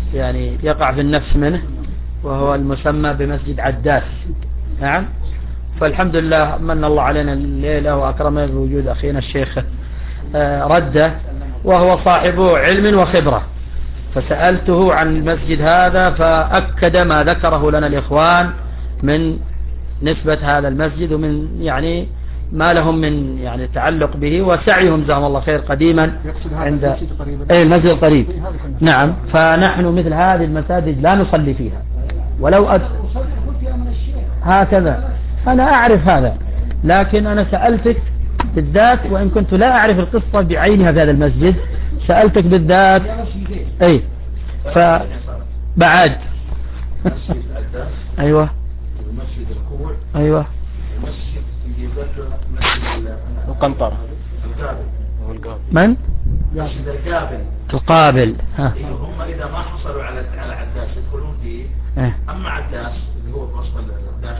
يعني يقع في النفس منه، وهو المسمى بمسجد عداس. نعم. فالحمد لله من الله علينا الليلة وأكرمنا بوجود أخينا الشيخ رده، وهو صاحب علم وخبرة، فسألته عن المسجد هذا فأكد ما ذكره لنا الإخوان من نسبة هذا المسجد ومن يعني ما لهم من يعني تعلق به وسعيهم جزاهم الله خير قديما عند المسجد القريب. نعم. فنحن مثل هذه المساجد لا نصلي فيها ولو هكذا. أنا أعرف هذا، لكن أنا سألتك بالذات وإن كنت لا أعرف القصة بعينها في هذا المسجد، سألتك بالذات. أي فبعد أيوة أيوة القنطرة من؟ القابل. هم إذا ما حصلوا على عداس يدخلون فيه. أما عداس اللي هو في وسط داخل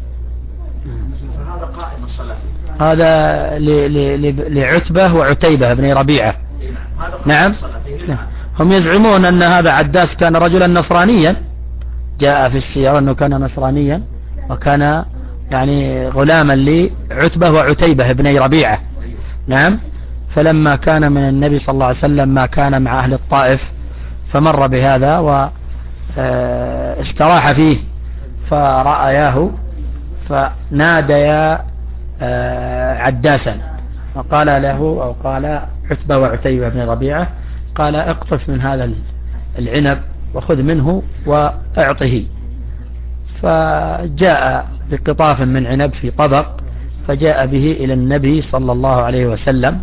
فهذا قائم الصلاة. هذا لعتبة وعتيبة بن ربيعة. نعم. هم يزعمون أن هذا عداس كان رجلا نصرانيا، جاء في السيرة أنه كان نصرانيا وكان يعني غلاما لعتبة وعتيبة بن ربيعة. نعم. فلما كان من النبي صلى الله عليه وسلم ما كان مع أهل الطائف فمر بهذا واستراح فيه، فرأياه فناديا عداسا وقال له أو قال عتبة وعتيبة بن ربيعة، قال اقطف من هذا العنب وخذ منه واعطه. فجاء بقطاف من عنب في طبق فجاء به إلى النبي صلى الله عليه وسلم.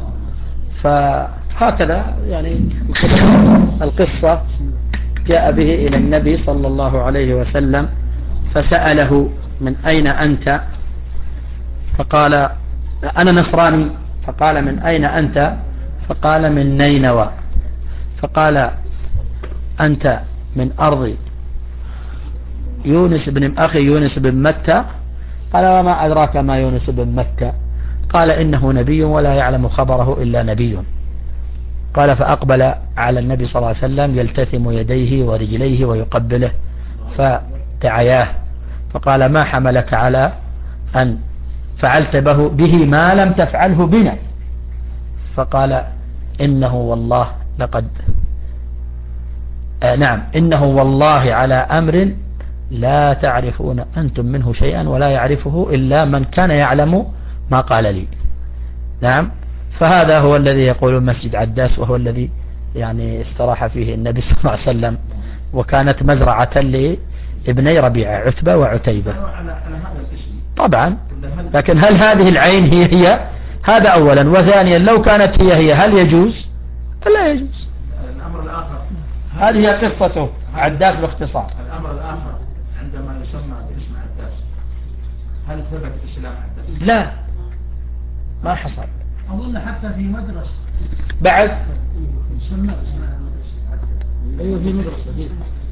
فهكذا يعني القصة، جاء به إلى النبي صلى الله عليه وسلم فسأله من أين أنت؟ فقال أنا نصراني. فقال من أين أنت؟ فقال من نينوى. فقال أنت من أرض يونس بن أخي يونس بن متى؟ قال وما أدراك ما يونس بن متى؟ قال إنه نبي ولا يعلم خبره إلا نبي. قال فأقبل على النبي صلى الله عليه وسلم يلتثم يديه ورجليه ويقبله، فدعياه فقال ما حملك على أن فعلت به ما لم تفعله بنا؟ فقال إنه والله لقد نعم إنه والله على أمر لا تعرفون أنتم منه شيئا ولا يعرفه إلا من كان يعلم ما قال لي. نعم. فهذا هو الذي يقول مسجد عداس، وهو الذي يعني استراح فيه النبي صلى الله عليه وسلم، وكانت مزرعة لابني ربيعة عتبة وعتيبة طبعا. لكن هل هذه العين هي هذا أولا، وثانيا لو كانت هي هل يجوز؟ لا يجوز. الأمر الآخر هذه هي قصته عداس باختصار. الأمر الآخر عندما يسمى باسم عداس هل ثبت إسلام عداس؟ لا ما حصل. أظن حتى في مدرسة بعد يسمى أيوه في مدرسة.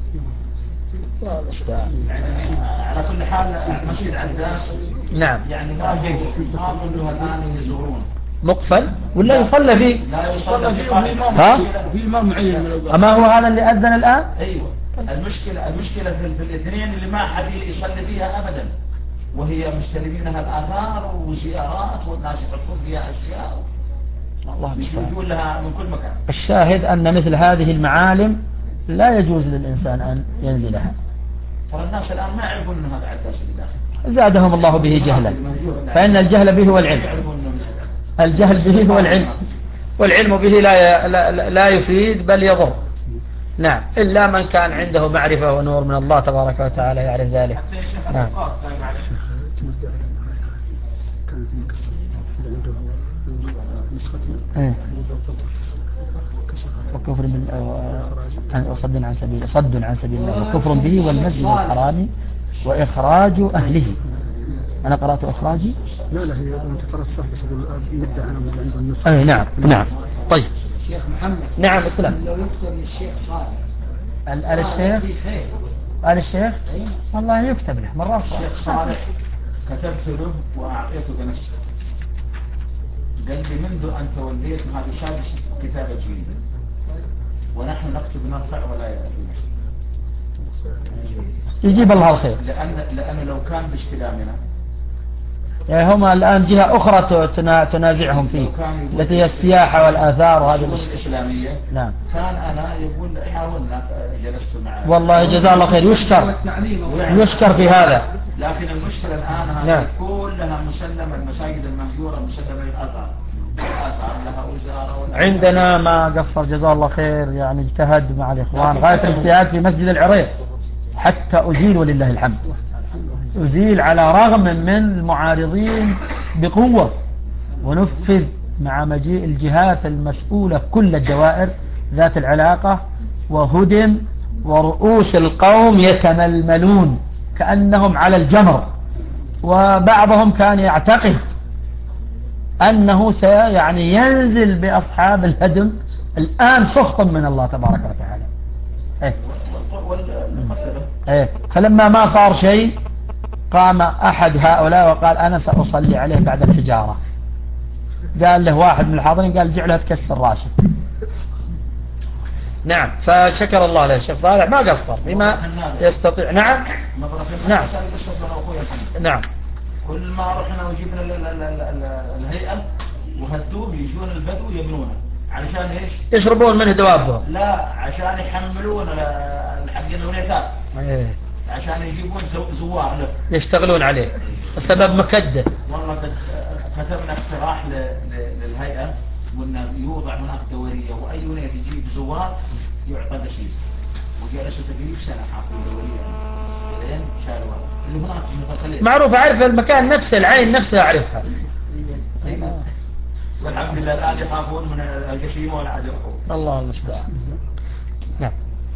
على كل حال مسجد عداس نعم يعني ما كلها الآن يزورون مقفل ولا يصلى فيه؟ لا يصلى فيه. ها؟ في إمام معين. أما هو هذا اللي أذن الآن؟ أيوة. المشكلة في الاثنين اللي ما حد يصلي فيها أبدا، وهي مستلمينها الآثار وزيارات والناس يحطون فيها أشياء الله يقول لها من كل مكان. الشاهد أن مثل هذه المعالم لا يجوز للإنسان أن ينزلها. ترى الناس الآن ما يعرفون أن هذا عداس اللي داخل، زادهم الله به جهلا، فإن الجهل به هو العلم. الجهل به هو العلم، والعلم به لا يفيد بل يضر. نعم. إلا من كان عنده معرفة ونور من الله تبارك وتعالى يعرف ذلك. نعم. وكفر وصد عن سبيل الله وكفر به والمسجد الحرام وإخراج أهله. أنا قرأت إخراجي. لا هي أنت قرأت صح بس نبدأ أنا من عند النص. أي نعم نعم. طيب شيخ محمد. نعم اسلم. لو يكتب للشيخ صالح. الشيخ والله يكتب له مرات. الشيخ صالح كتبت له وأعطيته بنفسه، قال لي منذ أن توليت هذه سادس كتابة جديدة ونحن نكتب نرفع ولا يأتي. يجيب الله الخير. لأن لو كان باستلامنا يعني هم الآن جهة أخرى تنازعهم فيه التي هي السياحة والآثار وهذه الإسلامية. نعم. كان أنا يقول حاولنا جلست معه. والله جزاه الله خير، يشكر في هذا. لكن المشكلة الآن هذه كلها مسلمة، المساجد المهجورة مسلمة للآثار. الآثار لها وزارة. عندنا ما قصر جزاه الله خير، يعني اجتهد مع الإخوان غاية الاجتهاد في مسجد العريق حتى أزيل ولله الحمد، أزيل على رغم من المعارضين بقوة، ونفذ مع مجيء الجهات المسؤولة كل الدوائر ذات العلاقة، وهدم ورؤوس القوم يتململون كأنهم على الجمر، وبعضهم كان يعتقد أنه يعني ينزل بأصحاب الهدم الآن سخطا من الله تبارك وتعالى. فلما ما صار شيء قام أحد هؤلاء وقال أنا سأصلي عليه بعد الحجارة. قال له واحد من الحاضرين قال جعلها تكسر راسه. نعم، فشكر الله له الشيخ صالح ما قصر بما يستطيع. نعم نعم نعم. كل ما رحنا وجبنا الهيئة وهدوه يجون البدو يبنونه علشان ايش؟ يشربون منه دوابهم. لا، عشان يحملون الحقين الونيتات. عشان يجيبون زوار له يشتغلون عليه. السبب مكدة. والله كتبنا اقتراح للهيئة قلنا يوضع هناك دورية وأي ونيت يجيب زوار يعطى بشيء، وجلسوا تقريبا سنة حاطين دورية لين شالوها اللي هناك معروف. أعرف المكان نفسه، العين نفسها أعرفها. والحمد لله الآن يخافون من الجشيم ولا عاد يروحون. الله المستعان. نعم.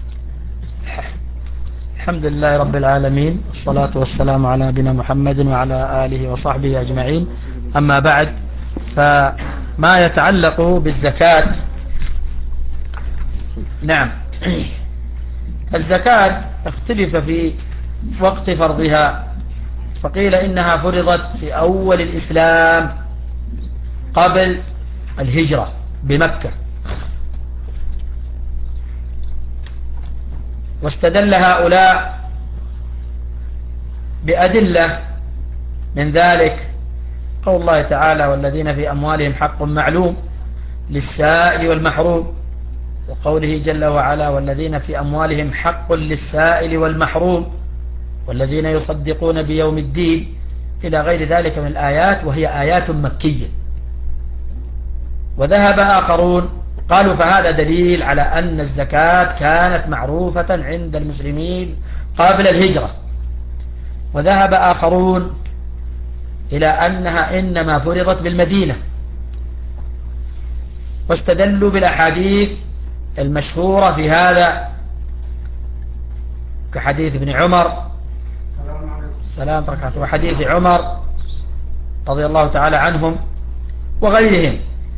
الحمد لله رب العالمين، والصلاة والسلام على نبينا محمد وعلى آله وصحبه أجمعين. أما بعد، فما يتعلق بالزكاة. نعم، الزكاة اختلف في وقت فرضها، فقيل إنها فرضت في أول الإسلام قبل الهجرة بمكة، واستدل هؤلاء بأدلة من ذلك قول الله تعالى والذين في أموالهم حق معلوم للسائل والمحروم، وقوله جل وعلا والذين في أموالهم حق للسائل والمحروم والذين يصدقون بيوم الدين إلى غير ذلك من الآيات، وهي آيات مكية. وذهب آخرون قالوا فهذا دليل على أن الزكاة كانت معروفة عند المسلمين قبل الهجرة. وذهب آخرون إلى أنها إنما فرضت بالمدينة، واستدلوا بالأحاديث المشهورة في هذا كحديث ابن عمر سلام بركاته، وحديث عمر رضي الله تعالى عنهم وغيرهم،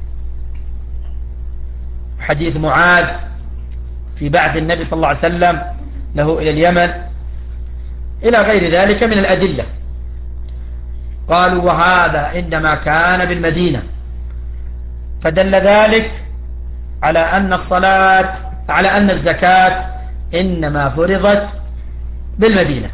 حديث معاذ في بعث النبي صلى الله عليه وسلم له إلى اليمن إلى غير ذلك من الأدلة. قالوا وهذا إنما كان بالمدينة، فدل ذلك على أن الزكاة إنما فرضت بالمدينة.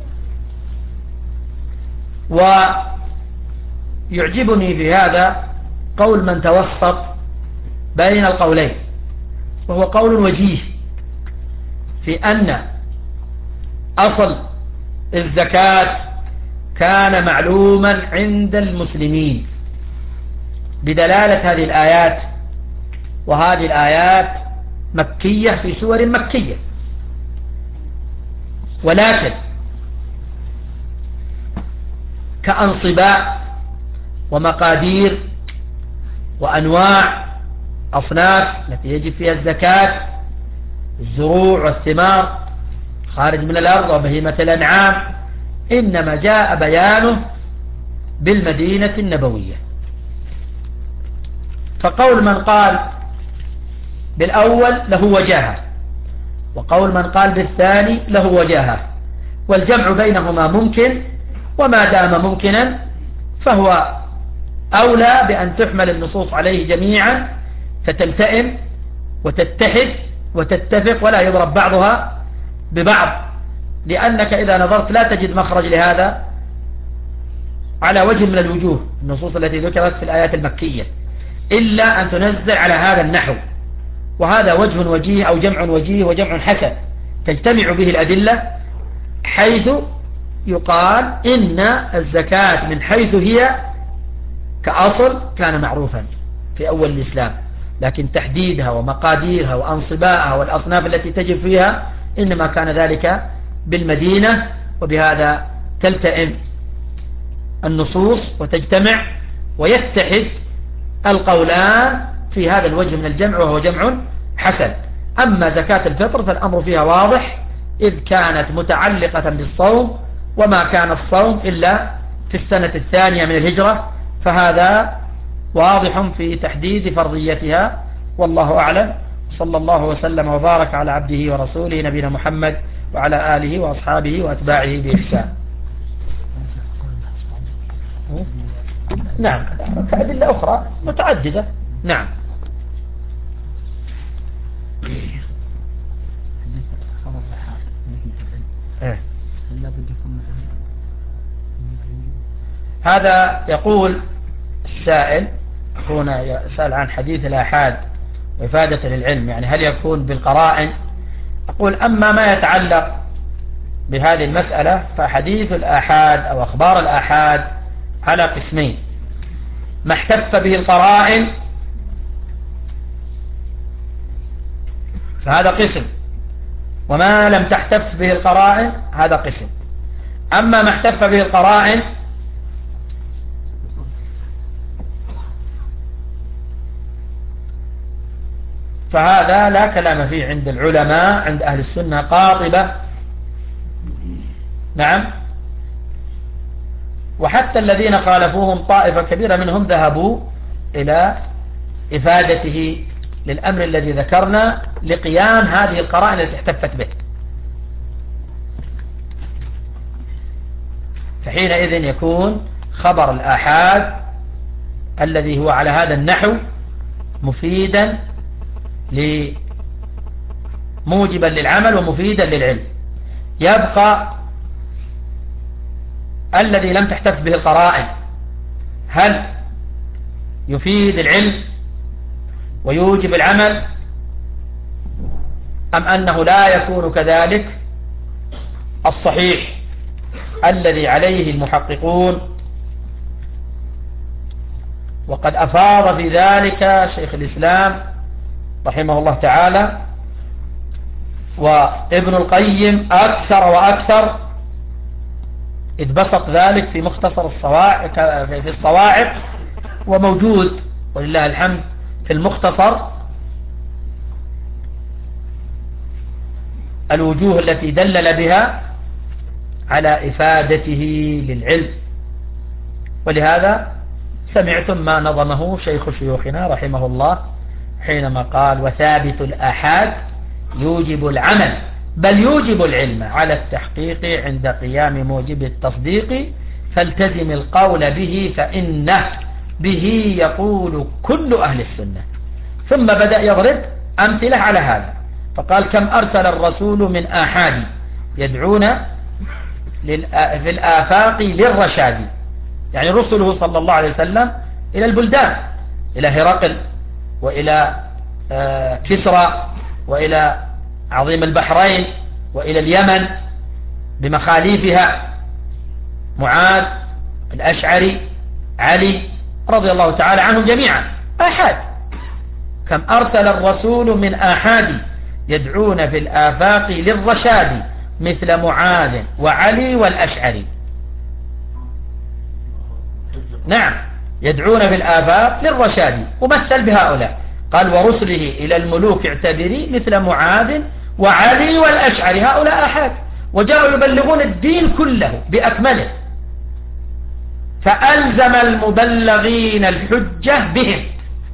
ويعجبني في هذا قول من توسط بين القولين، وهو قول وجيه في أن أصل الزكاة كان معلوما عند المسلمين بدلالة هذه الآيات، وهذه الآيات مكية في سور مكية، ولكن كأنصباء ومقادير وأنواع أصناف التي يجب فيها الزكاة، الزروع والثمار خارج من الأرض وبهيمة الأنعام، إنما جاء بيانه بالمدينة النبوية. فقول من قال بالأول له وجاهة، وقول من قال بالثاني له وجاهة، والجمع بينهما ممكن، وما دام ممكنا فهو أولى بأن تحمل النصوص عليه جميعا فتلتئم وتتحد وتتفق ولا يضرب بعضها ببعض لأنك إذا نظرت لا تجد مخرج لهذا على وجه من الوجوه النصوص التي ذكرت في الآيات المكية إلا أن تنزل على هذا النحو، وهذا وجه وجيه أو جمع وجيه وجمع حسن تجتمع به الأدلة، حيث يقال إن الزكاة من حيث هي كأصل كان معروفا في أول الإسلام، لكن تحديدها ومقاديرها وأنصبائها والأصناف التي تجب فيها إنما كان ذلك بالمدينة، وبهذا تلتئم النصوص وتجتمع ويتحد القولان في هذا الوجه من الجمع وهو جمع حسن. أما زكاة الفطر فالأمر فيها واضح، إذ كانت متعلقة بالصوم، وما كان الصوم إلا في السنة الثانية من الهجرة، فهذا واضح في تحديد فرضيتها، والله أعلم. صلى الله وسلم وبارك على عبده ورسوله نبينا محمد وعلى آله وأصحابه وأتباعه بإحسان. نعم، كأدلة أخرى متعددة. نعم. هذا يقول السائل هنا يسأل عن حديث الآحاد وإفادة للعلم، يعني هل يكون بالقرائن؟ أقول أما ما يتعلق بهذه المسألة فحديث الآحاد أو أخبار الآحاد على قسمين: ما احتف به القرائن فهذا قسم، وما لم تحتف به القرائن هذا قسم. أما ما احتف به القرائن فهذا لا كلام فيه عند العلماء، عند أهل السنة قاطبة. نعم. وحتى الذين خالفوهم طائفة كبيرة منهم ذهبوا إلى إفادته للأمر الذي ذكرنا لقيام هذه القرائن التي احتفت به، فحينئذ يكون خبر الآحاد الذي هو على هذا النحو مفيدا موجبا للعمل ومفيدا للعلم. يبقى الذي لم تحتف به القرائن، هل يفيد العلم ويوجب العمل أم أنه لا يكون كذلك؟ الصحيح الذي عليه المحققون، وقد أفاض في ذلك شيخ الإسلام رحمه الله تعالى وابن القيم أكثر وأكثر، إذ بسط ذلك في مختصر في الصواعق، وموجود ولله الحمد في المختصر الوجوه التي دلل بها على إفادته للعلم. ولهذا سمعتم ما نظمه شيخ شيوخنا رحمه الله حينما قال: وثابت الآحاد يوجب العمل بل يوجب العلم على التحقيق عند قيام موجب التصديق، فالتزم القول به فإنه به يقول كل أهل السنة. ثم بدأ يضرب أمثلة على هذا، فقال: كم أرسل الرسول من آحاد يدعون في الآفاق للرشاد، يعني رسله صلى الله عليه وسلم إلى البلدان، إلى هرقل وإلى كسرى وإلى عظيم البحرين وإلى اليمن بمخاليفها، معاذ، الأشعري، علي رضي الله تعالى عنهم جميعا آحاد. كم أرسل الرسول من آحاد يدعون في الآفاق للرشاد مثل معاذ وعلي والأشعري. نعم، يدعون في الآفاق للرشاد، ومثل بهؤلاء قال: ورسله إلى الملوك اعتبري مثل معاذ وعلي والأشعري، هؤلاء آحاد، وجاءوا يبلغون الدين كله بأكمله، فألزم المبلغين الحجة بهم،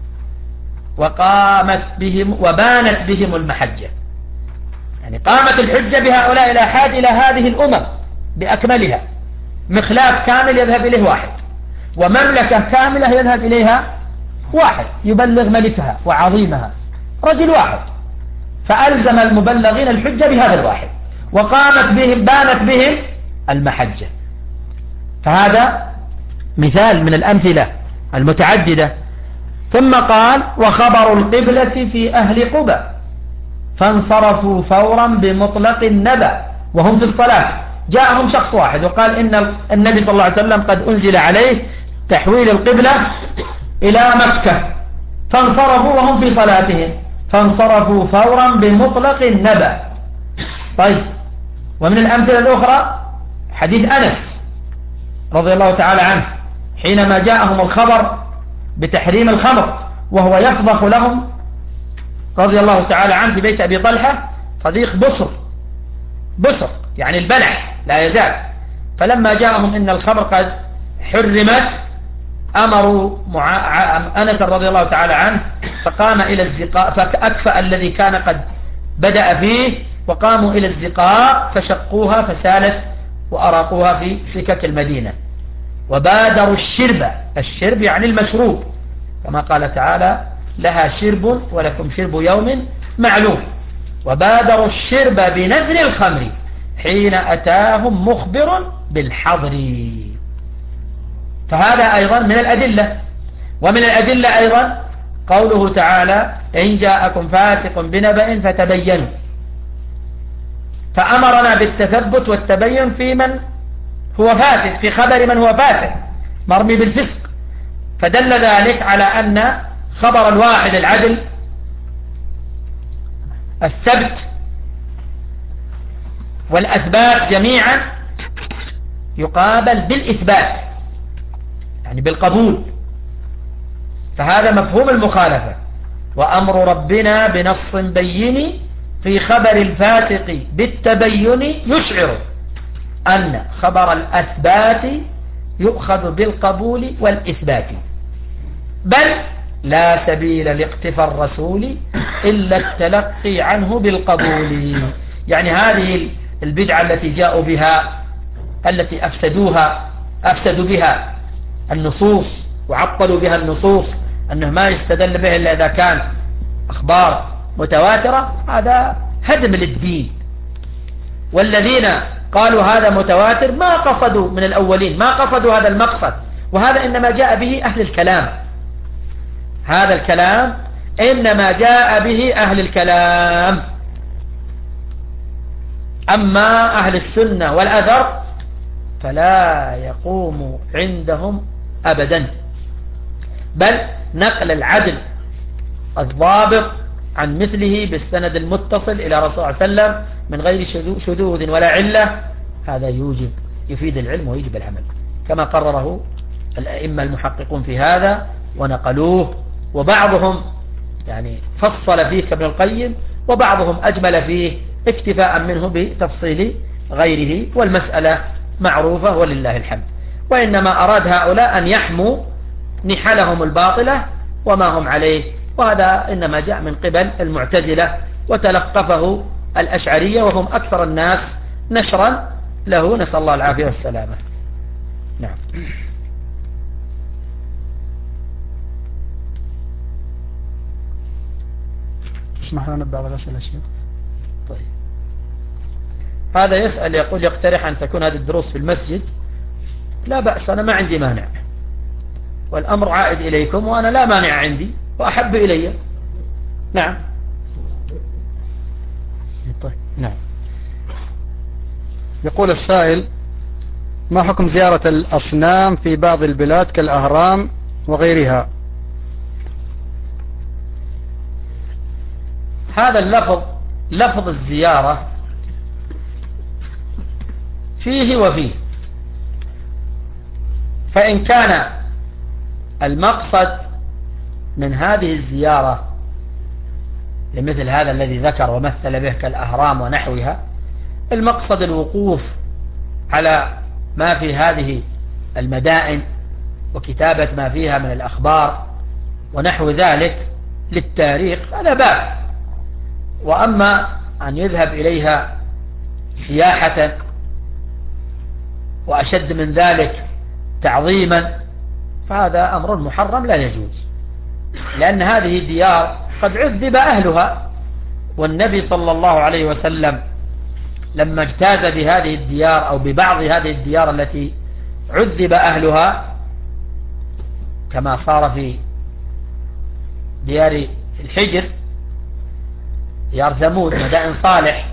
وقامت بهم وبانت بهم المحجة، يعني قامت الحجة بهؤلاء الآحاد إلى هذه الأمم بأكملها، مخلاف كامل يذهب إليه واحد، ومملكة كاملة يذهب إليها واحد يبلغ ملكها وعظيمها، رجل واحد، فألزم المبلغين الحجة بهذا الواحد، بانت بهم المحجة. فهذا مثال من الأمثلة المتعددة. ثم قال وخبر القبلة في أهل قبى فانصرفوا فورا بمطلق النبأ وهم في الصلاة. جاءهم شخص واحد وقال إن النبي صلى الله عليه وسلم قد أنزل عليه تحويل القبلة إلى مكة، فانصرفوا وهم في صلاتهم، فانصرفوا فورا بمطلق النبأ. طيب، ومن الأمثلة الأخرى حديث أنس رضي الله تعالى عنه حينما جاءهم الخبر بتحريم الخمر وهو يفضخ لهم رضي الله تعالى عنه في بيت أبي طلحة صديق بصر يعني البلح لا يزال. فلما جاءهم إن الخمر قد حرمت أمروا أنس رضي الله تعالى عنه فقام إلى الزقاء فأكفأ الذي كان قد بدأ فيه وقاموا إلى الزقاء فشقوها فسالت وأراقوها في سكك المدينة. وبادروا الشرب يعني المشروب كما قال تعالى لها شرب ولكم شرب يوم معلوم. وبادروا الشرب بنزل الخمر حين أتاهم مخبر بالحظر. فهذا أيضا من الأدلة. ومن الأدلة أيضا قوله تعالى إن جاءكم فاسق بنبأ فتبينوا، فأمرنا بالتثبت والتبين في من هو فاسق، في خبر من هو فاسق مرمي بالفسق. فدل ذلك على أن خبر الواحد العدل الثبت والأثبات جميعا يقابل بالإثبات يعني بالقبول. فهذا مفهوم المخالفة. وأمر ربنا بنص بين في خبر الفاسق بالتبين يشعر أن خبر الأثبات يؤخذ بالقبول والإثبات، بل لا سبيل لاقتفاء الرسول إلا التلقي عنه بالقبول. يعني هذه البدعة التي جاءوا بها التي أفسدوا بها النصوص وعطلوا بها النصوص أنه ما يستدل به إلا إذا كان أخبار متواترة، هذا هدم للدين. والذين قالوا هذا متواتر ما قصدوا من الأولين، ما قصدوا هذا المقصد، وهذا إنما جاء به أهل الكلام. هذا الكلام إنما جاء به أهل الكلام. أما أهل السنة والأثر فلا يقوم عندهم أبدا، بل نقل العدل الضابط عن مثله بالسند المتصل إلى رسول الله صلى الله عليه وسلم من غير شذوذ ولا علة، هذا يفيد العلم ويجب العمل كما قرره الأئمة المحققون في هذا ونقلوه. وبعضهم يعني فصل فيه كابن القيم، وبعضهم أجمل فيه اكتفاء منه بتفصيل غيره، والمسألة معروفة ولله الحمد. وإنما أراد هؤلاء أن يحموا نحلهم الباطلة وما هم عليه، وهذا إنما جاء من قبل المعتزلة وتلقفه الأشعرية وهم أكثر الناس نشرا له، نسأل الله العافية والسلامة. نعم. اسمح لنا بعض الأسئلة شيخ. طيب، هذا يسأل يقول يقترح أن تكون هذه الدروس في المسجد. لا بأس، أنا ما عندي مانع، والأمر عائد إليكم وأنا لا مانع عندي وأحب إلي. نعم. طيب. نعم. يقول السائل ما حكم زيارة الأصنام في بعض البلاد كالأهرام وغيرها؟ هذا اللفظ لفظ الزيارة فيه وفيه، فإن كان المقصد من هذه الزيارة لمثل هذا الذي ذكر ومثل به كالأهرام ونحوها، المقصد الوقوف على ما في هذه المدائن وكتابة ما فيها من الأخبار ونحو ذلك للتاريخ، هذا باب. وأما أن يذهب إليها سياحة وأشد من ذلك تعظيما فهذا أمر محرم لا يجوز، لأن هذه الديار قد عذب أهلها، والنبي صلى الله عليه وسلم لما اجتاز بهذه الديار أو ببعض هذه الديار التي عذب أهلها كما صار في ديار الحجر، ديار ثمود مدائن صالح،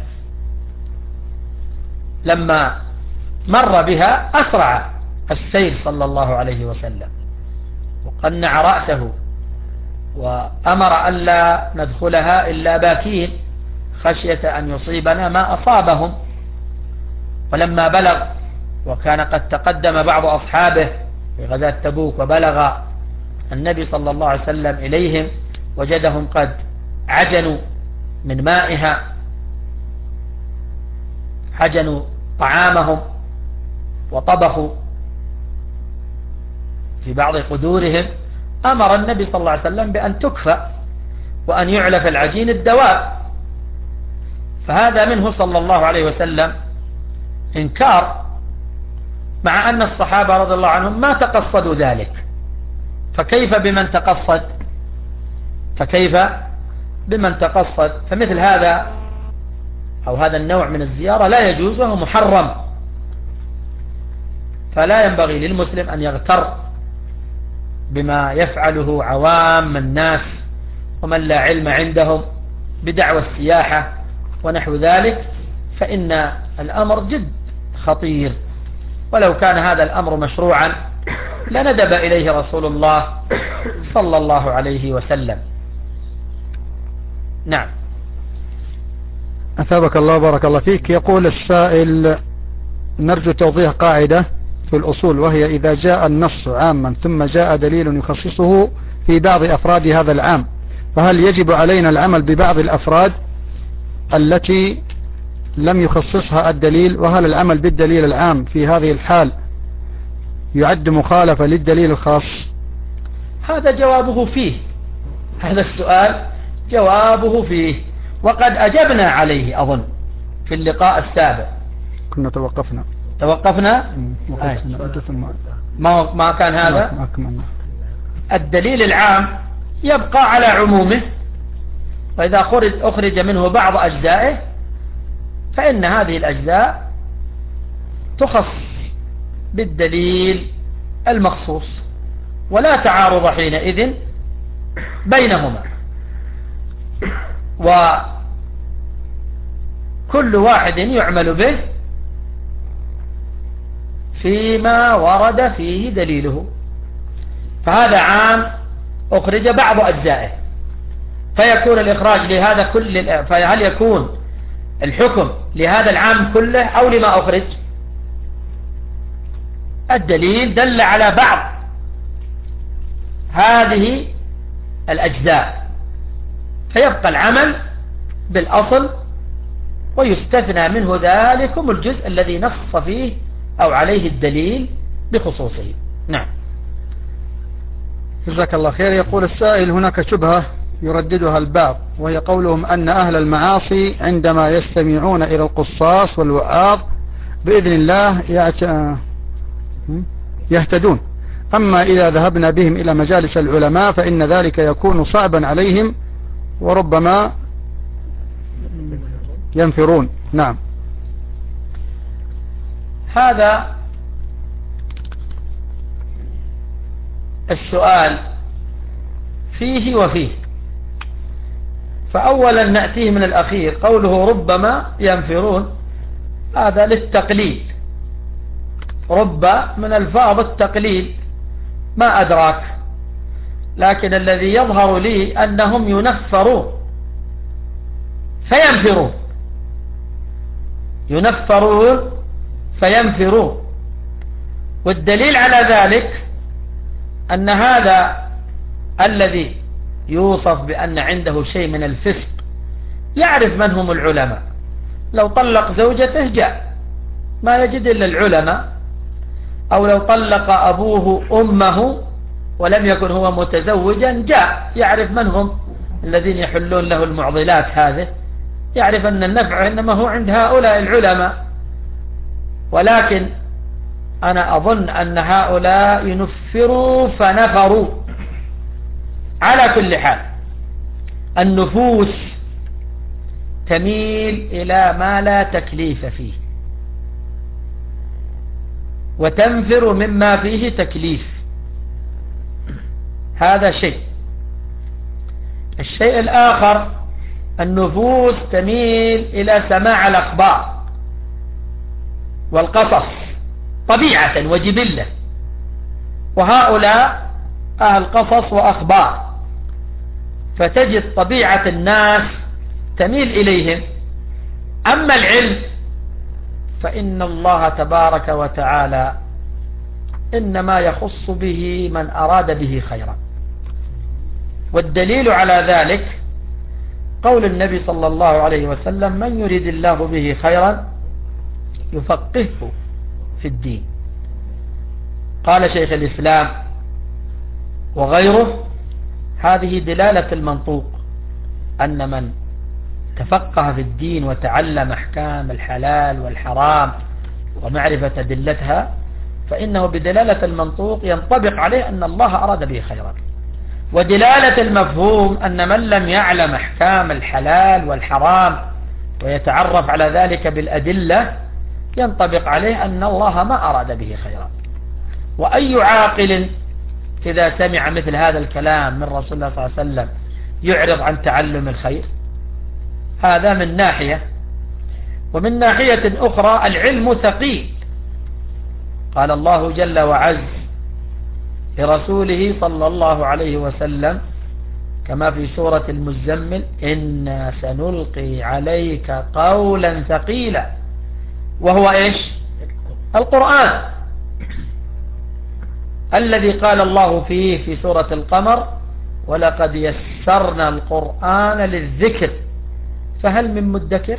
لما مر بها أسرع السير صلى الله عليه وسلم وقنع رأسه وأمر ألا ندخلها إلا باكين خشية أن يصيبنا ما أصابهم. ولما بلغ وكان قد تقدم بعض أصحابه في غزاة تبوك وبلغ النبي صلى الله عليه وسلم إليهم وجدهم قد عجنوا من مائها، حجنوا طعامهم وطبخوا في بعض قدورهم، أمر النبي صلى الله عليه وسلم بأن تكفى وأن يعلف العجين الدواب. فهذا منه صلى الله عليه وسلم إنكار، مع أن الصحابة رضي الله عنهم ما تقصدوا ذلك، فكيف بمن تقصد؟ فمثل هذا أو هذا النوع من الزيارة لا يجوز وهو محرم. فلا ينبغي للمسلم أن يغتر بما يفعله عوام الناس ومن لا علم عندهم بدعوى السياحة ونحو ذلك، فإن الأمر جد خطير، ولو كان هذا الأمر مشروعا لندب إليه رسول الله صلى الله عليه وسلم. نعم. أثابك الله بارك الله فيك. يقول السائل: نرجو توضيح قاعدة في الأصول، وهي إذا جاء النص عاما ثم جاء دليل يخصصه في بعض أفراد هذا العام، فهل يجب علينا العمل ببعض الأفراد التي لم يخصصها الدليل؟ وهل العمل بالدليل العام في هذه الحال يعد مخالفة للدليل الخاص؟ هذا جوابه فيه، هذا السؤال جوابه فيه، وقد أجبنا عليه أظن في اللقاء السابق. كنا توقفنا ما كان هذا. الدليل العام يبقى على عمومه، وإذا أخرج منه بعض أجزائه فإن هذه الأجزاء تخص بالدليل المخصوص، ولا تعارض حينئذ بينهما، وكل واحد يعمل به فيما ورد فيه دليله. فهذا عام أخرج بعض أجزائه، فيكون الإخراج لهذا كل، فهل يكون الحكم لهذا العام كله أو لما أخرج؟ الدليل دل على بعض هذه الأجزاء، فيبقى العمل بالأصل ويستثنى منه ذلكم الجزء الذي نص فيه أو عليه الدليل بخصوصه. نعم. جزاك الله خير. يقول السائل: هناك شبهة يرددها البعض، وهي قولهم أن أهل المعاصي عندما يستمعون إلى القصاص والوعاظ بإذن الله يهتدون، أما إذا ذهبنا بهم إلى مجالس العلماء فإن ذلك يكون صعبا عليهم وربما ينفرون. نعم. هذا السؤال فيه وفيه. فأولا نأتيه من الأخير، قوله ربما ينفرون، هذا للتقليل، رب من الفاظ التقليل، ما أدراك، لكن الذي يظهر لي أنهم ينفرون فينفرون، والدليل على ذلك أن هذا الذي يوصف بأن عنده شيء من الفسق يعرف من هم العلماء. لو طلق زوجته جاء ما يجد إلا العلماء، أو لو طلق أبوه أمه ولم يكن هو متزوجا جاء يعرف من هم الذين يحلون له المعضلات، هذه يعرف أن النفع إنما هو عند هؤلاء العلماء. ولكن أنا أظن أن هؤلاء ينفروا فنفروا. على كل حال النفوس تميل إلى ما لا تكليف فيه وتنفر مما فيه تكليف. هذا شيء. الشيء الآخر النفوس تميل إلى سماع الأخبار والقصص طبيعة وجبلة، وهؤلاء أهل قصص وأخبار، فتجد طبيعة الناس تميل إليهم. أما العلم فإن الله تبارك وتعالى إنما يخص به من أراد به خيرا، والدليل على ذلك قول النبي صلى الله عليه وسلم: من يريد الله به خيرا يفقهه في الدين. قال شيخ الإسلام وغيره: هذه دلالة المنطوق أن من تفقه في الدين وتعلم أحكام الحلال والحرام ومعرفة أدلتها فإنه بدلالة المنطوق ينطبق عليه أن الله أراد به خيرا. ودلالة المفهوم أن من لم يعلم أحكام الحلال والحرام ويتعرف على ذلك بالأدلة ينطبق عليه أن الله ما أراد به خيرا. وأي عاقل إذا سمع مثل هذا الكلام من رسول الله صلى الله عليه وسلم يعرض عن تعلم الخير؟ هذا من ناحية. ومن ناحية أخرى العلم ثقيل. قال الله جل وعز لرسوله صلى الله عليه وسلم كما في سورة المزمل: إنا سنلقي عليك قولا ثقيلا، وهو إيش؟ القرآن الذي قال الله فيه في سورة القمر: ولقد يسرنا القرآن للذكر فهل من مدكر.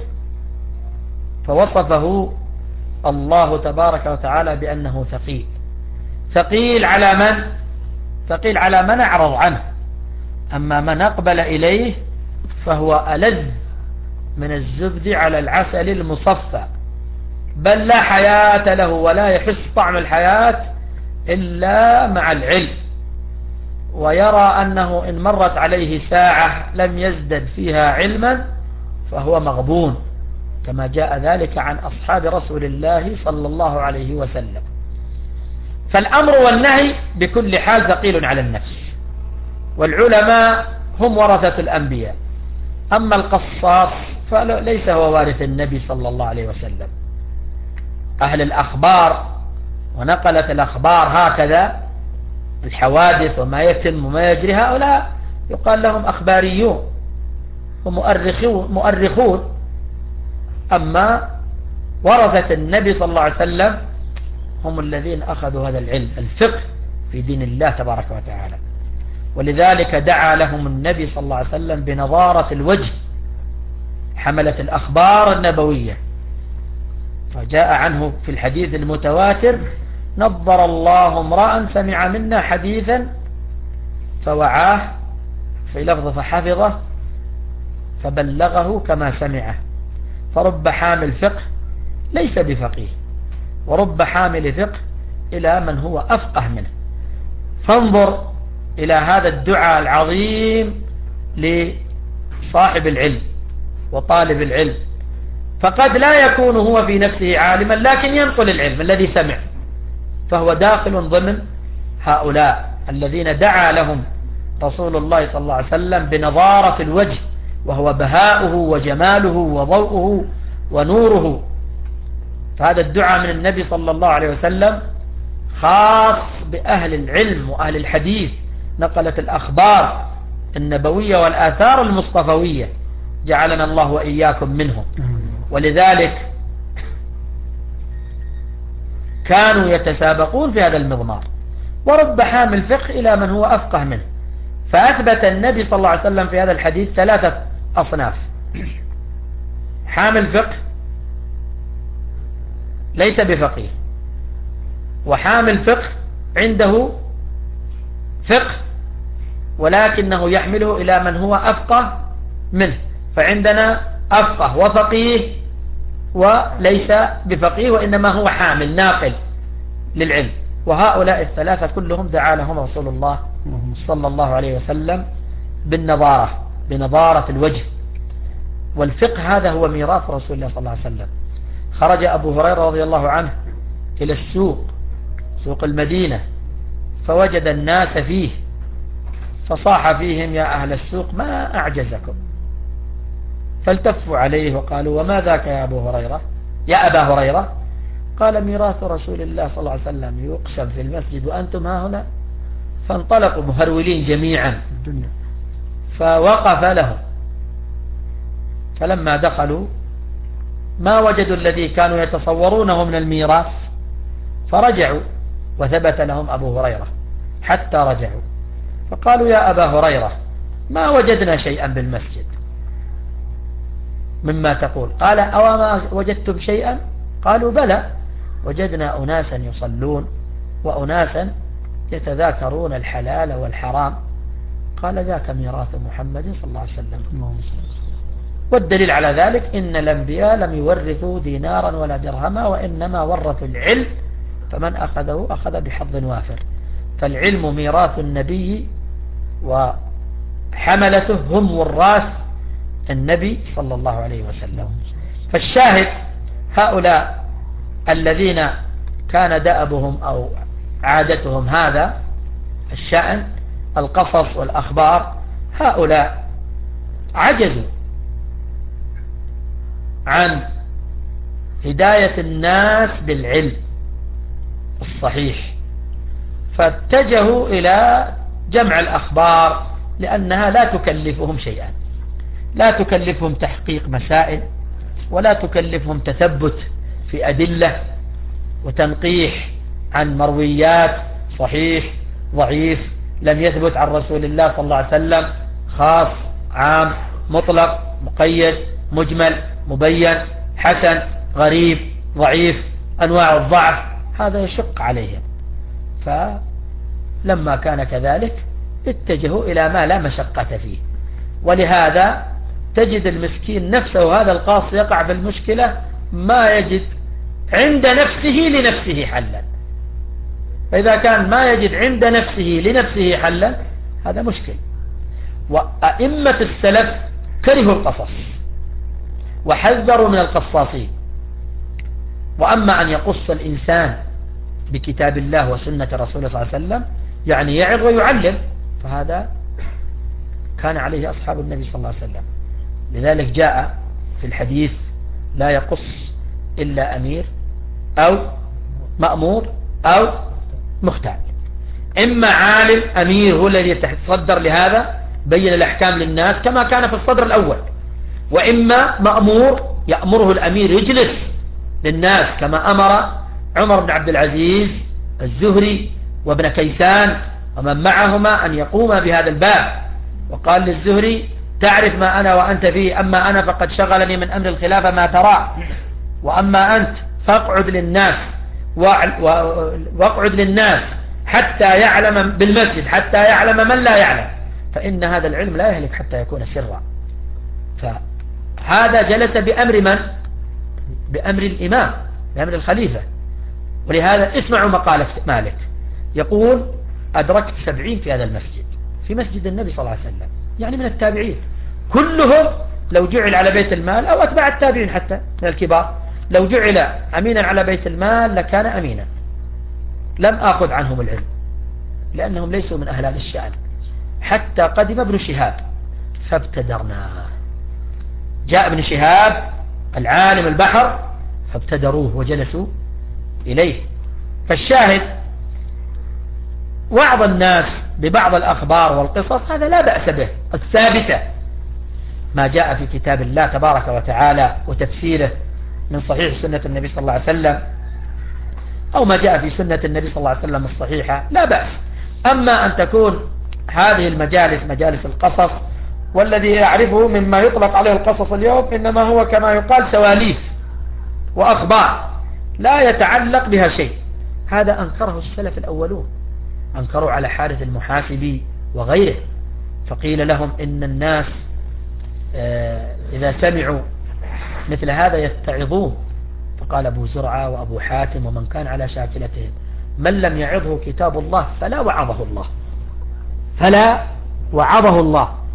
فوصفه الله تبارك وتعالى بأنه ثقيل. ثقيل على من؟ ثقيل على من أعرض عنه. أما من أقبل إليه فهو ألذ من الزبد على العسل المصفى، بل لا حياة له ولا يحس طعم الحياة إلا مع العلم، ويرى أنه إن مرت عليه ساعة لم يزدد فيها علما فهو مغبون، كما جاء ذلك عن أصحاب رسول الله صلى الله عليه وسلم. فالأمر والنهي بكل حال ثقيل على النفس، والعلماء هم ورثة الأنبياء. أما القصاص فليس هو وارث النبي صلى الله عليه وسلم. أهل الأخبار ونقلت الأخبار هكذا الحوادث وما يتم وما يجري، هؤلاء يقال لهم أخباريون ومؤرخون. أما ورثة النبي صلى الله عليه وسلم هم الذين أخذوا هذا العلم الفقه في دين الله تبارك وتعالى، ولذلك دعا لهم النبي صلى الله عليه وسلم بنظارة الوجه حملة الأخبار النبوية. فجاء عنه في الحديث المتواتر: نظر الله امرأ سمع منا حديثا فوعاه، في لفظ فحفظه فبلغه كما سمعه. فرب حامل فقه ليس بفقيه، ورب حامل فقه إلى من هو أفقه منه. فانظر إلى هذا الدعاء العظيم لصاحب العلم وطالب العلم، فقد لا يكون هو في نفسه عالما لكن ينقل العلم الذي سمع، فهو داخل ضمن هؤلاء الذين دعا لهم رسول الله صلى الله عليه وسلم بنظارة الوجه، وهو بهاؤه وجماله وضوءه ونوره. فهذا الدعاء من النبي صلى الله عليه وسلم خاص بأهل العلم وأهل الحديث، نقلت الأخبار النبوية والآثار المصطفوية، جعلنا الله وإياكم منهم. ولذلك كانوا يتسابقون في هذا المضمار، ورب حامل فقه إلى من هو أفقه منه. فأثبت النبي صلى الله عليه وسلم في هذا الحديث 3 أصناف: حامل فقه ليس بفقيه، وحامل فقه عنده فقه ولكنه يحمله إلى من هو أفقه منه. فعندنا أفقه وفقيه وليس بفقيه، وإنما هو حامل ناقل للعلم. وهؤلاء الثلاثة كلهم دعا لهم رسول الله صلى الله عليه وسلم بنظارة الوجه. والفقه هذا هو ميراث رسول الله صلى الله عليه وسلم. خرج أبو هريرة رضي الله عنه إلى السوق، سوق المدينة، فوجد الناس فيه فصاح فيهم: يا أهل السوق ما أعجزكم؟ فالتفوا عليه وقالوا: وما ذاك يا أبو هريرة يا أبا هريرة؟ قال: ميراث رسول الله صلى الله عليه وسلم يقسم في المسجد وأنتم ها هنا. فانطلقوا مهرولين جميعا، فوقف لهم، فلما دخلوا ما وجدوا الذي كانوا يتصورونه من الميراث، فرجعوا وثبت لهم أبو هريرة حتى رجعوا، فقالوا: يا أبا هريرة ما وجدنا شيئا بالمسجد مما تقول. قال: أو ما وجدتم شيئا؟ قالوا: بلى، وجدنا أناسا يصلون وأناسا يتذاكرون الحلال والحرام. قال: ذاك ميراث محمد صلى الله عليه وسلم. والدليل على ذلك إن الأنبياء لم يورثوا دينارا ولا درهما، وإنما ورثوا العلم، فمن أخذه أخذ بحظ وافر. فالعلم ميراث النبي وحملته هم وراث النبي صلى الله عليه وسلم. فالشاهد هؤلاء الذين كان دأبهم أو عادتهم هذا الشأن، القصص والأخبار، هؤلاء عجزوا عن هداية الناس بالعلم الصحيح، فاتجهوا إلى جمع الأخبار لأنها لا تكلفهم شيئا، لا تكلفهم تحقيق مسائل، ولا تكلفهم تثبت في أدلة وتنقيح عن مرويات صحيح ضعيف لم يثبت عن رسول الله صلى الله عليه وسلم، خاص عام مطلق مقيد مجمل مبين حسن غريب ضعيف أنواع الضعف، هذا يشق عليهم. فلما كان كذلك اتجهوا إلى ما لا مشقة فيه، ولهذا تجد المسكين نفسه هذا القاص يقع في المشكلة ما يجد عند نفسه لنفسه حلا. فإذا كان ما يجد عند نفسه لنفسه حلا هذا مشكل. وأئمة السلف كرهوا القصص وحذروا من القصاصين. وأما أن يقص الإنسان بكتاب الله وسنة رسوله صلى الله عليه وسلم يعني يعظ ويعلم، فهذا كان عليه أصحاب النبي صلى الله عليه وسلم. لذلك جاء في الحديث: لا يقص إلا أمير أو مأمور أو مختال. إما عالم أمير هو الذي يتصدر لهذا بين الأحكام للناس كما كان في الصدر الأول، وإما مأمور يأمره الأمير يجلس للناس كما أمر عمر بن عبد العزيز الزهري وابن كيسان ومن معهما أن يقوم بهذا الباب، وقال للزهري: تعرف ما أنا وأنت فيه، أما أنا فقد شغلني من أمر الخلافة ما ترى، وأما أنت فاقعد للناس واقعد للناس حتى يعلم بالمسجد حتى يعلم من لا يعلم، فإن هذا العلم لا يهلك حتى يكون سرا. فهذا جلس بأمر من؟ بأمر الإمام، بأمر الخليفة. ولهذا اسمعوا مقالة مالك، يقول: أدركت 70 في هذا المسجد، في مسجد النبي صلى الله عليه وسلم، يعني من التابعين كلهم لو جعل على بيت المال أو أتباع التابعين حتى من الكبار، لو جعل أمينا على بيت المال لكان أمينا. لم أخذ عنهم العلم لأنهم ليسوا من أهل هذا الشأن، حتى قدم ابن شهاب فابتدرنا. جاء ابن شهاب العالم البحر فابتدروه وجلسوا إليه. فالشاهد وعظ الناس ببعض الأخبار والقصص هذا لا بأس به، الثابتة ما جاء في كتاب الله تبارك وتعالى وتفسيره من صحيح سنة النبي صلى الله عليه وسلم، أو ما جاء في سنة النبي صلى الله عليه وسلم الصحيحة، لا بأس. أما أن تكون هذه المجالس مجالس القصص، والذي يعرفه مما يطلق عليه القصص اليوم إنما هو كما يقال سواليف وأخبار لا يتعلق بها شيء، هذا أنكره السلف الأولون، أنكروا على حارث المحاسبي وغيره، فقيل لهم إن الناس إذا سمعوا مثل هذا يتعظون، فقال أبو زرعة وأبو حاتم ومن كان على شاكلتهم: من لم يعظه كتاب الله فلا وعظه الله، فلا وعظه الله.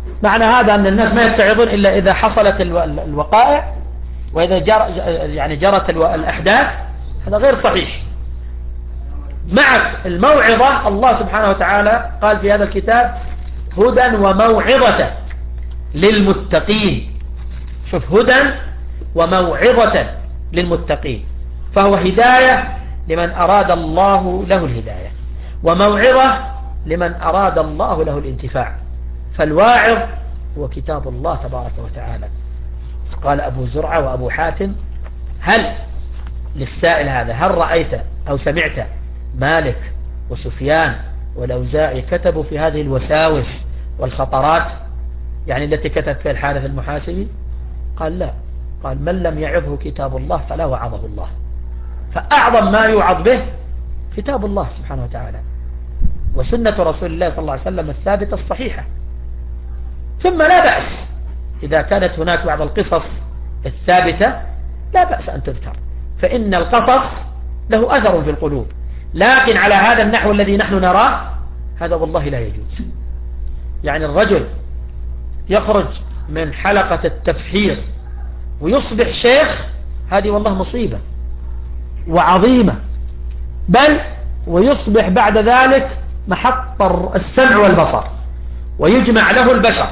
معنى هذا أن الناس ما يتعظون إلا إذا حصلت الوقائع وإذا جرت الأحداث. هذا غير صحيح. مع الموعظة الله سبحانه وتعالى قال في هذا الكتاب هدى وموعظة للمتقين. شوف، هدى وموعظة للمتقين، فهو هداية لمن أراد الله له الهداية، وموعظة لمن أراد الله له الانتفاع. فالواعظ هو كتاب الله تبارك وتعالى. قال أبو زرعة وأبو حاتم: هل للسائل هذا هل رأيت أو سمعت مالك وسفيان والأوزاعي كتبوا في هذه الوساوس والخطرات يعني التي كتب فيها الحارث المحاسبي؟ قال لا. قال: من لم يعظه كتاب الله فلا وعظه الله. فأعظم ما يوعظ به كتاب الله سبحانه وتعالى وسنة رسول الله صلى الله عليه وسلم الثابتة الصحيحة. ثم لا بأس إذا كانت هناك بعض القصص الثابتة لا بأس أن تذكر، فإن القصص له أثر في القلوب، لكن على هذا النحو الذي نحن نراه هذا والله لا يجوز. يعني الرجل يخرج من حلقة التفحير ويصبح شيخ، هذه والله مصيبة وعظيمة، بل ويصبح بعد ذلك محط السمع والبصر ويجمع له البشر.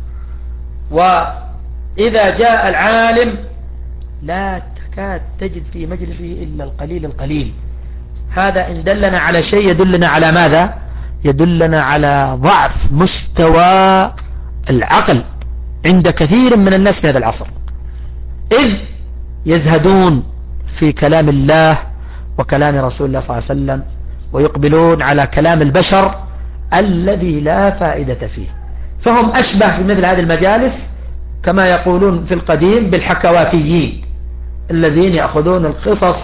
وإذا جاء العالم لا تكاد تجد في مجلسه إلا القليل القليل. هذا إن دلنا على شيء يدلنا على ماذا؟ يدلنا على ضعف مستوى العقل عند كثير من الناس في هذا العصر، إذ يزهدون في كلام الله وكلام رسول الله صلى الله عليه وسلم ويقبلون على كلام البشر الذي لا فائدة فيه. فهم أشبه في مثل هذه المجالس كما يقولون في القديم بالحكواتيين الذين يأخذون القصص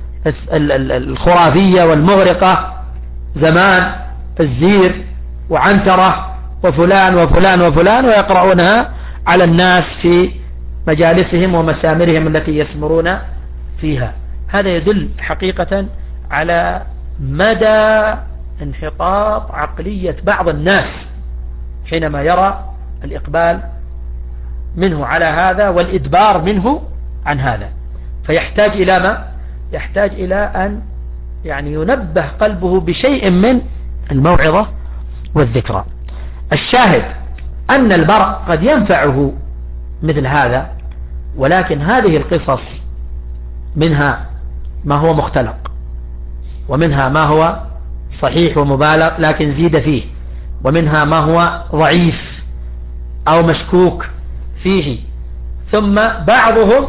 الخرافية والمغرقة زمان الزير وعنترة وفلان وفلان وفلان ويقرؤونها على الناس في مجالسهم ومسامرهم التي يسمرون فيها. هذا يدل حقيقة على مدى انحطاط عقلية بعض الناس حينما يرى الإقبال منه على هذا والإدبار منه عن هذا، فيحتاج إلى ما؟ يحتاج إلى أن ينبه قلبه بشيء من الموعظة والذكرى. الشاهد أن المرء قد ينفعه مثل هذا، ولكن هذه القصص منها ما هو مختلق، ومنها ما هو صحيح ومبالغ لكن زيد فيه، ومنها ما هو ضعيف أو مشكوك فيه. ثم بعضهم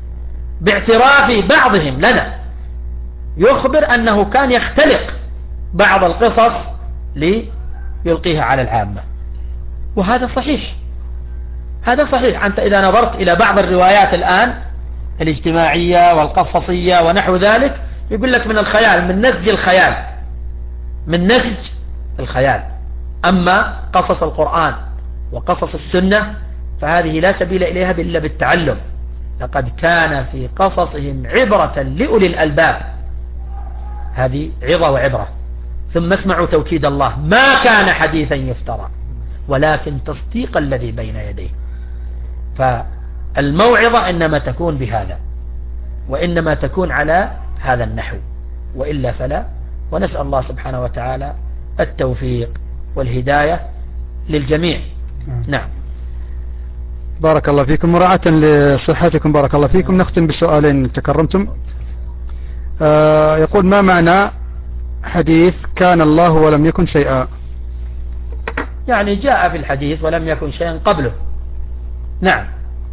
باعتراف بعضهم لنا يخبر أنه كان يختلق بعض القصص ليلقيها على العامة، وهذا صحيح. هذا صحيح. أنت إذا نظرت إلى بعض الروايات الآن الاجتماعية والقصصية ونحو ذلك يقول لك من الخيال، من نسج الخيال، من نسج الخيال. أما قصص القرآن وقصص السنة فهذه لا سبيل إليها إلا بالتعلم. لقد كان في قصصهم عبرة لأولي الألباب. هذه عظة وعبرة. ثم اسمعوا توكيد الله: ما كان حديثا يفترى ولكن تصديق الذي بين يديه. فالموعظة إنما تكون بهذا، وإنما تكون على هذا النحو، وإلا فلا. ونسأل الله سبحانه وتعالى التوفيق والهداية للجميع. نعم. بارك الله فيكم. مراعاة لصحتكم بارك الله فيكم نختم بسؤالين تكرمتم. يقول: ما معنى حديث كان الله ولم يكن شيئا؟ يعني جاء في الحديث ولم يكن شيئا قبله. نعم،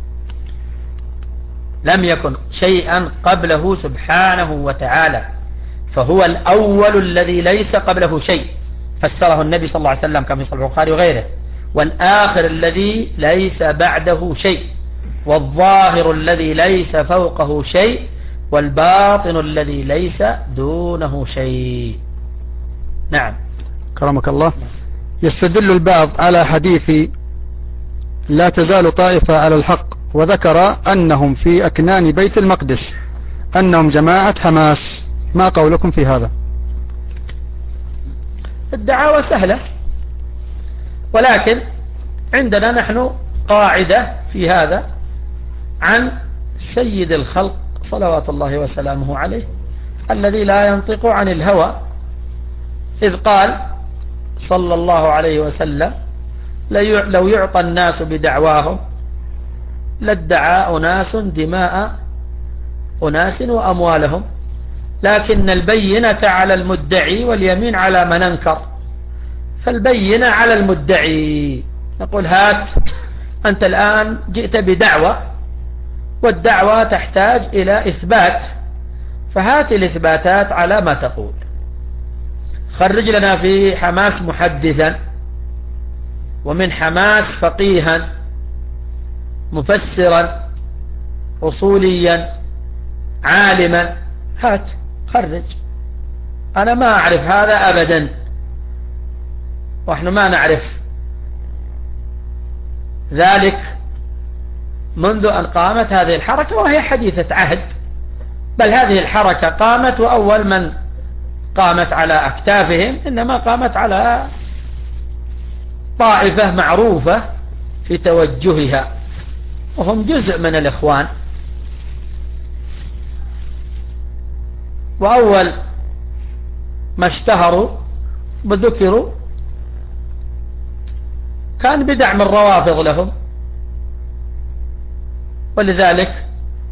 لم يكن شيئا قبله سبحانه وتعالى، فهو الأول الذي ليس قبله شيء، فسره النبي صلى الله عليه وسلم كما في البخاري وغيره. والآخر الذي ليس بعده شيء، والظاهر الذي ليس فوقه شيء، والباطن الذي ليس دونه شيء. نعم. كرمك الله. يستدل البعض على حديث لا تزال طائفة على الحق، وذكر أنهم في أكنان بيت المقدس أنهم جماعة حماس، ما قولكم في هذا؟ الدعاوى سهلة، ولكن عندنا نحن قاعدة في هذا عن سيد الخلق صلوات الله وسلامه عليه الذي لا ينطق عن الهوى، إذ قال صلى الله عليه وسلم: لو يعطى الناس بدعواهم لادعى أناس دماء أناس وأموالهم، لكن البينة على المدعي واليمين على من أنكر. فالبينة على المدعي، نقول: هات أنت الآن جئت بدعوة، والدعوة تحتاج إلى إثبات، فهات الإثباتات على ما تقول. خرج لنا في حماس محدثا، ومن حماس فقيها مفسرا أصوليا عالما، هات خرج. أنا ما أعرف هذا أبدا، ونحن ما نعرف ذلك منذ أن قامت هذه الحركة، وهي حديثة عهد، بل هذه الحركة قامت وأول من قامت على أكتافهم إنما قامت على طائفة معروفة في توجهها، وهم جزء من الإخوان. وأول ما اشتهروا وذكروا كان بدعم الروافض لهم، ولذلك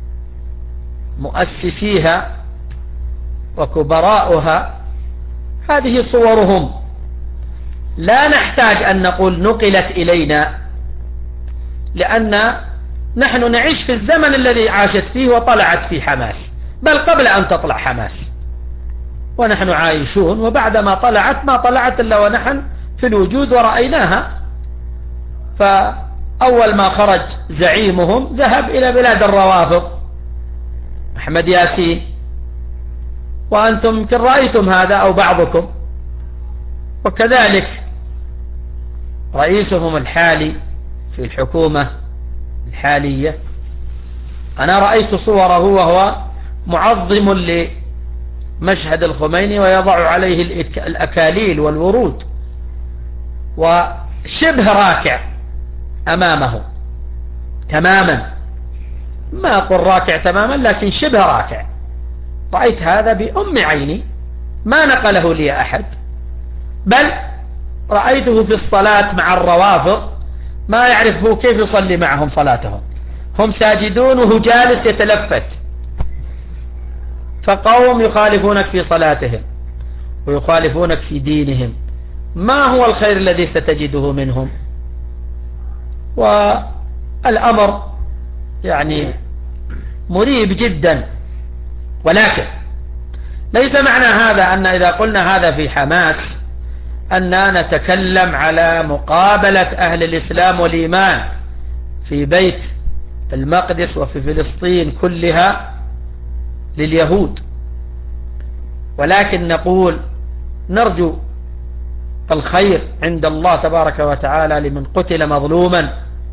مؤسسيها وكبراؤها هذه صورهم، لا نحتاج أن نقول نقلت إلينا، لأن نحن نعيش في الزمن الذي عاشت فيه وطلعت فيه حماس، بل قبل أن تطلع حماس ونحن عايشون، وبعدما طلعت ما طلعت إلا ونحن في الوجود ورأيناها. فأول ما خرج زعيمهم ذهب إلى بلاد الروافض أحمد ياسين، وأنتم يمكن رأيتم هذا أو بعضكم، وكذلك رئيسهم الحالي في الحكومة الحالية، أنا رأيت صوره وهو معظم لمشهد الخميني ويضع عليه الأكاليل والورود، وشبه راكع أمامه تماما، ما أقول راكع تماما لكن شبه راكع. رأيت هذا بأم عيني، ما نقله لي أحد، بل رأيته في الصلاة مع الروافض ما يعرفه كيف يصلي معهم صلاتهم، هم ساجدون وهو جالس يتلفت، فقوم يخالفونك في صلاتهم ويخالفونك في دينهم، ما هو الخير الذي ستجده منهم؟ والأمر يعني مريب جدا. ولكن ليس معنى هذا أن إذا قلنا هذا في حماس أننا نتكلم على مقابلة أهل الإسلام والإيمان في بيت المقدس وفي فلسطين كلها لليهود، ولكن نقول نرجو الخير عند الله تبارك وتعالى لمن قتل مظلوما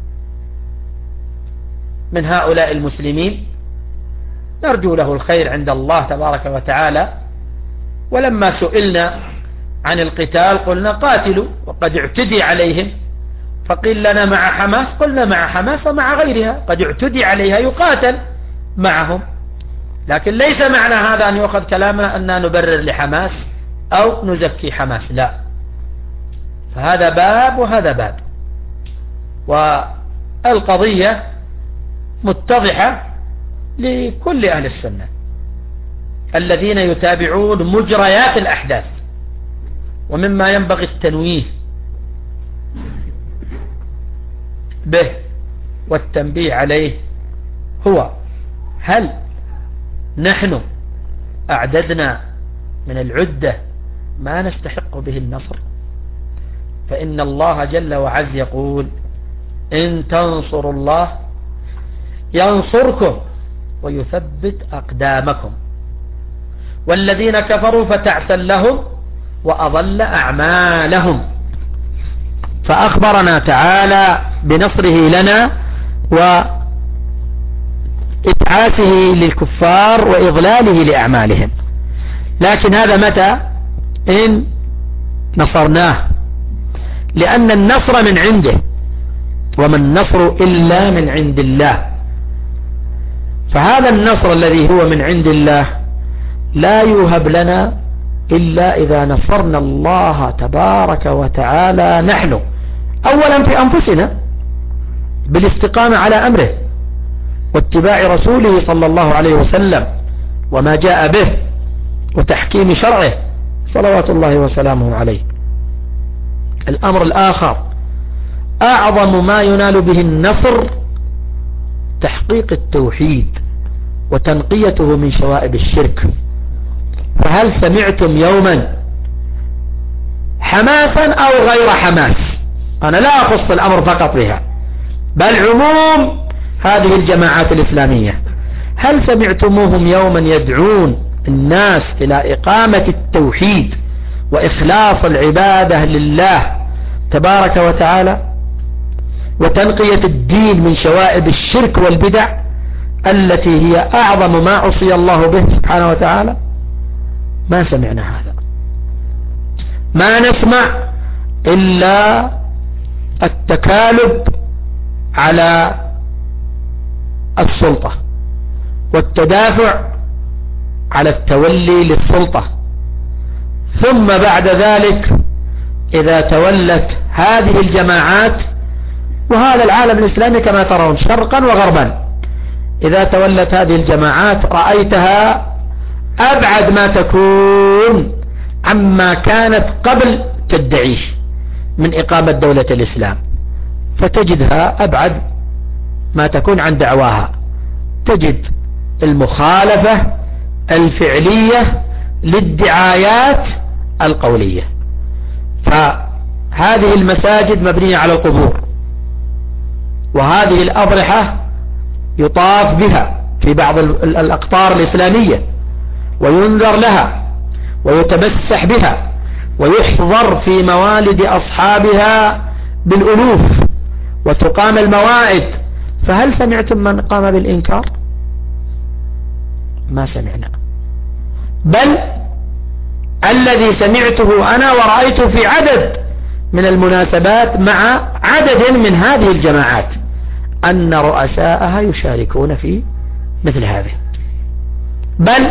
من هؤلاء المسلمين، نرجو له الخير عند الله تبارك وتعالى. ولما سئلنا عن القتال قلنا قاتلوا وقد اعتدي عليهم، فقيل لنا مع حماس، قلنا مع حماس ومع غيرها، قد اعتدي عليها يقاتل معهم، لكن ليس معنى هذا أن يؤخذ كلامنا أننا نبرر لحماس أو نزكي حماس، لا، فهذا باب وهذا باب، والقضية متضحة لكل أهل السنة الذين يتابعون مجريات الأحداث. ومما ينبغي التنويه به والتنبيه عليه هو: هل نحن أعددنا من العدة ما نستحق به النصر؟ فإن الله جل وعز يقول: إن تنصروا الله ينصركم ويثبت أقدامكم، والذين كفروا فتعسا لهم وأضل أعمالهم. فأخبرنا تعالى بنصره لنا وإبعاثه للكفار وإضلاله لأعمالهم، لكن هذا متى؟ إن نصرناه، لأن النصر من عنده، وما النصر إلا من عند الله. فهذا النصر الذي هو من عند الله لا يوهب لنا إلا إذا نصرنا الله تبارك وتعالى نحن أولا في أنفسنا بالاستقامة على أمره واتباع رسوله صلى الله عليه وسلم وما جاء به وتحكيم شرعه صلوات الله وسلامه عليه. الأمر الآخر أعظم ما ينال به النصر تحقيق التوحيد وتنقيته من شوائب الشرك. فهل سمعتم يوما حماسا أو غير حماس؟ أنا لا أخص الأمر فقط بها بل عموم هذه الجماعات الإسلامية، هل سمعتموهم يوما يدعون الناس إلى إقامة التوحيد وإخلاص العبادة لله تبارك وتعالى وتنقية الدين من شوائب الشرك والبدع التي هي أعظم ما عصي الله به سبحانه وتعالى؟ ما سمعنا هذا. ما نسمع إلا التكالب على السلطة والتدافع على التولي للسلطة، ثم بعد ذلك إذا تولت هذه الجماعات، وهذا العالم الإسلامي كما ترون شرقا وغربا، إذا تولت هذه الجماعات رأيتها أبعد ما تكون عما كانت قبل تدعيه من إقامة دولة الإسلام، فتجدها أبعد ما تكون عن دعواها، تجد المخالفة الفعلية للدعايات القولية. فهذه المساجد مبنية على القبور، وهذه الأضرحة يطاف بها في بعض الأقطار الإسلامية وينذر لها ويتمسح بها ويحضر في موالد أصحابها بالألوف وتقام الموائد. فهل سمعتم من قام بالإنكار؟ ما سمعنا. بل الذي سمعته أنا ورأيته في عدد من المناسبات مع عدد من هذه الجماعات أن رؤساءها يشاركون في مثل هذه، بل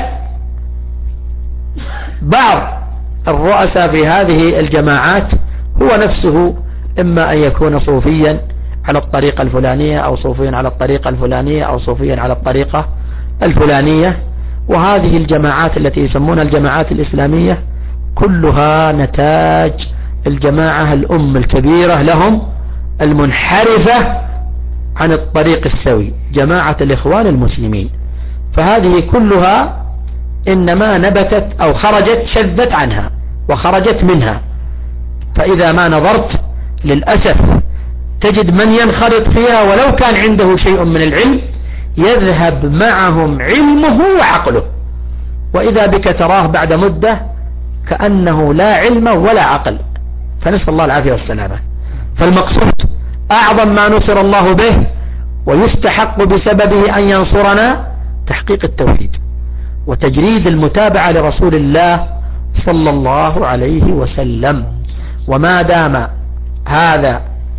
بعض الرؤساء في هذه الجماعات هو نفسه إما أن يكون صوفيا على الطريقة الفلانية أو صوفيا على الطريقة الفلانية أو صوفيا على الطريقة الفلانية. وهذه الجماعات التي يسمونها الجماعات الإسلامية كلها نتاج الجماعة الأم الكبيرة لهم المنحرفة عن الطريق السوي، جماعة الإخوان المسلمين. فهذه كلها إنما نبتت أو خرجت شذت عنها وخرجت منها. فإذا ما نظرت للأسف تجد من ينخرط فيها ولو كان عنده شيء من العلم يذهب معهم علمه وعقله، وإذا بك تراه بعد مدة كأنه لا علم ولا عقل، فنسأل الله العافية والسلامة. فالمقصود أعظم ما نصر الله به ويستحق بسببه أن ينصرنا تحقيق التوحيد وتجريد المتابعة لرسول الله صلى الله عليه وسلم. وما دام هذا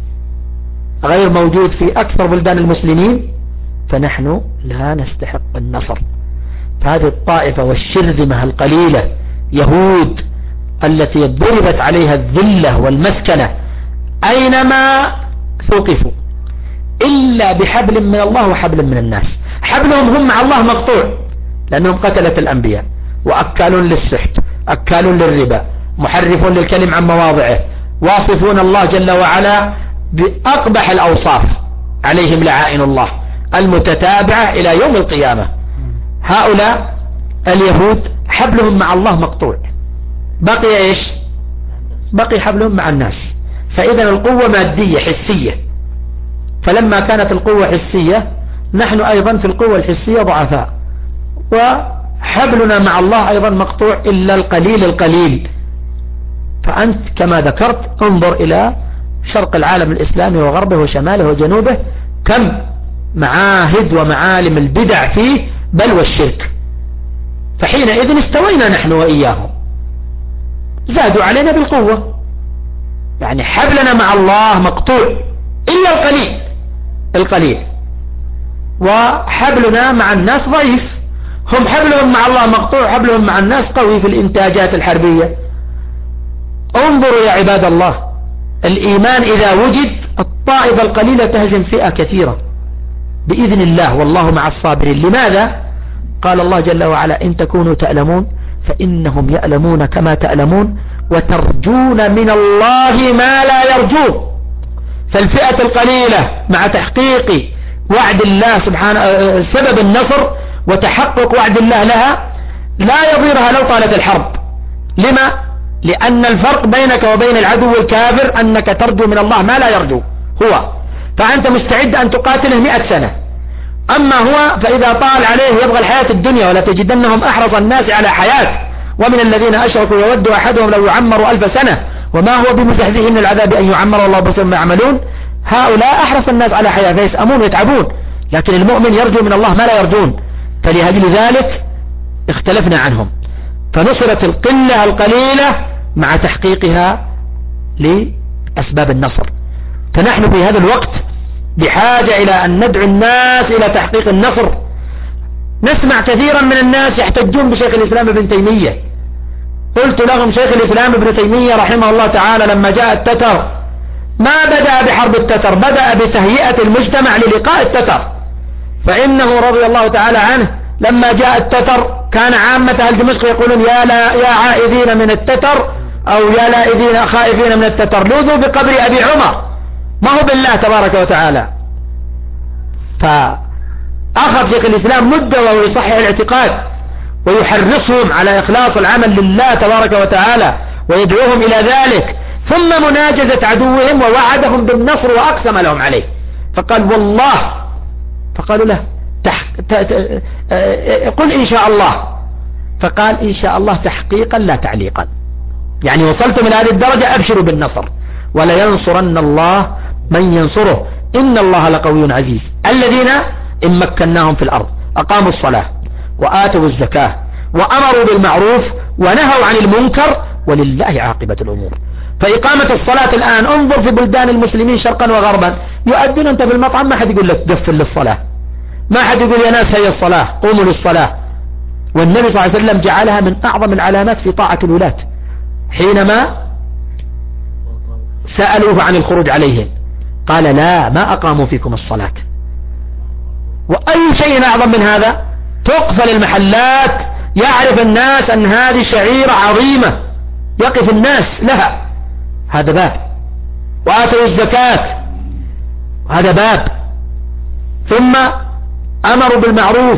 غير موجود في أكثر بلدان المسلمين فنحن لا نستحق النصر. فهذه الطائفة والشرذمة القليلة يهود التي ضربت عليها الذلة والمسكنة أينما ثقفوا إلا بحبل من الله وحبل من الناس. حبلهم هم مع الله مقطوع لأنهم قتلت الأنبياء وأكالون للسحت أكالون للربا محرفون للكلم عن مواضعه، واصفون الله جل وعلا بأقبح الأوصاف، عليهم لعائن الله المتتابعة إلى يوم القيامة. هؤلاء اليهود حبلهم مع الله مقطوع، بقي إيش؟ بقي حبلهم مع الناس. فإذا القوة مادية حسية، فلما كانت القوة حسية نحن أيضا في القوة الحسية ضعفاء، وحبلنا مع الله أيضا مقطوع إلا القليل القليل. فأنت كما ذكرت انظر إلى شرق العالم الإسلامي وغربه وشماله وجنوبه كم معاهد ومعالم البدع فيه بل والشرك. فحينئذ استوينا نحن وإياهم، زادوا علينا بالقوة، يعني حبلنا مع الله مقطوع إلا القليل. وحبلنا مع الناس ضعيف، هم حبلهم مع الله مقطوع، حبلهم مع الناس قوي في الإنتاجات الحربية. انظروا يا عباد الله، الإيمان إذا وجد الطائفة القليلة تهزم فئة كثيرة بإذن الله، والله مع الصابرين. لماذا؟ قال الله جل وعلا: إن تكونوا تألمون فإنهم يألمون كما تألمون وترجون من الله ما لا يرجون. فالفئة القليلة مع تحقيق وعد الله سبحانه سبب النصر وتحقق وعد الله لها لا يضيرها لو طالت الحرب. لما؟ لأن الفرق بينك وبين العدو الكافر أنك ترجو من الله ما لا يرجو هو، فأنت مستعد أن تقاتله 100 سنة. أما هو فإذا طال عليه يبغى الحياة الدنيا، ولا تجدنهم أحرص الناس على حياة ومن الذين أشركوا يود أحدهم لو يعمر 1000 سنة وما هو بمزحزحه من العذاب أن يعمر الله بصير ما يعملون. هؤلاء أحرص الناس على حياة فيسأمون ويتعبون، لكن المؤمن يرجو من الله ما لا يرجون، فلأجل ذلك اختلفنا عنهم. فنصرت القلة القليلة مع تحقيقها لأسباب النصر. فنحن في هذا الوقت بحاجة إلى أن ندعو الناس إلى تحقيق النصر. نسمع كثيرا من الناس يحتجون بشيخ الإسلام ابن تيمية. قلت لهم: شيخ الإسلام ابن تيمية رحمه الله تعالى لما جاء التتر ما بدأ بحرب التتر، بدأ بتهيئة المجتمع للقاء التتر. فإنه رضي الله تعالى عنه لما جاء التتر كان عامة أهل دمشق يقولون: يا عائذين من التتر، أو يا لائذين خائفين من التتر، لوذوا بقبر أبي عمر، ما هو بالله تبارك وتعالى. فأخذ شيخ الإسلام مدة وهو يصحح الاعتقاد ويحرصهم على إخلاص العمل لله تبارك وتعالى ويدعوهم إلى ذلك، ثم مناجزة عدوهم ووعدهم بالنصر وأقسم لهم عليه. فقال: والله، فقالوا له: قل إن شاء الله. فقال: إن شاء الله تحقيقا لا تعليقا، يعني وصلتم إلى هذه الدرجة أبشروا بالنصر، ولا ينصرن الله من ينصره إن الله لقوي عزيز. الذين إن مكناهم في الأرض أقاموا الصلاة وآتوا الزكاة وأمروا بالمعروف ونهوا عن المنكر ولله عاقبة الأمور. فإقامة الصلاة الآن انظر في بلدان المسلمين شرقا وغربا، يؤذن أنت في المطعم ما حد يقول لك قفل للصلاة، ما حد يقول يا ناس هي الصلاة قوموا للصلاة. والنبي صلى الله عليه وسلم جعلها من أعظم العلامات في طاعة الولاة، حينما سألوه عن الخروج عليهم قال: لا، ما أقاموا فيكم الصلاة. وأي شيء أعظم من هذا؟ تقفل المحلات، يعرف الناس أن هذه شعيرة عظيمة يقف الناس لها، هذا باب. وآتوا الزكاة، هذا باب. ثم أمروا بالمعروف،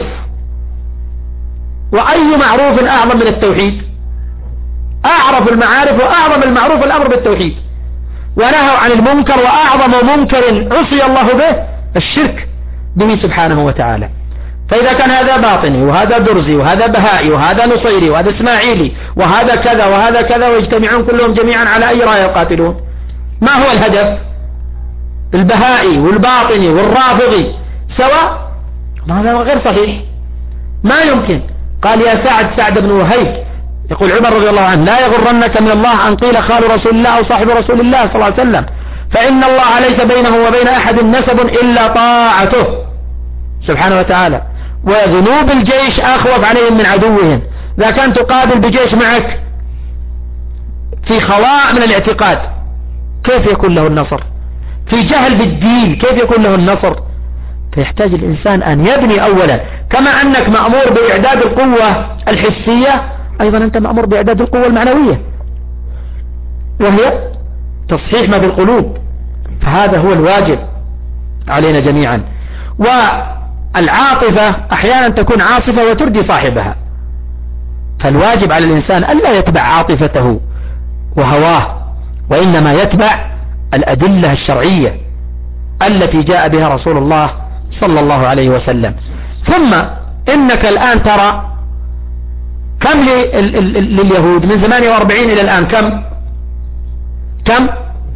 وأي معروف أعظم من التوحيد؟ أعرف المعارف وأعظم المعروف الأمر بالتوحيد. ونهوا عن المنكر، وأعظم منكر عصي الله به الشرك به سبحانه وتعالى. فإذا كان هذا باطني وهذا درزي وهذا بهائي وهذا نصيري وهذا اسماعيلي وهذا كذا وهذا كذا ويجتمعون كلهم جميعا على أي راية يقاتلون، ما هو الهدف؟ البهائي والباطني والرافضي سواء؟ هذا غير صحيح، ما يمكن. قال: يا سعد بن وهيب، يقول عمر رضي الله عنه: لا يغرنك من الله أن قيل خال رسول الله أو صاحب رسول الله صلى الله عليه وسلم، فإن الله ليس بينه وبين أحد نسب إلا طاعته سبحانه وتعالى، وذنوب الجيش أخوف عليهم من عدوهم. إذا كان تقابل بجيش معك في خواء من الاعتقاد كيف يكون له النصر؟ في جهل بالدين كيف يكون له النصر؟ فيحتاج الإنسان أن يبني أولا، كما أنك مأمور بإعداد القوة الحسية، أيضا أنت مأمور بإعداد القوة المعنوية، وهي تصحيح ما في القلوب. فهذا هو الواجب علينا جميعا. والعاطفة أحيانا تكون عاصفة وتردي صاحبها، فالواجب على الإنسان ألا يتبع عاطفته وهواه، وإنما يتبع الأدلة الشرعية التي جاء بها رسول الله صلى الله عليه وسلم. ثم إنك الآن ترى كم لليهود من 48 إلى الآن كم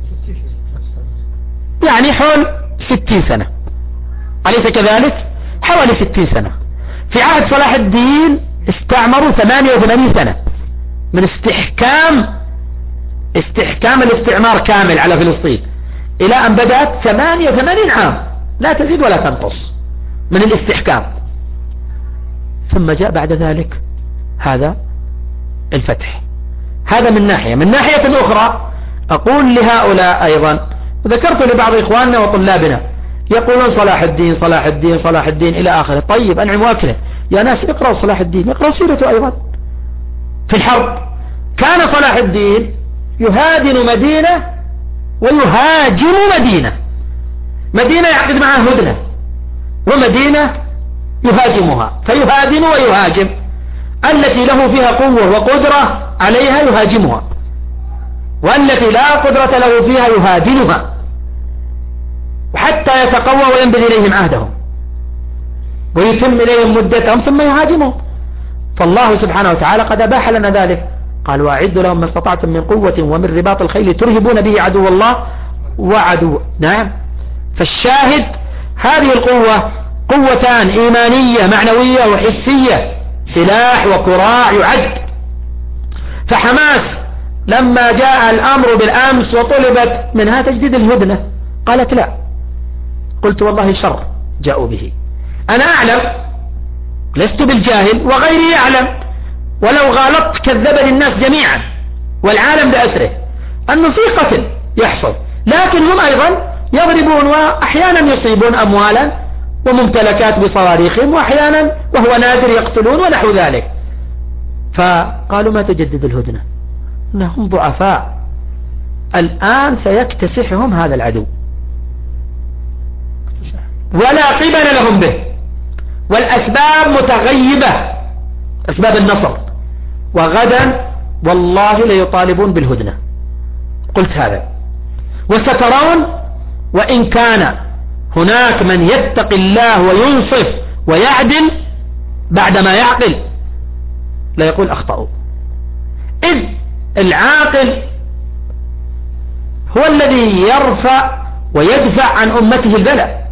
يعني حول 60 سنة، أليس كذلك؟ حوالي 60 سنة. في عهد صلاح الدين استعمروا 88 سنة من استحكام الاستعمار كامل على فلسطين إلى أن بدأت 88 عام لا تزيد ولا تنقص من الاستحكام. ثم جاء بعد ذلك هذا الفتح. هذا من ناحية. من ناحية أخرى أقول لهؤلاء أيضا، ذكرت لبعض إخواننا وطلابنا يقولون صلاح الدين صلاح الدين صلاح الدين إلى آخره. طيب أنعم واكله يا ناس، اقرأوا صلاح الدين، اقرأوا سيرته أيضا. في الحرب كان صلاح الدين يهادن مدينة ويهاجم مدينة. مدينة يعقد معها هدنة، ومدينة يهاجمها، فيهادن ويهاجم. التي له فيها قوة وقدرة عليها يهاجمها، والتي لا قدرة له فيها يهادنها، وحتى يتقوى وينبذ إليهم عهدهم ويتم إليهم مدتهم ثم يهاجمهم. فالله سبحانه وتعالى قد أباح لنا ذلك، قال وأعدوا لهم ما استطعتم من قوة ومن رباط الخيل ترهبون به عدو الله وعدو. نعم. فالشاهد هذه القوة قوتان إيمانية معنوية وحسية، سلاح وكراع يعد. فحماس لما جاء الأمر بالأمس وطلبت منها تجديد الهدنة قالت لا. قلت والله شر جاءوا به، أنا أعلم لست بالجاهل وغيري يعلم، ولو غالطت كذبني الناس جميعا والعالم بأسره أنه في قتل يحصل، لكن هم أيضا يضربون وأحيانا يصيبون أموالا وممتلكات بصواريخهم، وأحيانا وهو نادر يقتلون ونحو ذلك. فقالوا ما تجدد الهدنة، إنهم ضعفاء، الآن سيكتسحهم هذا العدو ولا قبل لهم به، والأسباب متغيبة، أسباب النصر، وغدا والله ليطالبون بالهدنة. قلت هذا، وسترون وإن كان هناك من يتقي الله وينصف ويعدل بعدما يعقل لا يقول أخطأوا، إذ العاقل هو الذي يرفع ويدفع عن أمته البلاء.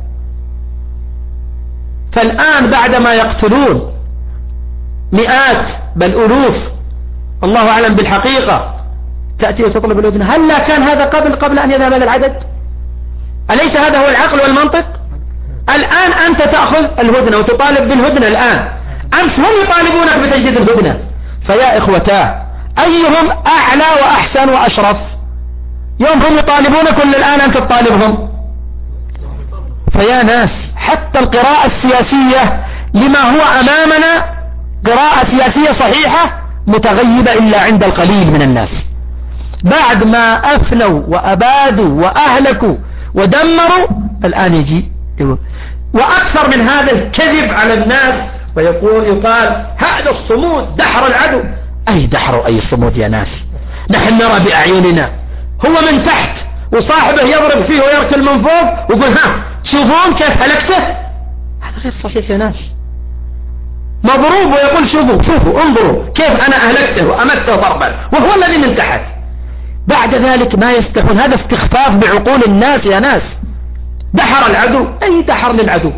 فالآن بعدما يقتلون مئات بل ألوف الله أعلم بالحقيقة تأتي وتطلب الهدنة، هل لا كان هذا قبل أن يذهب هذا العدد؟ أليس هذا هو العقل والمنطق؟ الآن أنت تأخذ الهدنة وتطالب بالهدنة الآن، أمس هم يطالبونك بتجديد الهدنة. فيا إخوتاه أيهم أعلى وأحسن وأشرف؟ يوم هم يطالبونك ولا الآن أنت تطالبهم؟ فيا ناس حتى القراءة السياسية لما هو أمامنا قراءة سياسية صحيحة متغيبة إلا عند القليل من الناس، بعد ما أفنوا وأبادوا وأهلكوا ودمروا الآن يجي وأكثر من هذا الكذب على الناس، ويقال هذا الصمود دحر العدو. أي دحر أي صمود يا ناس؟ نحن نرى بأعيننا، هو من تحت وصاحبه يضرب فيه ويركل من فوق ويقول ها شوفون كيف هلكته. هذا غير صحيح يا ناس، مضروب ويقول شوفوا انظروا كيف أنا أهلكته وأمته ضربا وهو الذي من تحت. بعد ذلك ما يستحون، هذا استخفاف بعقول الناس يا ناس. دحر العدو، أي دحر للعدو؟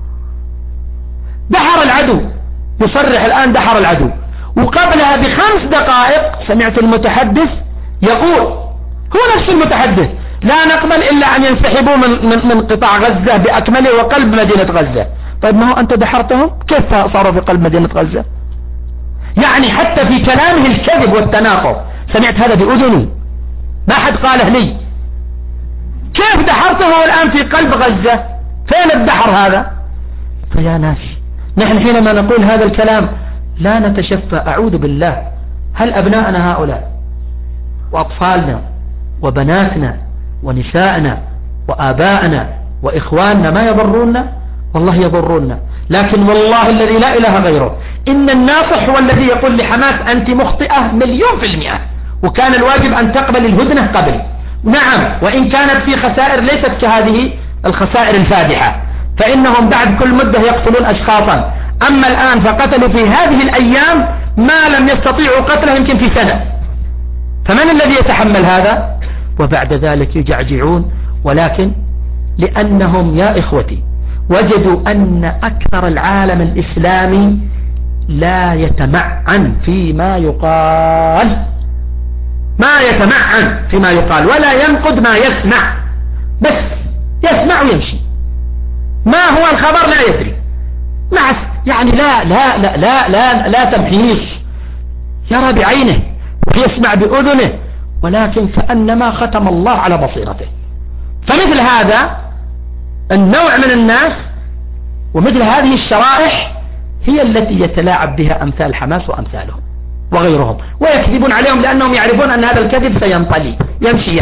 دحر العدو، يصرح الآن دحر العدو، وقبلها ب5 دقائق سمعت المتحدث يقول، هو نفس المتحدث، لا نقبل إلا أن ينسحبوا من قطاع غزة بأكمله وقلب مدينة غزة. طيب ما هو أنت دحرتهم، كيف صاروا في قلب مدينة غزة؟ يعني حتى في كلامه الكذب والتناقض. سمعت هذا بأذني، ما حد قاله لي. كيف دحرته الآن في قلب غزة؟ فين الدحر هذا؟ فيا ناس نحن حينما نقول هذا الكلام لا نتشفى، أعوذ بالله. هل أبناءنا هؤلاء وأطفالنا وبناتنا ونساءنا وآباءنا وإخواننا ما يضروننا؟ والله يضروننا، لكن والله الذي لا إله غيره إن الناصح هو الذي يقول لحماس أنت مخطئة 100%، وكان الواجب أن تقبل الهدنة قبل. نعم، وإن كانت في خسائر ليست كهذه الخسائر الفادحة، فإنهم بعد كل مدة يقتلون أشخاصا، أما الآن فقتلوا في هذه الأيام ما لم يستطيعوا قتله يمكن في سنة، فمن الذي يتحمل هذا؟ وبعد ذلك يجعجعون، ولكن لأنهم يا إخوتي وجدوا أن أكثر العالم الإسلامي لا يتمعن فيما يقال، ما يتمعن فيما يقال ولا ينقد ما يسمع، بس يسمع ويمشي، ما هو الخبر لا يدري، يعني لا تمحيص، يرى بعينه ويسمع بأذنه، ولكن كأنما ختم الله على بصيرته. فمثل هذا النوع من الناس ومثل هذه الشرائح هي التي يتلاعب بها أمثال حماس وأمثالهم وغيرهم، ويكذبون عليهم لأنهم يعرفون أن هذا الكذب سينطلي يمشي.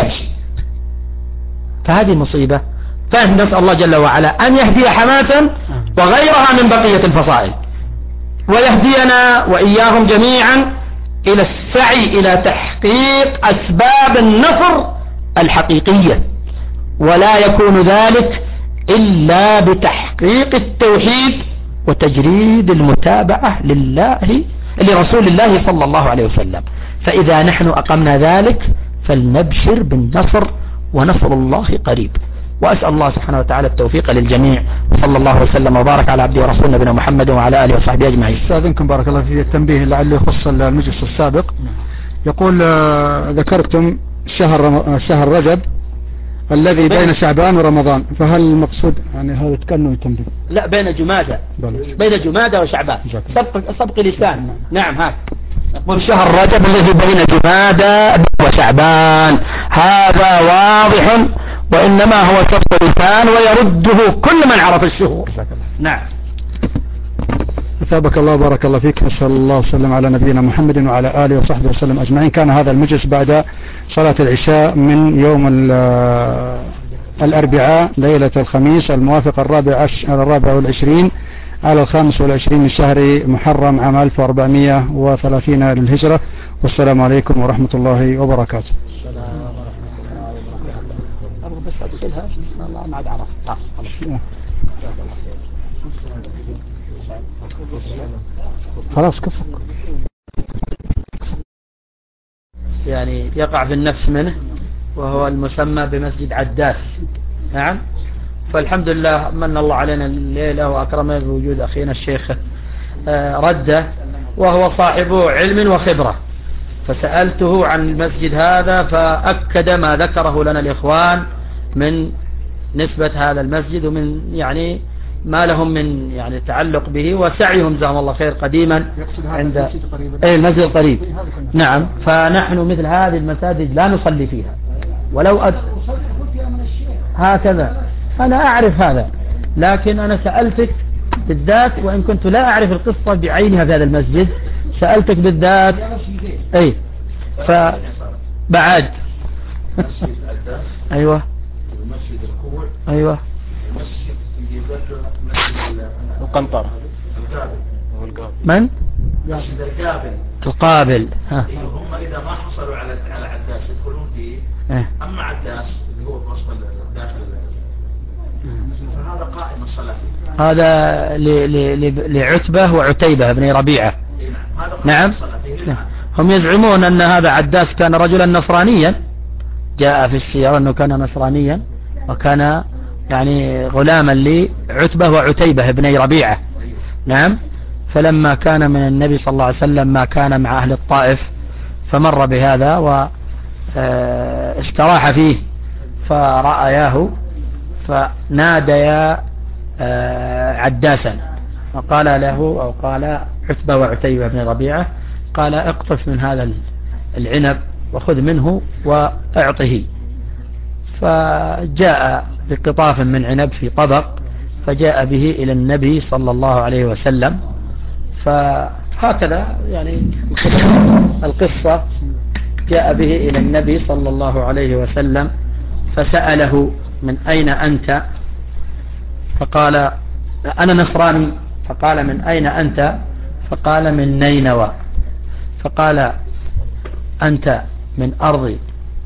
فهذه مصيبة. فنسأل الله جل وعلا أن يهدي حماسا وغيرها من بقية الفصائل، ويهدينا وإياهم جميعا إلى السعي إلى تحقيق أسباب النصر الحقيقية، ولا يكون ذلك إلا بتحقيق التوحيد وتجريد المتابعة لرسول الله صلى الله عليه وسلم. فإذا نحن أقمنا ذلك فلنبشر بالنصر، ونصر الله قريب. وأسأل الله سبحانه وتعالى التوفيق للجميع، وصلى الله وسلم وبارك على عبده ورسول نبينا محمد وعلى آله وصحبه أجمعين. استاذنكم بارك الله في التنبيه لعله يخص المجلس السابق. يقول ذكرتم شهر رجب الذي بين شعبان ورمضان، فهل المقصود يعني هذا كأنه يتنبيه؟ لا، بين جمادى وشعبان، سبق لسان. نعم، هذا يقول شهر رجب الذي بين جمادى وشعبان، هذا واضح، وإنما هو سبق لسان ويرده كل من عرف الشهور. نعم. أثابك الله بارك الله فيك. نسأل الله وسلم على نبينا محمد وعلى آله وصحبه وسلم أجمعين. كان هذا المجلس بعد صلاة العشاء من يوم الأربعاء ليلة الخميس الموافق 24 على 25 من شهر محرم عام 1430 للهجرة. والسلام عليكم ورحمة الله وبركاته. خلاص كفك. يعني يقع في النفس منه، وهو المسمى بمسجد عداس. نعم. فالحمد لله من الله علينا الليلة وأكرمنا بوجود أخينا الشيخ رده، وهو صاحب علم وخبرة. فسألته عن المسجد هذا فأكد ما ذكره لنا الإخوان من نسبة هذا المسجد ومن يعني ما لهم من يعني تعلق به وسعيهم جزاهم الله خير قديما عند المسجد قريب. نعم. فنحن مثل هذه المساجد لا نصلي فيها ولو هكذا. أنا أعرف هذا، لكن أنا سألتك بالذات وإن كنت لا أعرف القصة بعينها في هذا المسجد، سألتك بالذات. أي فبعد. أيوة أيوة. القنطرة. من؟ القابل. هم إذا ما حصلوا على عداس يدخلون فيه. أما عداس اللي هو وسط داخل فهذا قائم الصلاة. هذا لعتبة وعتيبة بن ربيعة. نعم. هم يزعمون أن هذا عداس كان رجلا نصرانيا، جاء في السيرة أنه كان نصرانيا وكان يعني غلاما لعتبة وعتيبة بن ربيعة. نعم. فلما كان من النبي صلى الله عليه وسلم ما كان مع أهل الطائف فمر بهذا واستراح فيه، فرأياه فناديا عداسا، وقال له أو قال عتبة وعتيبة بن ربيعة، قال اقطف من هذا العنب وخذ منه واعطه. فجاء بقطاف من عنب في طبق فجاء به إلى النبي صلى الله عليه وسلم. فهكذا يعني القصة، جاء به إلى النبي صلى الله عليه وسلم فسأله من أين أنت؟ فقال أنا نصراني. فقال من أين أنت؟ فقال من نينوى. فقال أنت من أرض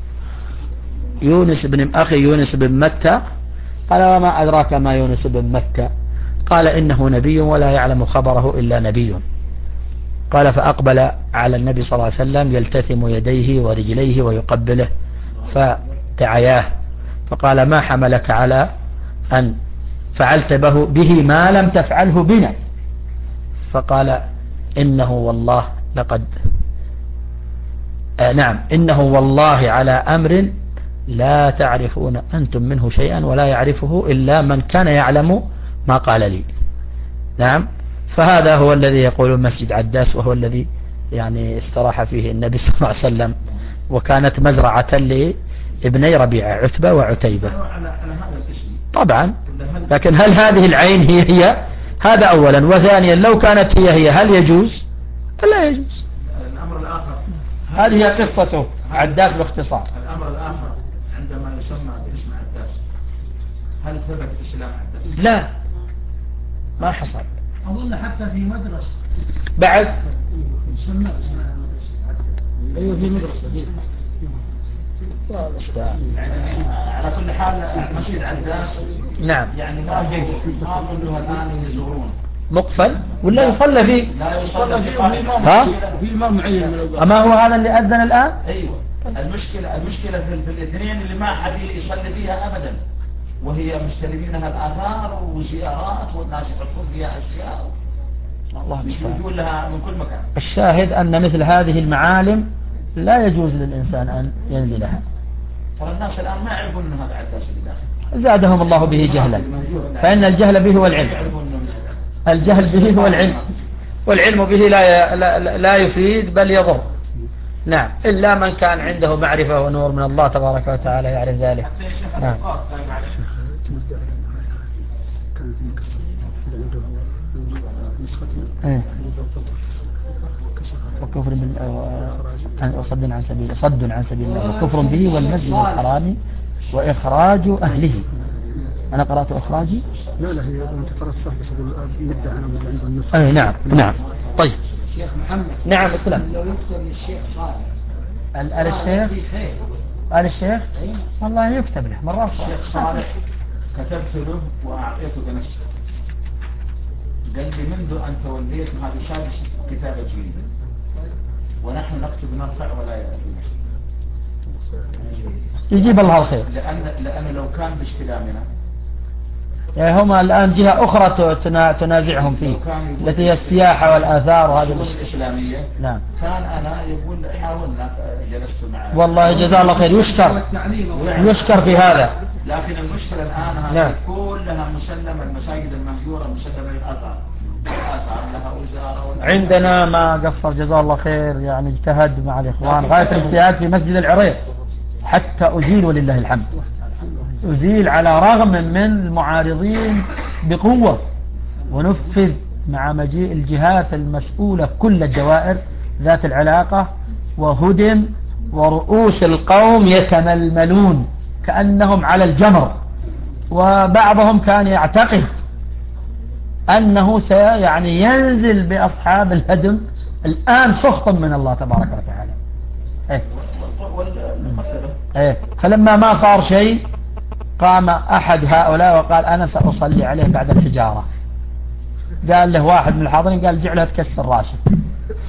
يونس بن أخي يونس بن متى؟ قال وما أدراك ما يونس بن متى؟ قال إنه نبي ولا يعلم خبره إلا نبي. قال فأقبل على النبي صلى الله عليه وسلم يلتثم يديه ورجليه ويقبله، فدعياه فقال ما حملك على أن فعلت به ما لم تفعله بنا؟ فقال إنه والله لقد نعم إنه والله على أمر لا تعرفون أنتم منه شيئا ولا يعرفه إلا من كان يعلم ما قال لي. نعم. فهذا هو الذي يقول مسجد عداس، وهو الذي يعني استراح فيه النبي صلى الله عليه وسلم، وكانت مزرعة لابني ربيعة عتبة وعتيبة طبعا. لكن هل هذه العين هي هذا أولا، وثانيا لو كانت هي هل يجوز؟ لا يجوز. الأمر الآخر، هذه قصته عداس باختصار. الأمر الآخر عندما يسمى باسم عداس، هل ثبت إسلام عداس؟ لا، ما حصل. أظن حتى في مدرسة بعد يسمى أيوة في مدرسة. على كل حال مسجد عداس نعم يعني ما كلها الآن يزورون مقفل ولا يصلى فيه؟ لا يصلى فيه. ها؟ في إمام معين من الأوقات. أما هو هذا اللي أذن الآن؟ أيوة. المشكلة في الاثنين اللي ما حد يصلي فيها أبدا، وهي مستلمينها الآثار وزيارات والناس يحطون فيها أشياء الله يجون لها من كل مكان. الشاهد أن مثل هذه المعالم لا يجوز للإنسان أن ينزلها. فالناس الآن ما يعرفون أن هذا عداس اللي داخل، زادهم الله به جهلا، فإن الجهل به هو العلم. الجهل به هو العلم، والعلم به لا يفيد بل يضر. نعم، إلا من كان عنده معرفة ونور من الله تبارك وتعالى يعرف ذلك. نعم. وكفر صد عن سبيل الله، وكفر به والمسجد الحرام وإخراج أهله. أنا قرأت إخراجي. لا هي أنت قرأت صح، بس أقول مدة أنا من عند النص. أي نعم نعم. طيب شيخ محمد. نعم السلام. لو يكتب للشيخ صالح. الشيخ والله يكتب له مرات. الشيخ صالح كتبت له وأعطيته بنفسه، قال لي منذ أن توليت هذه سادس كتابة جديدة، ونحن نكتب نرفع ولا يأتينا. يجيب الله الخير. لأن لو كان باستلامنا يعني هم الآن جهة أخرى تنازعهم فيه، التي هي السياحة والآثار وهذه الإسلامية. نعم. كان أنا يقول حاولنا، جلست معه والله جزاه الله خير، يشكر في هذا. لكن المشكلة الآن نعم. كلها مسلمة، المساجد المهجورة مسلمة للآثار، الآثار لها وزارة عندنا ما قصر جزاه الله خير، يعني اجتهد مع الإخوان غاية الاجتهاد في مسجد العريض حتى أزيل ولله الحمد، أزيل على رغم من المعارضين بقوة، ونفذ مع مجيء الجهات المسؤولة كل الدوائر ذات العلاقة، وهدم ورؤوس القوم يتململون كأنهم على الجمر، وبعضهم كان يعتقد أنه يعني ينزل بأصحاب الهدم الآن سخطا من الله تبارك وتعالى. فلما ما صار شيء قام أحد هؤلاء وقال أنا سأصلي عليه بعد الحجارة. قال له واحد من الحاضرين قال جعلها تكسر راسك.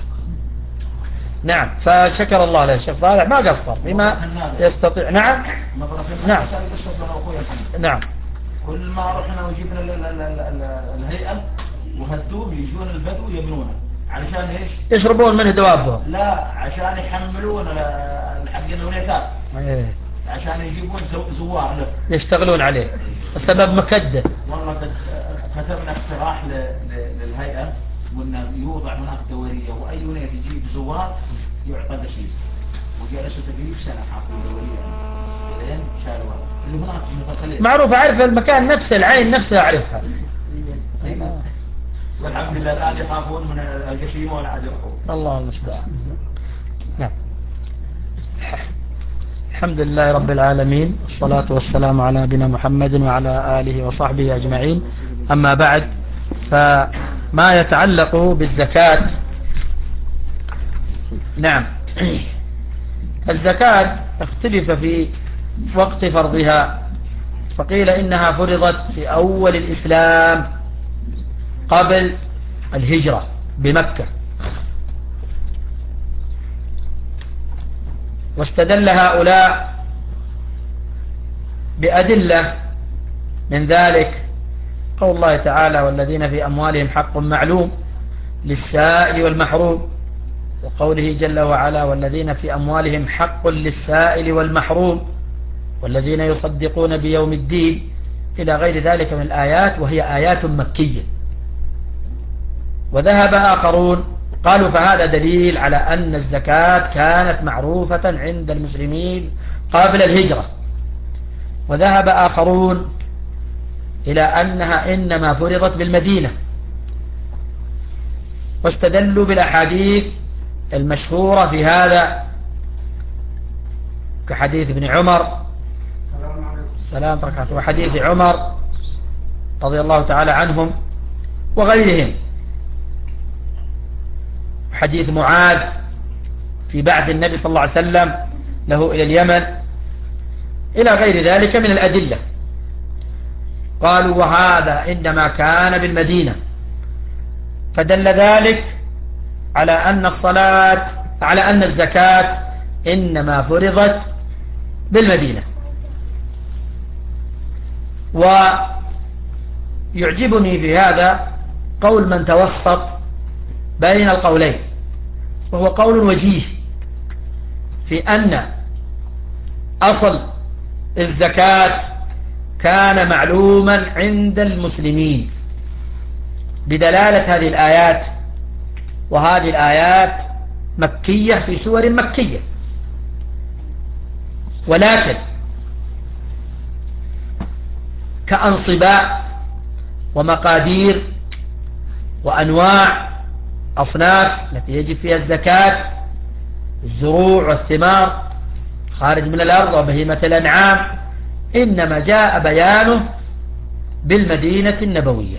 نعم، فشكر الله له الشيخ صالح ما قصر بما يستطيع. نعم نعم نعم. كل ما رحنا وجبنا الهيئة وهدوه يجون البدو يبنونه علشان ايش؟ يشربون منه دوابهم. لا، عشان يحملون حق الونيتات، عشان يجيبون زوار له يشتغلون عليه. السبب مكدة. والله كتبنا اقتراح للهيئة، قلنا يوضع هناك دورية، وأي ونيت يجيب زوار يعطى بشيء، وجلسوا تقريبا سنة حاطين دورية لين شالوها اللي هناك متخلين. معروف، أعرف المكان نفسه، العين نفسها أعرفها. والحمد لله الآن يخافون من القشيمة ولا عجبهم. الله المستعان. نعم. الحمد لله رب العالمين، والصلاة والسلام على نبينا محمد وعلى آله وصحبه أجمعين. أما بعد، فما يتعلق بالزكاة. نعم، الزكاة اختلف في وقت فرضها، فقيل إنها فرضت في أول الإسلام قبل الهجرة بمكة، واستدل هؤلاء بأدلة من ذلك قول الله تعالى والذين في أموالهم حق معلوم للسائل والمحروم، وقوله جل وعلا والذين في أموالهم حق للسائل والمحروم، والذين يصدقون بيوم الدين إلى غير ذلك من الآيات، وهي آيات مكية. وذهب آخرون قالوا فهذا دليل على أن الزكاة كانت معروفة عند المسلمين قبل الهجرة. وذهب آخرون إلى أنها إنما فرضت بالمدينة، واستدلوا بالأحاديث المشهورة في هذا كحديث ابن عمر وحديث عمر رضي الله تعالى عنهم وغيرهم، حديث معاذ في بعث النبي صلى الله عليه وسلم له إلى اليمن إلى غير ذلك من الأدلة. قالوا وهذا إنما كان بالمدينة، فدل ذلك على أن الزكاة إنما فرضت بالمدينة. ويعجبني في هذا قول من توسط بين القولين، وهو قول وجيه في أن أصل الزكاة كان معلوما عند المسلمين بدلالة هذه الآيات، وهذه الآيات مكية في سور مكية. ولكن كأنصباء ومقادير وأنواع أصناف التي يجب فيها الزكاة، الزروع والثمار خارج من الأرض وبهيمة الأنعام، إنما جاء بيانه بالمدينة النبوية.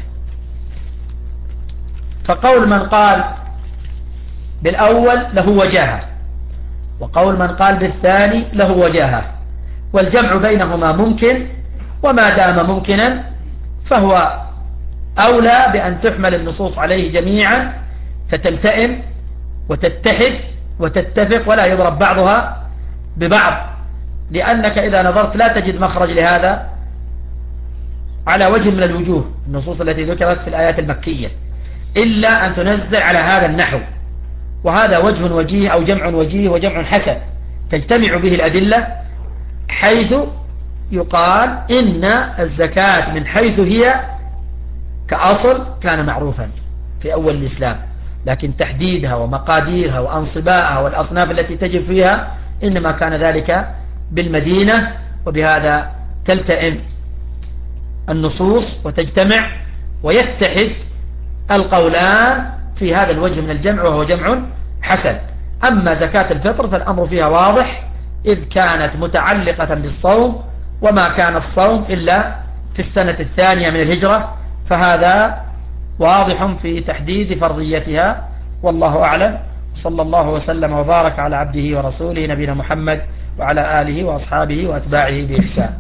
فقول من قال بالأول له وجاهة، وقول من قال بالثاني له وجاهة، والجمع بينهما ممكن، وما دام ممكنا فهو أولى بأن تحمل النصوص عليه جميعا فتلتئم وتتحد وتتفق ولا يضرب بعضها ببعض، لأنك إذا نظرت لا تجد مخرج لهذا على وجه من الوجوه النصوص التي ذكرت في الآيات المكية، إلا أن تنزل على هذا النحو. وهذا وجه وجيه أو جمع وجيه وجمع حسن تجتمع به الأدلة، حيث يقال إن الزكاة من حيث هي كأصل كان معروفا في أول الإسلام، لكن تحديدها ومقاديرها وأنصبائها والأصناف التي تجب فيها إنما كان ذلك بالمدينة. وبهذا تلتئم النصوص وتجتمع ويتحد القولان في هذا الوجه من الجمع، وهو جمع حسن. أما زكاة الفطر فالأمر فيها واضح، إذ كانت متعلقة بالصوم، وما كان الصوم إلا في السنة الثانية من الهجرة، فهذا واضح في تحديد فرضيتها. والله أعلم، صلى الله وسلم وبارك على عبده ورسوله نبينا محمد وعلى آله وأصحابه وأتباعه بإحسان.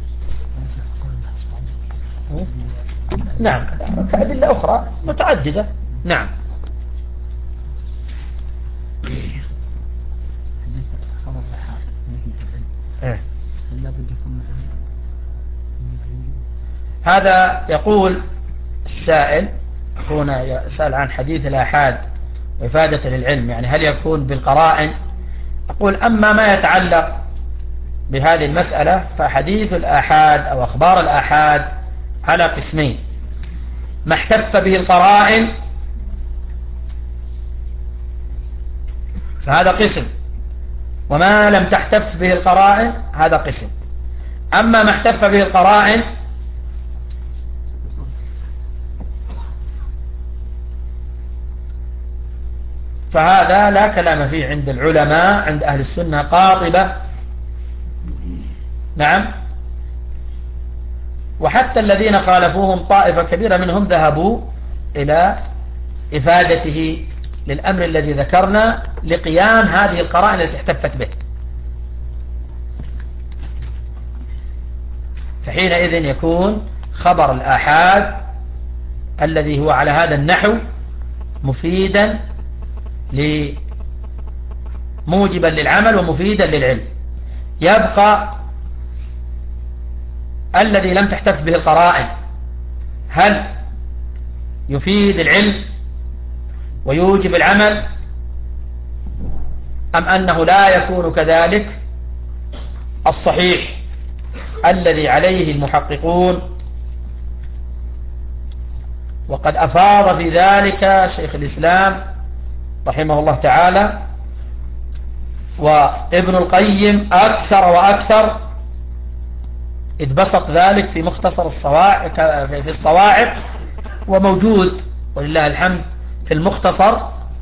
نعم، كأدلة أخرى متعددة. نعم. هذا يقول السائل هنا يسأل عن حديث الآحاد وإفادة للعلم، يعني هل يكون بالقرائن؟ أقول أما ما يتعلق بهذه المسألة فحديث الآحاد أو أخبار الآحاد على قسمين: ما احتف به القرائن فهذا قسم، وما لم تحتف به القرائن هذا قسم. أما ما احتف به القرائن فهذا لا كلام فيه عند العلماء، عند أهل السنة قاطبة. نعم. وحتى الذين خالفوهم طائفة كبيرة منهم ذهبوا إلى إفادته للأمر الذي ذكرنا لقيام هذه القرائن التي احتفت به، فحينئذ يكون خبر الآحاد الذي هو على هذا النحو مفيدا موجبا للعمل ومفيدا للعلم. يبقى الذي لم تحتف به القرائن، هل يفيد العلم ويوجب العمل أم أنه لا يكون كذلك؟ الصحيح الذي عليه المحققون. وقد أفاض في ذلك شيخ الإسلام رحمه الله تعالى وابن القيم أكثر وأكثر، إذ بسط ذلك في مختصر في الصواعق، وموجود ولله الحمد في المختصر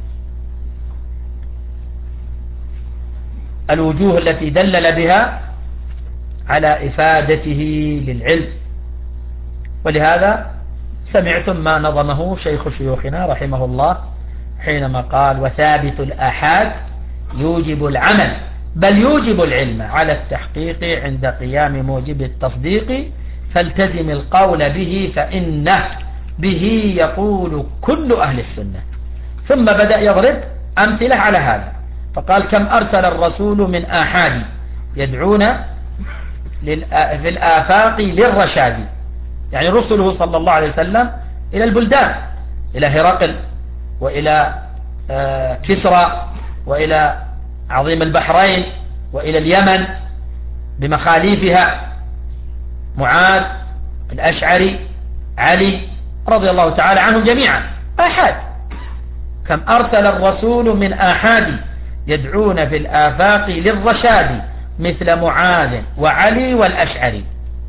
الوجوه التي دلل بها على إفادته للعلم. ولهذا سمعتم ما نظمه شيخ شيوخنا رحمه الله حينما قال: وثابت الآحاد يوجب العمل بل يوجب العلم على التحقيق عند قيام موجب التصديق، فالتزم القول به فإنه به يقول كل أهل السنة. ثم بدأ يضرب أمثلة على هذا، فقال: كم أرسل الرسول من آحاد يدعون في الآفاق للرشاد، يعني رسله صلى الله عليه وسلم إلى البلدان، إلى هرقل وإلى كسرى وإلى عظيم البحرين وإلى اليمن بمخاليفها، معاذ، الأشعري، علي رضي الله تعالى عنهم جميعا آحاد. كم أرسل الرسول من آحاد يدعون في الآفاق للرشاد مثل معاذ وعلي والأشعري.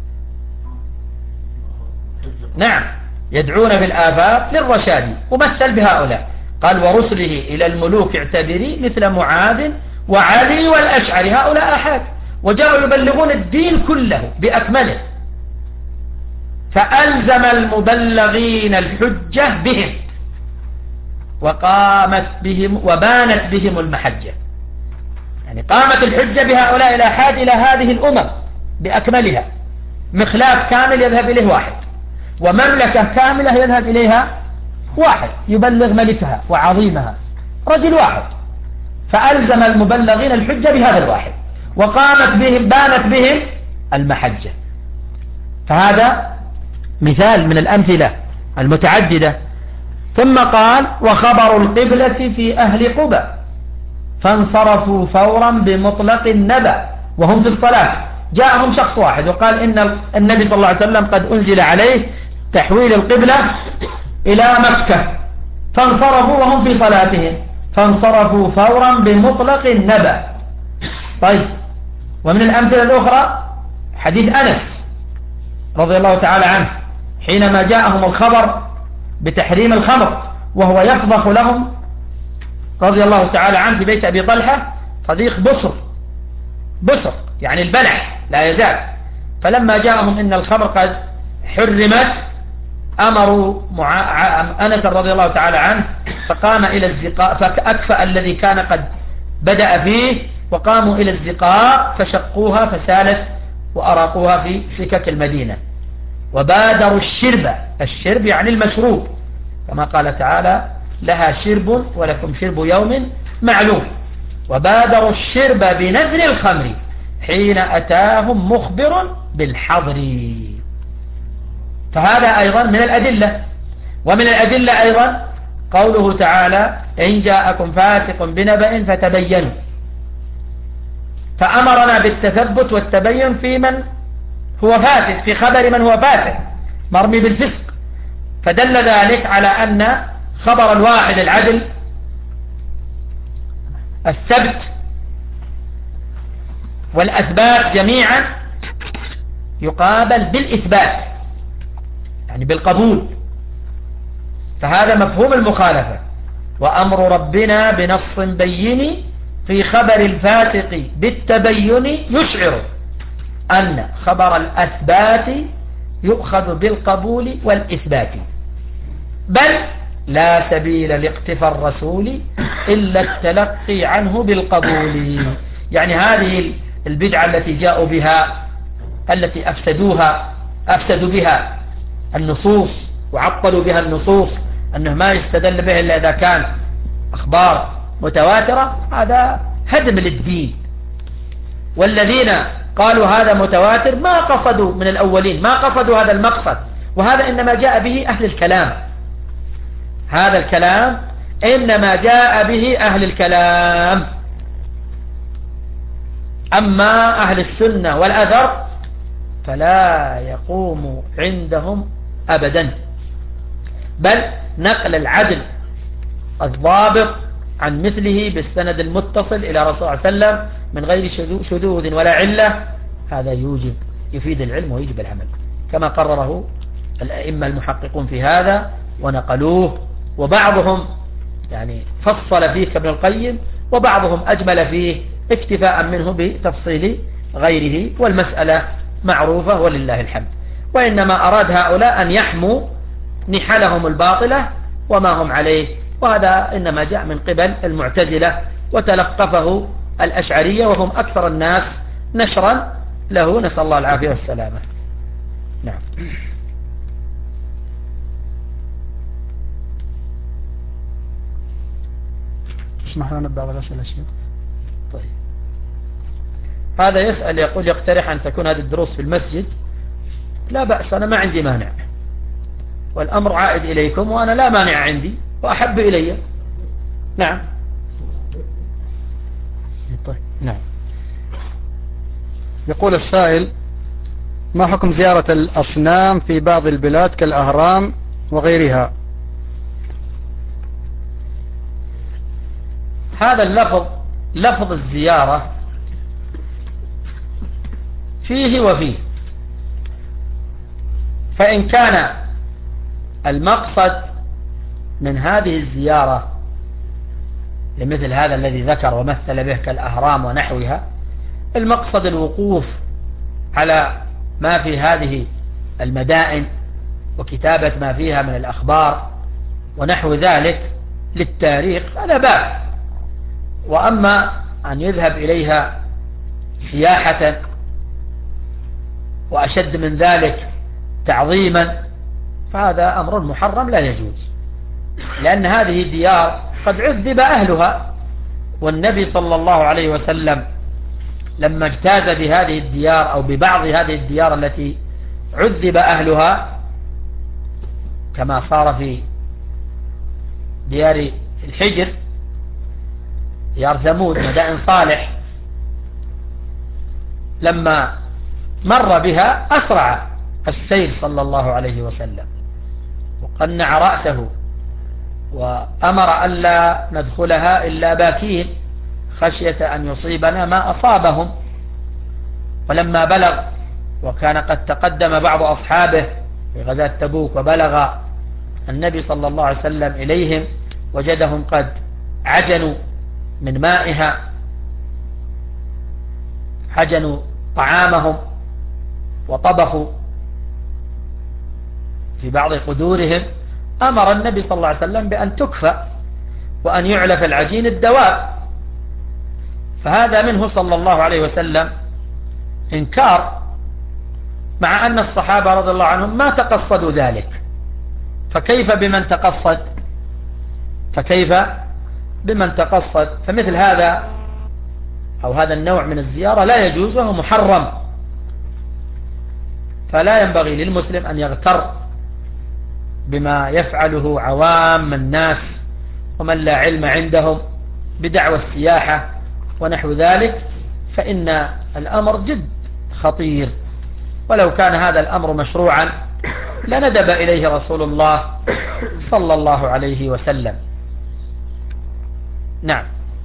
نعم، يدعون في الآفاق للرشاد، ومثل بهؤلاء قال: ورسله إلى الملوك اعتبري مثل معاذ وعلي والأشعري، هؤلاء آحاد، وجاءوا يبلغون الدين كله بأكمله، فألزم المبلغين الحجة بهم وقامت بهم وبانت بهم المحجة، يعني قامت الحجة بهؤلاء الآحاد إلى هذه الأمم بأكملها، مخلاف كامل يذهب إليه واحد، ومملكة كاملة يذهب إليها واحد يبلغ ملكها وعظيمها، رجل واحد، فألزم المبلغين الحجة بهذا الواحد وقامت بهم بانت بهم المحجة. فهذا مثال من الأمثلة المتعددة. ثم قال: وخبر القبلة في أهل قبى فانصرفوا فورا بمطلق النبأ وهم في الصلاة. جاءهم شخص واحد وقال إن النبي صلى الله عليه وسلم قد أنزل عليه تحويل القبلة إلى مكة، فانصرفوا وهم في صلاتهم، فانصرفوا فورا بمطلق النبأ. طيب، ومن الأمثلة الأخرى حديث أنس رضي الله تعالى عنه حينما جاءهم الخبر بتحريم الخمر وهو يفضح لهم رضي الله تعالى عنه في بيت أبي طلحة صديق بصر يعني البلح لا يزال. فلما جاءهم إن الخمر قد حرمت أمروا أنس رضي الله تعالى عنه فقام إلى الزقاء، فأكفأ الذي كان قد بدأ فيه وقاموا إلى الزقاء فشقوها فسالت وأراقوها في سكك المدينة، وبادروا الشرب يعني المشروب، كما قال تعالى: لها شرب ولكم شرب يوم معلوم. وبادروا الشرب بنزل الخمر حين أتاهم مخبر بالحظر. فهذا أيضا من الأدلة. ومن الأدلة أيضا قوله تعالى: إن جاءكم فاسق بنبأ فتبينوا، فأمرنا بالتثبت والتبين في من هو فاسد، في خبر من هو فاسد مرمي بالفسق، فدل ذلك على أن خبر الواحد العدل الثبت والأثبات جميعا يقابل بالإثبات يعني بالقبول. فهذا مفهوم المخالفة. وأمر ربنا بنص بين في خبر الفاسق بالتبين يشعر أن خبر الأثبات يؤخذ بالقبول والإثبات، بل لا سبيل لاقتفى الرسول إلا التلقي عنه بالقبول. يعني هذه البدعة التي جاءوا بها التي أفسدوا بها النصوص وعطلوا بها النصوص، أنه ما يستدل به إلا إذا كان أخبار متواترة، هذا هدم للدين. والذين قالوا هذا متواتر ما قصدوا من الأولين، ما قصدوا هذا المقصد، وهذا إنما جاء به أهل الكلام. هذا الكلام إنما جاء به أهل الكلام. أما أهل السنة والأثر فلا يقوم عندهم أبدا، بل نقل العدل الضابط عن مثله بالسند المتصل إلى رسول الله صلى الله عليه وسلم من غير شذوذ ولا علة، هذا يفيد العلم ويجب العمل كما قرره الأئمة المحققون في هذا ونقلوه، وبعضهم يعني فصل فيه كابن القيم، وبعضهم أجمل فيه اكتفاء منه بتفصيل غيره، والمسألة معروفة ولله الحمد. وإنما أراد هؤلاء أن يحموا نحلهم الباطلة وما هم عليه، وهذا إنما جاء من قبل المعتزلة وتلقفه الأشعرية وهم أكثر الناس نشرا له، نسأل الله العافية والسلامة. نعم. اسمح لنا بعض الأسئلة شيخ. طيب، هذا يسأل يقول يقترح أن تكون هذه الدروس في المسجد. لا بأس، أنا ما عندي مانع، والأمر عائد إليكم وأنا لا مانع عندي وأحب إلي. نعم. طيب. نعم. يقول السائل: ما حكم زيارة الأصنام في بعض البلاد كالأهرام وغيرها؟ هذا اللفظ لفظ الزيارة فيه وفيه، فإن كان المقصد من هذه الزيارة لمثل هذا الذي ذكر ومثل به كالأهرام ونحوها، المقصد الوقوف على ما في هذه المدائن وكتابة ما فيها من الأخبار ونحو ذلك للتاريخ، هذا باب. وأما أن يذهب إليها سياحة وأشد من ذلك تعظيما، فهذا أمر محرم لا يجوز، لأن هذه الديار قد عذب أهلها، والنبي صلى الله عليه وسلم لما اجتاز بهذه الديار أو ببعض هذه الديار التي عذب أهلها كما صار في ديار الحجر، ديار ثمود، مدائن صالح، لما مر بها أسرع السير صلى الله عليه وسلم وقنع رأسه وأمر ألا ندخلها إلا باكين خشية أن يصيبنا ما أصابهم. ولما بلغ وكان قد تقدم بعض أصحابه في غزاة تبوك وبلغ النبي صلى الله عليه وسلم إليهم وجدهم قد عجنوا من مائها، عجنوا طعامهم وطبخوا في بعض قدورهم، أمر النبي صلى الله عليه وسلم بأن تكفى وأن يعلف العجين الدواب. فهذا منه صلى الله عليه وسلم إنكار، مع أن الصحابة رضي الله عنهم ما تقصدوا ذلك، فكيف بمن تقصد؟ فمثل هذا أو هذا النوع من الزيارة لا يجوز وهو محرم. فلا ينبغي للمسلم أن يغتر بما يفعله عوام الناس ومن لا علم عندهم بدعوى السياحة ونحو ذلك، فإن الأمر جد خطير، ولو كان هذا الأمر مشروعا لندب إليه رسول الله صلى الله عليه وسلم. نعم.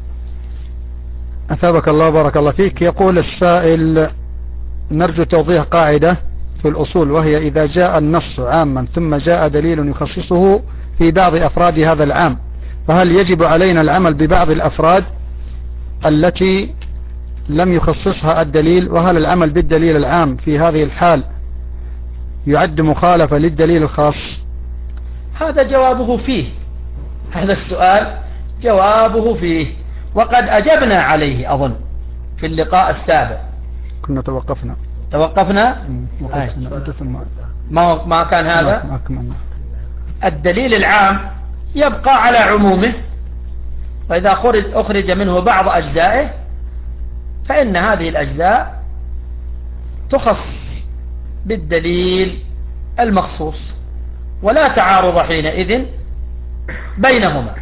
أثابك الله بارك الله فيك. يقول السائل: نرجو توضيح قاعدة في الأصول، وهي إذا جاء النص عاما ثم جاء دليل يخصصه في بعض أفراد هذا العام، فهل يجب علينا العمل ببعض الأفراد التي لم يخصصها الدليل؟ وهل العمل بالدليل العام في هذه الحال يعد مخالفة للدليل الخاص؟ هذا جوابه فيه، هذا السؤال جوابه فيه، وقد أجبنا عليه أظن في اللقاء السابق. كنا توقفنا ما كان هذا. الدليل العام يبقى على عمومه، وإذا أخرج منه بعض أجزائه فإن هذه الأجزاء تخص بالدليل المخصوص، ولا تعارض حينئذ بينهما،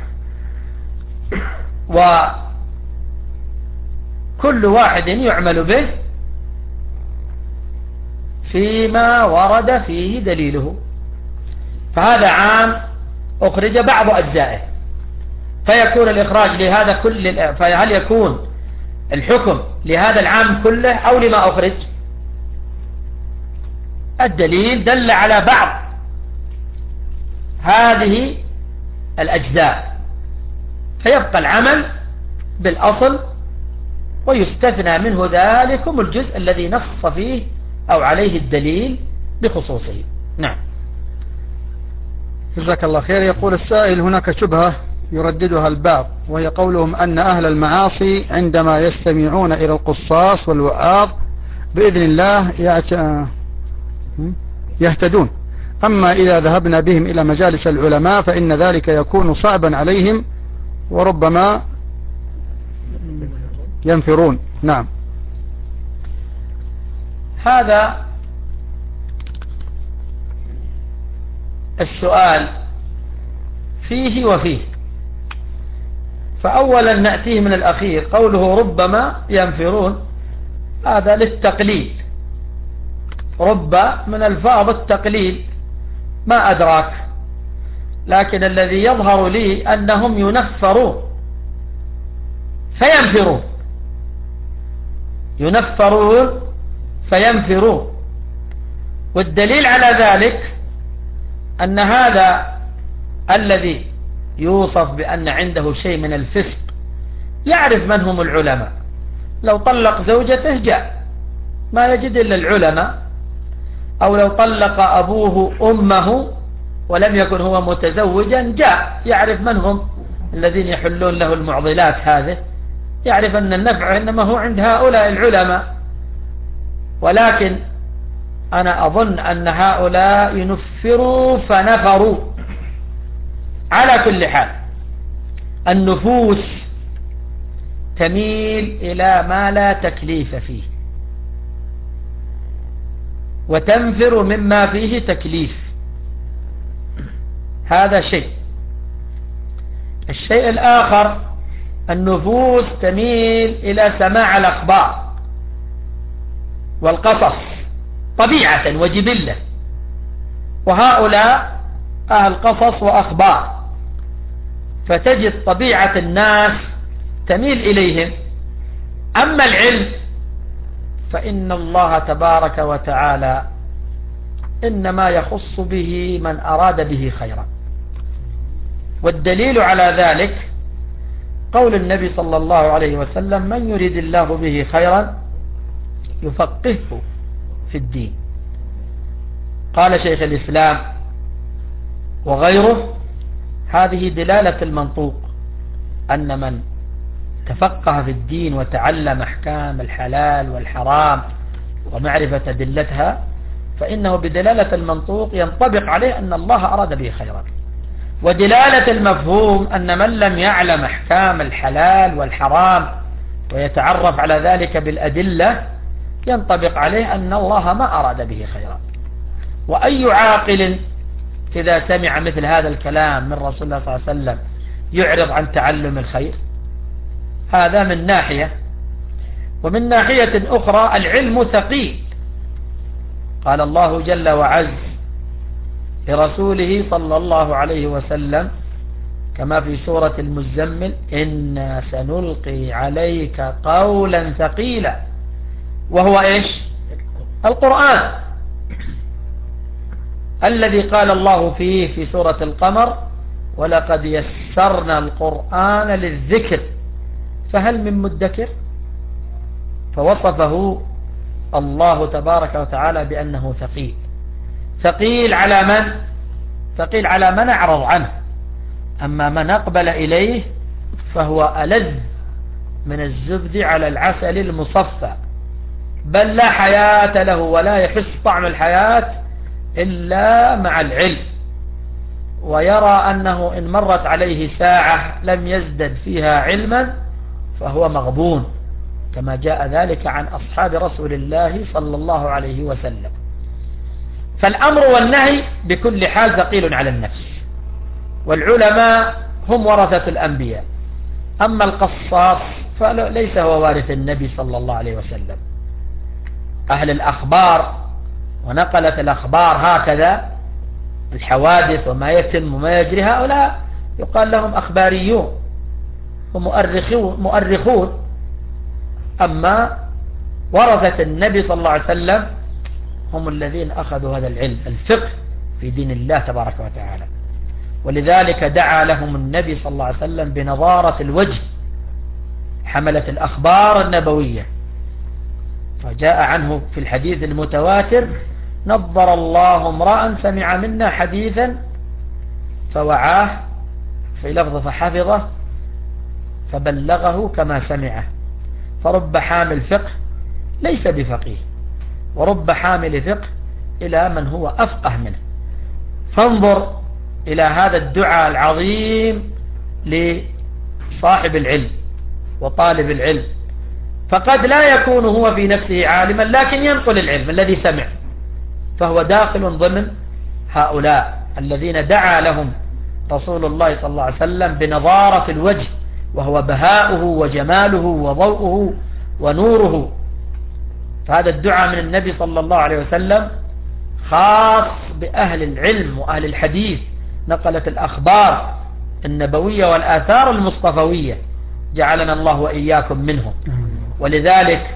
وكل واحد يعمل به فيما ورد فيه دليله. فهذا عام أخرج بعض أجزائه، فيكون الإخراج لهذا كل، فهل يكون الحكم لهذا العام كله أو لما أخرج؟ الدليل دل على بعض هذه الأجزاء، فيبقى العمل بالأصل ويستثنى منه ذلكم الجزء الذي نص فيه أو عليه الدليل بخصوصه. نعم. جزاك الله خير. يقول السائل: هناك شبهة يرددها البعض، وهي قولهم أن أهل المعاصي عندما يستمعون إلى القصاص والوعاظ بإذن الله يهتدون، أما إذا ذهبنا بهم إلى مجالس العلماء فإن ذلك يكون صعبا عليهم وربما ينفرون. نعم. هذا السؤال فيه وفيه. فأولا نأتيه من الأخير، قوله ربما ينفرون، هذا للتقليل، رب من الفاظ التقليل، ما أدراك، لكن الذي يظهر لي أنهم ينفرون فينفرون، ينفرون فينفرون. والدليل على ذلك أن هذا الذي يوصف بأن عنده شيء من الفسق يعرف من هم العلماء، لو طلق زوجته جاء ما يجد إلا العلماء، أو لو طلق أبوه أمه ولم يكن هو متزوجا جاء يعرف من هم الذين يحلون له المعضلات هذه، يعرف أن النفع إنما هو عند هؤلاء العلماء. ولكن أنا أظن أن هؤلاء ينفروا فنفروا. على كل حال النفوس تميل إلى ما لا تكليف فيه وتنفر مما فيه تكليف، هذا شيء. الشيء الآخر النفوس تميل إلى سماع الأخبار والقصص طبيعة وجبلة، وهؤلاء أهل قصص وأخبار، فتجد طبيعة الناس تميل إليهم. أما العلم فإن الله تبارك وتعالى إنما يخص به من أراد به خيرا، والدليل على ذلك قول النبي صلى الله عليه وسلم: من يريد الله به خيرا يفقهه في الدين. قال شيخ الإسلام وغيره: هذه دلالة المنطوق أن من تفقه في الدين وتعلم أحكام الحلال والحرام ومعرفة أدلتها فإنه بدلالة المنطوق ينطبق عليه أن الله أراد به خيرا. ودلالة المفهوم أن من لم يعلم أحكام الحلال والحرام ويتعرف على ذلك بالأدلة ينطبق عليه أن الله ما أراد به خيرا. وأي عاقل إذا سمع مثل هذا الكلام من رسول الله صلى الله عليه وسلم يعرض عن تعلم الخير؟ هذا من ناحية. ومن ناحية أخرى العلم ثقيل. قال الله جل وعز لرسوله صلى الله عليه وسلم كما في سورة المزمل: إنا سنلقي عليك قولا ثقيلا، وهو إيش؟ القرآن الذي قال الله فيه في سورة القمر: ولقد يسرنا القرآن للذكر فهل من مدكر. فوصفه الله تبارك وتعالى بأنه ثقيل. ثقيل على من؟ ثقيل على من أعرض عنه، أما من أقبل إليه فهو ألذ من الزبد على العسل المصفى، بل لا حياة له ولا يحس طعم الحياة إلا مع العلم، ويرى أنه إن مرت عليه ساعة لم يزدد فيها علما فهو مغبون، كما جاء ذلك عن أصحاب رسول الله صلى الله عليه وسلم. فالأمر والنهي بكل حال ثقيل على النفس، والعلماء هم ورثة الأنبياء. أما القصاص فليس هو وارث النبي صلى الله عليه وسلم. أهل الأخبار ونقلت الأخبار هكذا الحوادث وما يتم وما يجري، هؤلاء يقال لهم أخباريون ومؤرخون. أما ورثة النبي صلى الله عليه وسلم هم الذين أخذوا هذا العلم الفقه في دين الله تبارك وتعالى، ولذلك دعا لهم النبي صلى الله عليه وسلم بنظارة الوجه حملة الأخبار النبوية. فجاء عنه في الحديث المتواتر: نظر الله امرأ سمع منا حديثا فوعاه، في لفظ فحفظه، فبلغه كما سمعه. فرب حامل فقه ليس بفقيه، ورب حامل فقه إلى من هو أفقه منه. فانظر إلى هذا الدعاء العظيم لصاحب العلم وطالب العلم، فقد لا يكون هو في نفسه عالما لكن ينقل العلم الذي سمع، فهو داخل ضمن هؤلاء الذين دعا لهم رسول الله صلى الله عليه وسلم بنظارة الوجه، وهو بهاؤه وجماله وضوءه ونوره. فهذا الدعاء من النبي صلى الله عليه وسلم خاص بأهل العلم وأهل الحديث، نقلت الأخبار النبوية والآثار المصطفوية، جعلنا الله وإياكم منهم. ولذلك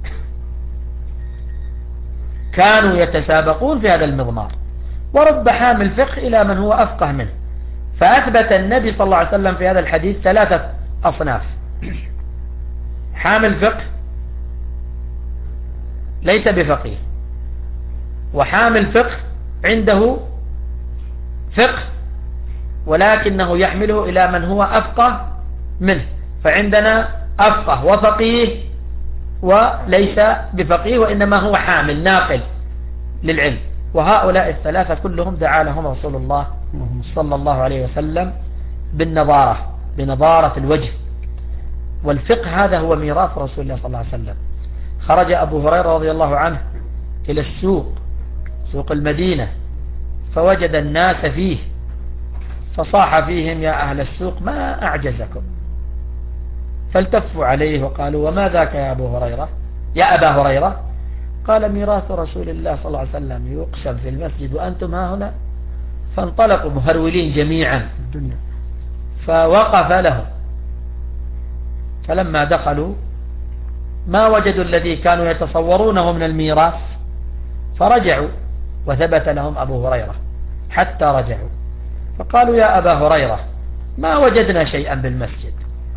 كانوا يتسابقون في هذا المضمار، ورب حامل فقه إلى من هو أفقه منه. فأثبت النبي صلى الله عليه وسلم في هذا الحديث 3 أصناف: حامل فقه ليس بفقيه، وحامل فقه عنده فقه ولكنه يحمله إلى من هو أفقه منه. فعندنا أفقه وفقيه وليس بفقيه، وإنما هو حامل ناقل للعلم. وهؤلاء ال3 كلهم دعا لهم رسول الله صلى الله عليه وسلم بنظارة الوجه. والفقه هذا هو ميراث رسول الله صلى الله عليه وسلم. خرج أبو هريرة رضي الله عنه إلى السوق، سوق المدينة، فوجد الناس فيه، فصاح فيهم: يا أهل السوق ما أعجزكم؟ فالتفوا عليه وقالوا: وما ذاك يا أبا هريرة؟ قال: ميراث رسول الله صلى الله عليه وسلم يقسم في المسجد وأنتم ها هنا. فانطلقوا مهرولين جميعا، فوقف لهم. فلما دخلوا ما وجدوا الذي كانوا يتصورونه من الميراث، فرجعوا، وثبت لهم أبو هريرة حتى رجعوا. فقالوا: يا أبا هريرة ما وجدنا شيئا بالمسجد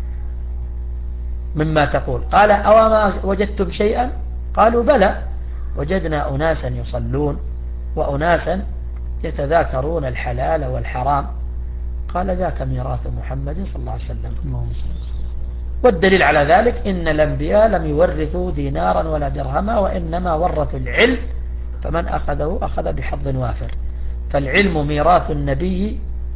مما تقول. قال: أو ما وجدتم شيئا؟ قالوا: بلى، وجدنا أناسا يصلون وأناسا يتذاكرون الحلال والحرام. قال: ذاك ميراث محمد صلى الله عليه وسلم. والدليل على ذلك إن الأنبياء لم يورثوا دينارا ولا درهما، وإنما ورثوا العلم، فمن أخذه أخذ بحظ وافر. فالعلم ميراث النبي،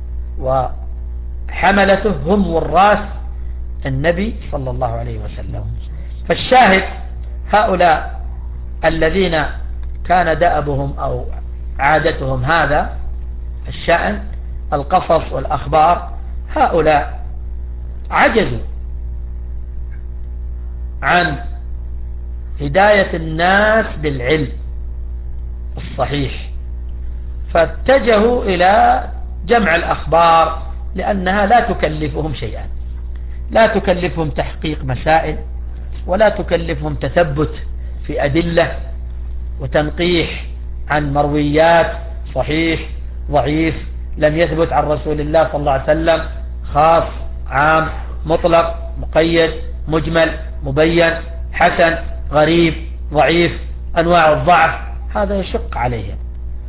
وحملته هم وراث النبي صلى الله عليه وسلم. فالشاهد هؤلاء الذين كان دأبهم أو عادتهم هذا الشأن، القصص والأخبار، هؤلاء عجزوا عن هداية الناس بالعلم الصحيح، فاتجهوا إلى جمع الأخبار، لأنها لا تكلفهم شيئا، لا تكلفهم تحقيق مسائل، ولا تكلفهم تثبت في أدلة وتنقيح عن مرويات صحيح ضعيف لم يثبت عن رسول الله صلى الله عليه وسلم، خاص عام مطلق مقيد مجمل مبين حسن غريب ضعيف أنواع الضعف، هذا يشق عليهم.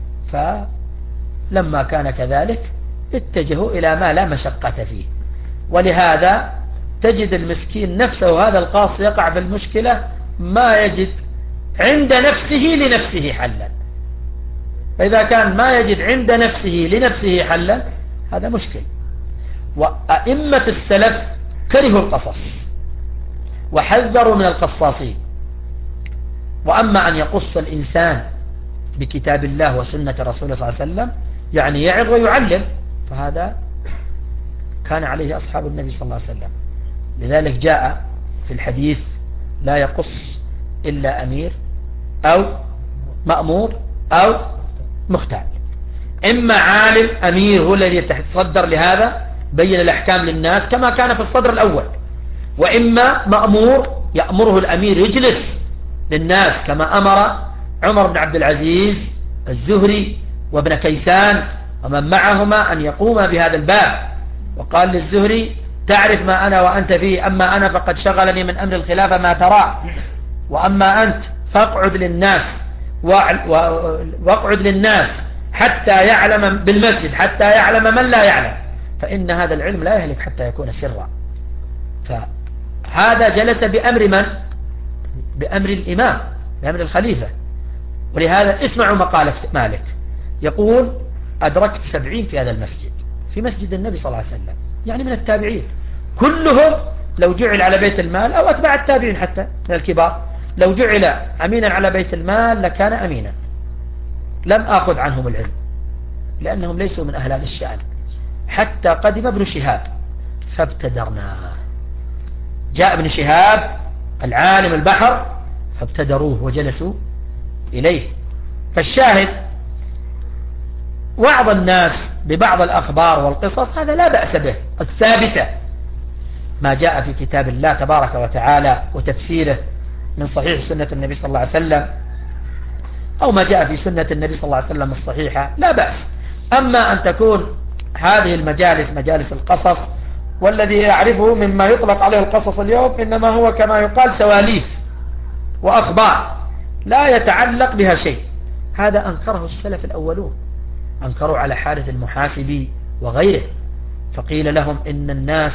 فلما كان كذلك اتجهوا إلى ما لا مشقة فيه. ولهذا تجد المسكين نفسه هذا القاص يقع في المشكلة ما يجد عند نفسه لنفسه حلا. فإذا كان ما يجد عند نفسه لنفسه حلا هذا مشكل. وأئمة السلف كرهوا القصص وحذروا من القصاصين. وأما أن يقص الإنسان بكتاب الله وسنة رسوله صلى الله عليه وسلم يعني يعظ ويعلم، فهذا كان عليه أصحاب النبي صلى الله عليه وسلم. لذلك جاء في الحديث: لا يقص إلا أمير أو مأمور أو مختال. إما عالم أمير هو الذي يتصدر لهذا بين الأحكام للناس كما كان في الصدر الأول، وإما مأمور يأمره الأمير يجلس للناس كما أمر عمر بن عبد العزيز الزهري وابن كيسان ومن معهما أن يقوما بهذا الباب، وقال للزهري تعرف ما أنا وأنت فيه، أما أنا فقد شغلني من أمر الخلافة ما ترى، وأما أنت فاقعد للناس واقعد للناس حتى يعلم بالمسجد حتى يعلم من لا يعلم، فإن هذا العلم لا يهلك حتى يكون سرا. فهذا جلس بأمر من؟ بأمر الإمام، بأمر الخليفة. ولهذا اسمعوا مقالة مالك يقول أدركت 70 في هذا المسجد، في مسجد النبي صلى الله عليه وسلم، يعني من التابعين كلهم لو جعل على بيت المال أو أتباع التابعين حتى من الكبار، لو جعل أمينا على بيت المال لكان أمينا. لم أخذ عنهم العلم لأنهم ليسوا من أهل هذا الشأن، حتى قدم ابن شهاب فابتدرنا. جاء ابن شهاب العالم البحر فابتدروه وجلسوا إليه. فالشاهد وعظ الناس ببعض الأخبار والقصص هذا لا بأس به، الثابتة ما جاء في كتاب الله تبارك وتعالى وتفسيره من صحيح سنة النبي صلى الله عليه وسلم، أو ما جاء في سنة النبي صلى الله عليه وسلم الصحيحة لا بأس. أما أن تكون هذه المجالس مجالس القصص، والذي يعرفه مما يطلق عليه القصص اليوم إنما هو كما يقال سواليف وأخبار لا يتعلق بها شيء، هذا أنكره السلف الأولون، أنكروا على حارث المحاسبي وغيره، فقيل لهم إن الناس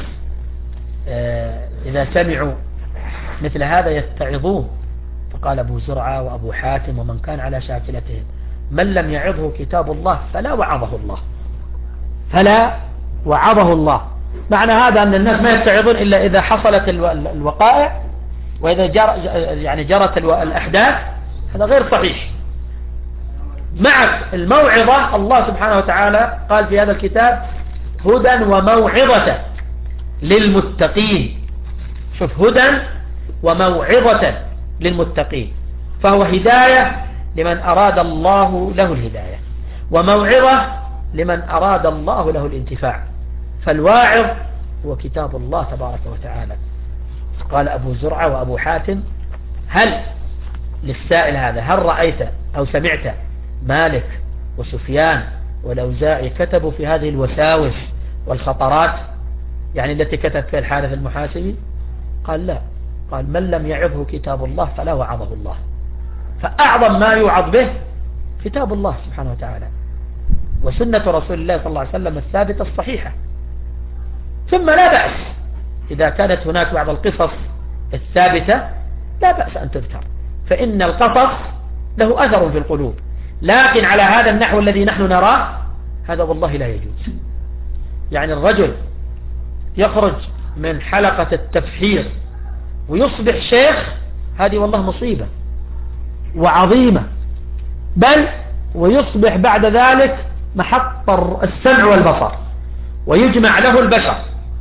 إذا سمعوا مثل هذا يتعظون، فقال أبو زرعة وأبو حاتم ومن كان على شاكلتهم من لم يعظه كتاب الله فلا وعظه الله، فلا وعظه الله. معنى هذا أن الناس ما يتعظون إلا إذا حصلت الوقائع وإذا جرت الأحداث، هذا غير صحيح. مع الموعظة الله سبحانه وتعالى قال في هذا الكتاب هدى وموعظة للمتقين، شوف هدى وموعظة للمتقين، فهو هداية لمن أراد الله له الهداية، وموعظة لمن أراد الله له الانتفاع. فالواعظ هو كتاب الله تبارك وتعالى. قال أبو زرعة وأبو حاتم هل للسائل هذا هل رأيت أو سمعت مالك وسفيان والأوزاعي كتبوا في هذه الوساوس والخطرات يعني التي كتب فيها الحارث المحاسبي؟ قال لا، قال من لم يعظه كتاب الله فلا وعظه الله. فأعظم ما يوعظ به كتاب الله سبحانه وتعالى وسنة رسول الله صلى الله عليه وسلم الثابتة الصحيحة. ثم لا بأس إذا كانت هناك بعض القصص الثابتة لا بأس أن تذكر، فإن القصص له أثر في القلوب، لكن على هذا النحو الذي نحن نراه هذا والله لا يجوز. يعني الرجل يخرج من حلقة التفحير ويصبح شيخ، هذه والله مصيبة وعظيمة، بل ويصبح بعد ذلك محط السمع والبصر ويجمع له البشر.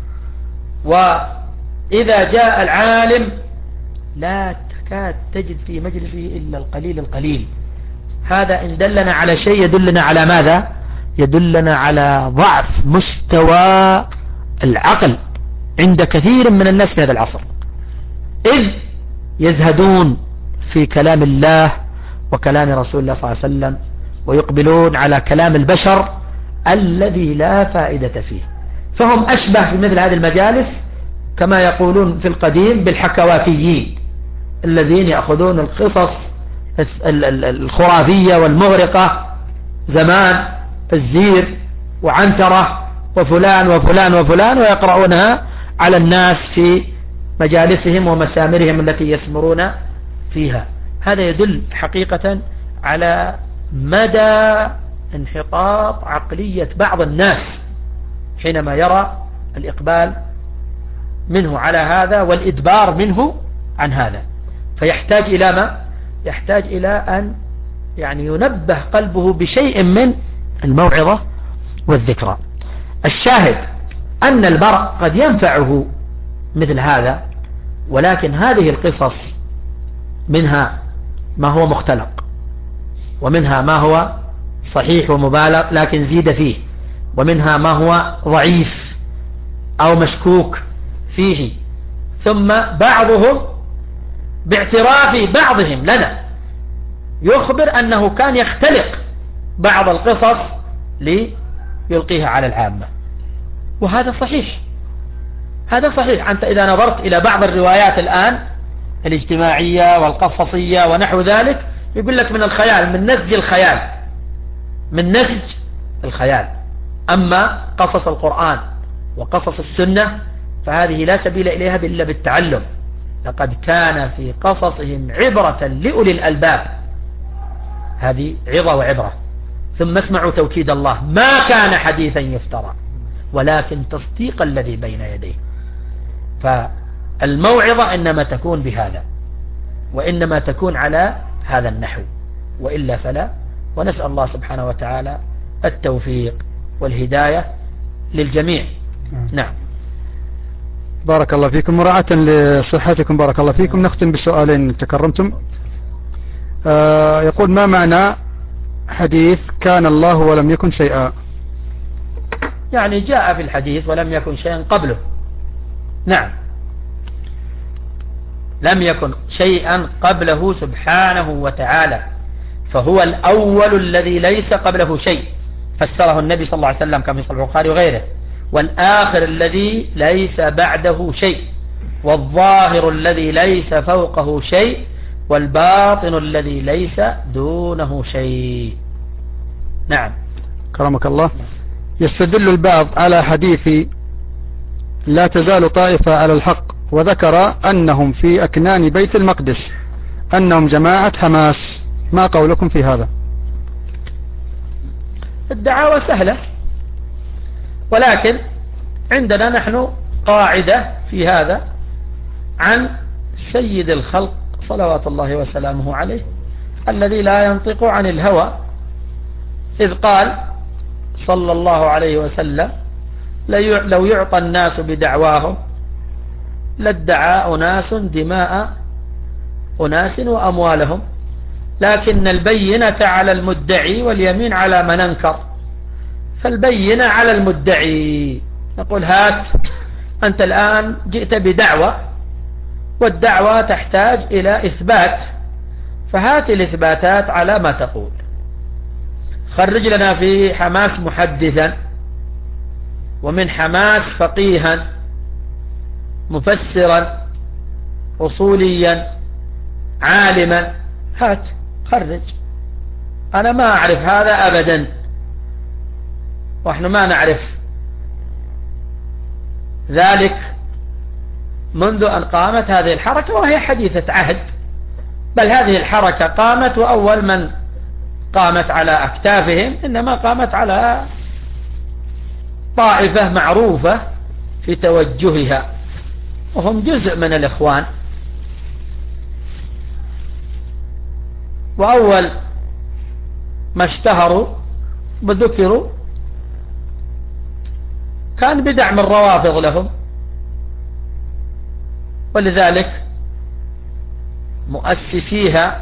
وإذا جاء العالم لا تكاد تجد في مجلسه إلا القليل القليل. هذا إن دلنا على شيء يدلنا على ماذا؟ يدلنا على ضعف مستوى العقل عند كثير من الناس في هذا العصر، إذ يزهدون في كلام الله وكلام رسول الله صلى الله عليه وسلم ويقبلون على كلام البشر الذي لا فائدة فيه. فهم أشبه في مثل هذه المجالس كما يقولون في القديم بالحكواتيين الذين يأخذون القصص الخرافية والمغرقة، زمان الزير وعنترة وفلان وفلان وفلان، ويقرؤونها على الناس في مجالسهم ومسامرهم التي يسمرون فيها. هذا يدل حقيقة على مدى انحطاط عقلية بعض الناس حينما يرى الإقبال منه على هذا والإدبار منه عن هذا، فيحتاج إلى ما؟ يحتاج إلى أن يعني ينبه قلبه بشيء من الموعظة والذكرى. الشاهد أن المرء قد ينفعه مثل هذا، ولكن هذه القصص منها ما هو مختلق ومنها ما هو صحيح ومبالغ لكن زيد فيه، ومنها ما هو ضعيف أو مشكوك فيه. ثم بعضهم باعتراف بعضهم لنا يخبر أنه كان يختلق بعض القصص ليلقيها على العامة، وهذا صحيح. هذا صحيح. أنت إذا نظرت إلى بعض الروايات الآن الاجتماعية والقصصية ونحو ذلك يقول لك من الخيال، من نسج الخيال، من نسج الخيال. أما قصص القرآن وقصص السنة فهذه لا سبيل إليها إلا بالتعلم. لقد كان في قصصهم عبرة لأولي الألباب. هذه عظة وعبرة. ثم اسمعوا توكيد الله: ما كان حديثا يفترى ولكن تصديق الذي بين يديه. فالموعظة إنما تكون بهذا، وإنما تكون على هذا النحو، وإلا فلا. ونسأل الله سبحانه وتعالى التوفيق والهداية للجميع. نعم. بارك الله فيكم. مراعاة لصحتكم بارك الله فيكم نختم بسؤالين تكرمتم. يقول: ما معنى حديث كان الله ولم يكن شيئا؟ يعني جاء في الحديث ولم يكن شيئا قبله. نعم، لم يكن شيئا قبله سبحانه وتعالى، فهو الأول الذي ليس قبله شيء، فسره النبي صلى الله عليه وسلم كما في صحيح البخاري وغيره. والآخر الذي ليس بعده شيء، والظاهر الذي ليس فوقه شيء، والباطن الذي ليس دونه شيء. نعم. كرمك الله. يستدل البعض على حديث لا تزال طائفة على الحق، وذكر أنهم في أكنان بيت المقدس، أنهم جماعة حماس، ما قولكم في هذا؟ الدعاوى سهلة، ولكن عندنا نحن قاعدة في هذا عن سيد الخلق صلوات الله وسلامه عليه الذي لا ينطق عن الهوى، إذ قال صلى الله عليه وسلم: لو يعطى الناس بدعواهم لادعى أناس دماء أناس وأموالهم، لكن البينة على المدعي واليمين على من أنكر. فالبينة على المدعي، نقول: هات أنت الآن جئت بدعوة، والدعوة تحتاج إلى إثبات، فهات الإثباتات على ما تقول. خرج لنا في حماس محدثا، ومن حماس فقيها مفسرا أصوليا عالما، هات خرج. أنا ما أعرف هذا أبدا، ونحن ما نعرف ذلك منذ أن قامت هذه الحركة، وهي حديثة عهد، بل هذه الحركة قامت، وأول من قامت على أكتافهم إنما قامت على طائفة معروفة في توجهها، وهم جزء من الإخوان. وأول ما اشتهروا وذكروا كان بدعم الروافض لهم، ولذلك مؤسسيها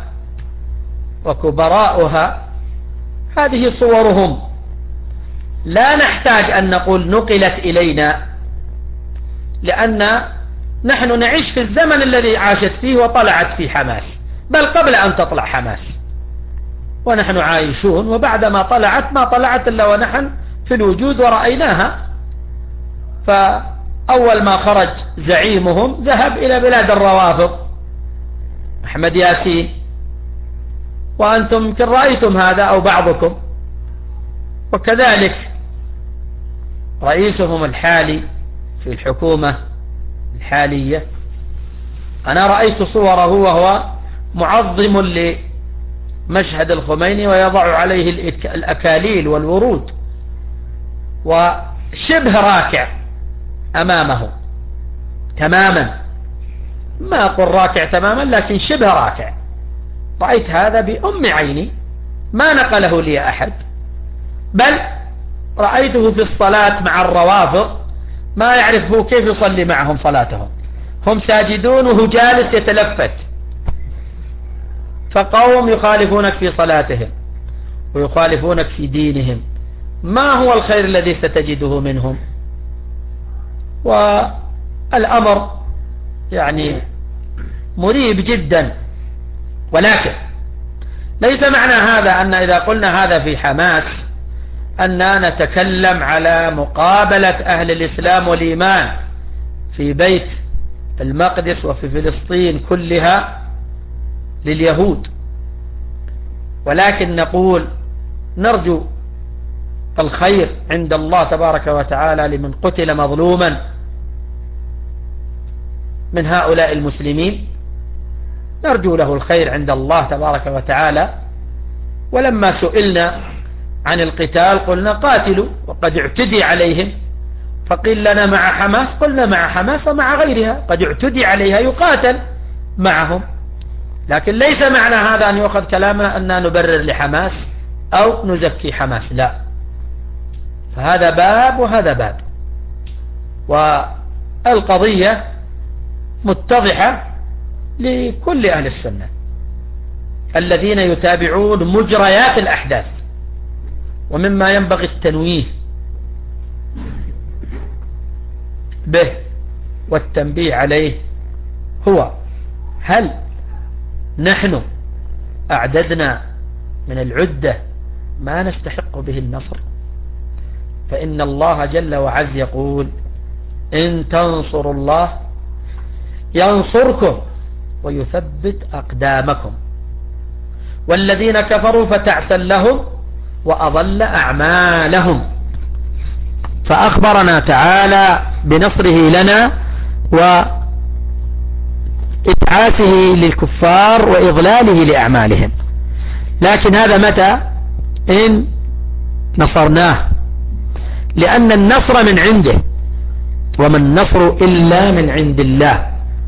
وكبراؤها هذه صورهم، لا نحتاج أن نقول نقلت إلينا، لأن نحن نعيش في الزمن الذي عاشت فيه وطلعت فيه حماس، بل قبل أن تطلع حماس ونحن عايشون، وبعدما طلعت ما طلعت إلا ونحن في الوجود ورأيناها. فأول ما خرج زعيمهم ذهب إلى بلاد الروافض أحمد ياسين، وأنتم يمكن رأيتم هذا أو بعضكم. وكذلك رئيسهم الحالي في الحكومة الحالية، أنا رأيت صوره وهو معظم لمشهد الخميني ويضع عليه الأكاليل والورود، وشبه راكع أمامه تماما، ما أقول راكع تماما لكن شبه راكع. رأيت هذا بأم عيني، ما نقله لي أحد، بل رأيته في الصلاة مع الروافض ما يعرف هو كيف يصلي معهم صلاتهم، هم ساجدون وهو جالس يتلفت، فقوم يخالفونك في صلاتهم، ويخالفونك في دينهم، ما هو الخير الذي ستجده منهم؟ والأمر يعني مريب جدا. ولكن ليس معنى هذا أن إذا قلنا هذا في حماس أننا نتكلم على مقابلة أهل الإسلام والإيمان في بيت المقدس وفي فلسطين كلها لليهود، ولكن نقول نرجو الخير عند الله تبارك وتعالى لمن قتل مظلوما من هؤلاء المسلمين، نرجو له الخير عند الله تبارك وتعالى. ولما سئلنا عن القتال قلنا قاتلوا وقد اعتدي عليهم، فقيل لنا مع حماس، قلنا مع حماس ومع غيرها قد اعتدي عليها يقاتل معهم. لكن ليس معنى هذا أن يؤخذ كلامنا أننا نبرر لحماس أو نزكي حماس، لا، فهذا باب وهذا باب، والقضية متضحة لكل أهل السنة الذين يتابعون مجريات الأحداث. ومما ينبغي التنويه به والتنبيه عليه هو هل نحن أعددنا من العدة ما نستحق به النصر؟ فإن الله جل وعز يقول إن تنصروا الله ينصركم ويثبت أقدامكم والذين كفروا فتعسا لهم وأضل أعمالهم. فأخبرنا تعالى بنصره لنا وإتعاسه للكفار وإضلاله لأعمالهم. لكن هذا متى؟ إن نصرناه، لأن النصر من عنده، وما النصر إلا من عند الله.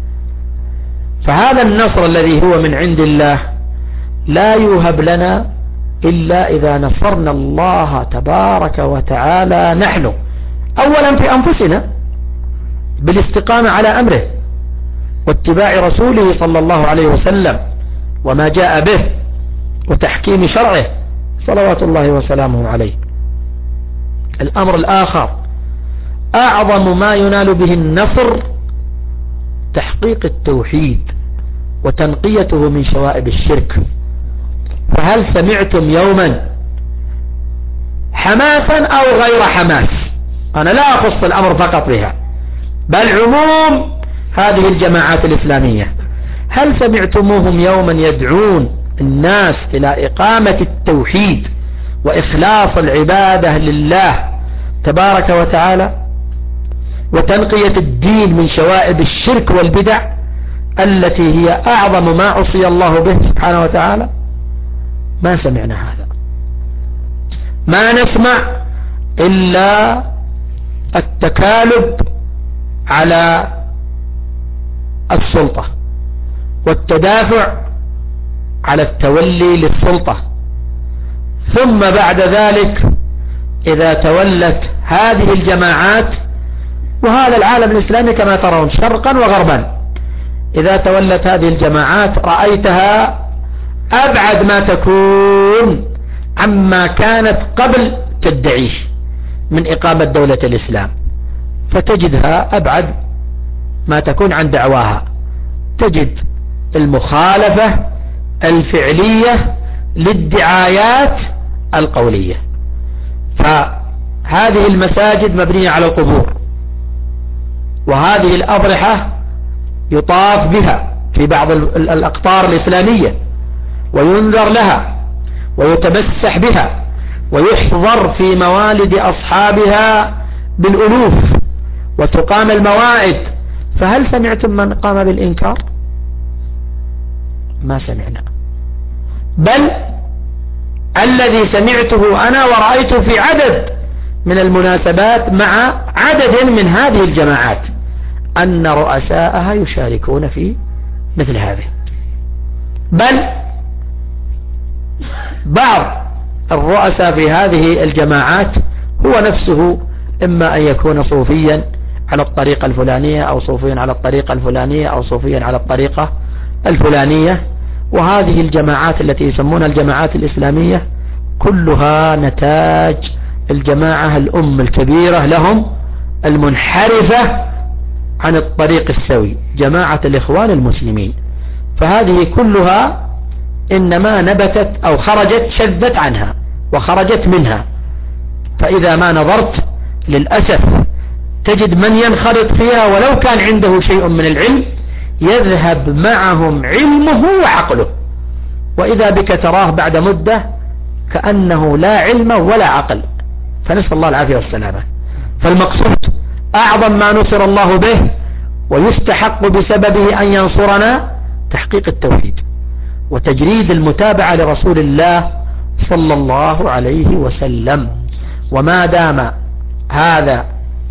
فهذا النصر الذي هو من عند الله لا يوهب لنا إلا إذا نصرنا الله تبارك وتعالى نحن أولا في أنفسنا بالاستقامة على أمره واتباع رسوله صلى الله عليه وسلم وما جاء به وتحكيم شرعه صلوات الله وسلامه عليه. الأمر الآخر أعظم ما ينال به النصر تحقيق التوحيد وتنقيته من شوائب الشرك. فهل سمعتم يوما حماسا أو غير حماس، أنا لا أخص الأمر فقط بها بل عموم هذه الجماعات الإسلامية، هل سمعتموهم يوما يدعون الناس إلى إقامة التوحيد وإخلاص العبادة لله تبارك وتعالى وتنقية الدين من شوائب الشرك والبدع التي هي أعظم ما عصي الله به سبحانه وتعالى؟ ما سمعنا هذا. ما نسمع إلا التكالب على السلطة والتدافع على التولي للسلطة، ثم بعد ذلك إذا تولت هذه الجماعات، وهذا العالم الإسلامي كما ترون شرقا وغربا، إذا تولت هذه الجماعات رأيتها أبعد ما تكون عما كانت قبل تدعيه من إقامة دولة الإسلام، فتجدها أبعد ما تكون عن دعواها، تجد المخالفة الفعلية للدعايات القولية. فهذه المساجد مبنية على القبور، وهذه الأضرحة يطاف بها في بعض الأقطار الإسلامية وينذر لها ويتمسح بها ويحضر في موالد أصحابها بالألوف وتقام الموائد. فهل سمعتم من قام بالإنكار؟ ما سمعنا، بل الذي سمعته أنا ورأيته في عدد من المناسبات مع عدد من هذه الجماعات أن رؤساءها يشاركون في مثل هذه، بل بعض الرؤساء في هذه الجماعات هو نفسه إما أن يكون صوفيا على الطريقة الفلانية أو صوفيا على الطريقة الفلانية أو صوفيا على الطريقة الفلانية. وهذه الجماعات التي يسمونها الجماعات الإسلامية كلها نتاج الجماعة الأم الكبيرة لهم المنحرفة عن الطريق السوي، جماعة الإخوان المسلمين. فهذه كلها إنما نبتت أو خرجت، شذت عنها وخرجت منها. فإذا ما نظرت للأسف تجد من ينخرط فيها ولو كان عنده شيء من العلم يذهب معهم علمه وعقله، وإذا بك تراه بعد مدة كأنه لا علم ولا عقل، فنسأل الله العافية والسلامة. فالمقصود أعظم ما نصر الله به ويستحق بسببه أن ينصرنا تحقيق التوحيد وتجريد المتابعة لرسول الله صلى الله عليه وسلم. وما دام هذا